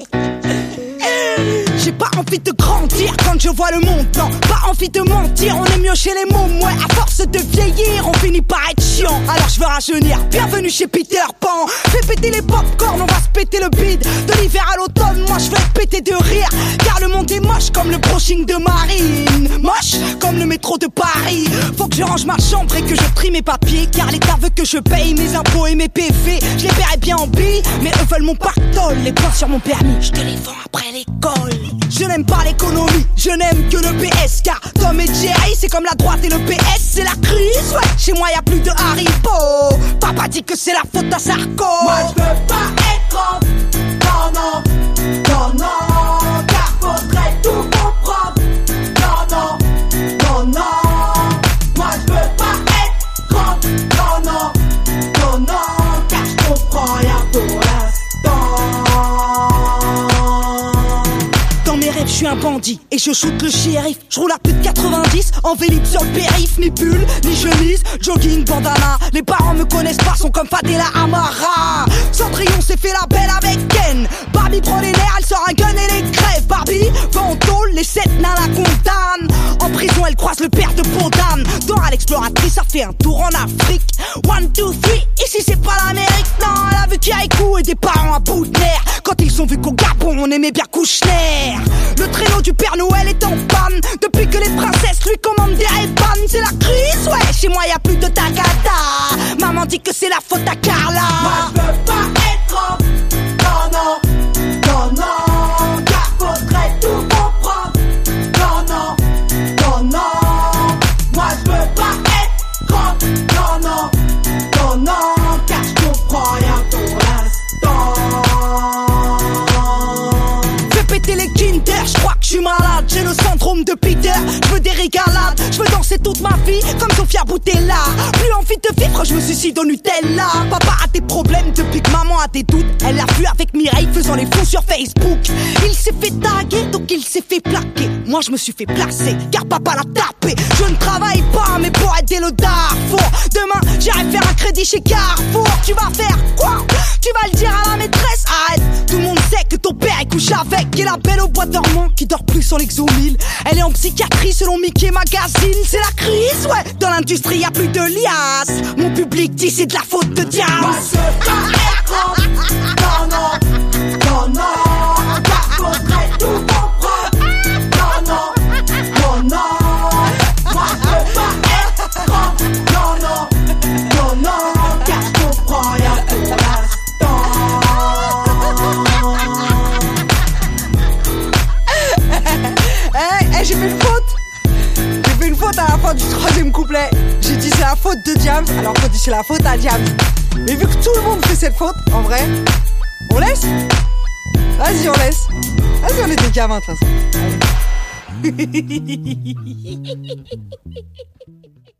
J'ai pas envie de grandir quand je vois le montant. Pas envie de mentir, on est mieux chez les mômes. Ouais, à force de vieillir, on finit par être chiant. Alors je veux rajeunir, bienvenue chez Peter Pan. Fais péter les popcorn, on va se péter le bide. De l'hiver à l'automne, moi je vais être pété de rire. Car le monde est moche comme le brushing de Marine. Moche comme le métro de Paris. Faut que je range ma chambre et que je trie mes papiers. Car l'État veut que je paye mes impôts et mes P V. Je les paierai bien en billes, mais eux veulent mon pactole. Les points sur mon permis, je te les vends après l'école. Je n'aime pas l'économie, je n'aime que le P S. Car Tom et Jerry, c'est comme la droite et le P S, c'est la crise. Ouais, chez moi y a plus de Haribo. Papa dit que c'est la faute à Sarko. Moi je veux pas être non, non, non, non. Car faudrait tout comprendre. Non, non, non, non. Moi je veux pas être grande. Non, non, non, non. Car je comprends rien pour l'instant. Je suis un bandit et je shoot le shérif. Je roule à plus de quatre-vingt-dix en vélib sur le périph'. Ni pull, ni chemise, jogging, bandana. Les parents me connaissent pas, sont comme Fadela Amara. Cendrillon s'est fait la belle avec Ken. Barbie prend les nerfs, elle sort un gun et les crève. Barbie va en tôle, les sept nains la condamnent. En prison elle croise le père de Bodam. Dora l'exploratrice, ça fait un tour en Afrique. One, two, three, ici c'est pas l'Amérique. Non, elle a vu Kirikou et des parents à bout de nerfs. Quand ils ont vu qu'au Gabon on aimait bien Kouchner. Le traîneau du Père Noël est en panne. Depuis que les princesses lui commandent des Ray-Ban. C'est la crise, ouais, chez moi y a plus de Tagada. Maman dit que c'est la faute à Carla. Moi je veux pas être non, non, non, non. Car faudrait tout comprendre. Non, non, non, non. Moi je veux pas être grande. Non, non, non, non. Car je comprends rien pour l'instant. Péter les Kinder, je crois que je suis malade. J'ai le syndrome de Peter, je veux des régalades. Je veux danser toute ma vie comme Sofia Boutella. Plus envie de vivre, je me suicide au Nutella. Papa a des problèmes depuis que maman a des doutes. Elle l'a vu avec Mireille faisant les fous sur Facebook. Il s'est fait taguer, donc il s'est fait plaquer. Moi je me suis fait placer, car papa l'a tapé. Je ne travaille pas, mais pour aider le Darfour. Demain, j'irai faire un crédit chez Carrefour. Tu vas faire quoi? Tu vas le dire à la maîtresse? Arrête, tout le monde sait que ton père il couche avec. Qui est la belle au bois dormant, qui dort plus sur l'exomile. Elle est en psychiatrie selon Mickey Magazine. C'est la crise, ouais, dans l'industrie y'a plus de liasses. Mon public dit c'est de la faute de Diaz. Moi je veux pas être non, non, non, non. Car faudrait tout comprendre. Non, non, non, non. j'ai fait une faute. J'ai fait une faute à la fin du troisième couplet. J'ai dit c'est la faute de Diams, alors qu'on dit c'est la faute à Diams. Mais vu que tout le monde fait cette faute, en vrai, on laisse. Vas-y, on laisse. Vas-y, on est des gamins de toute façon.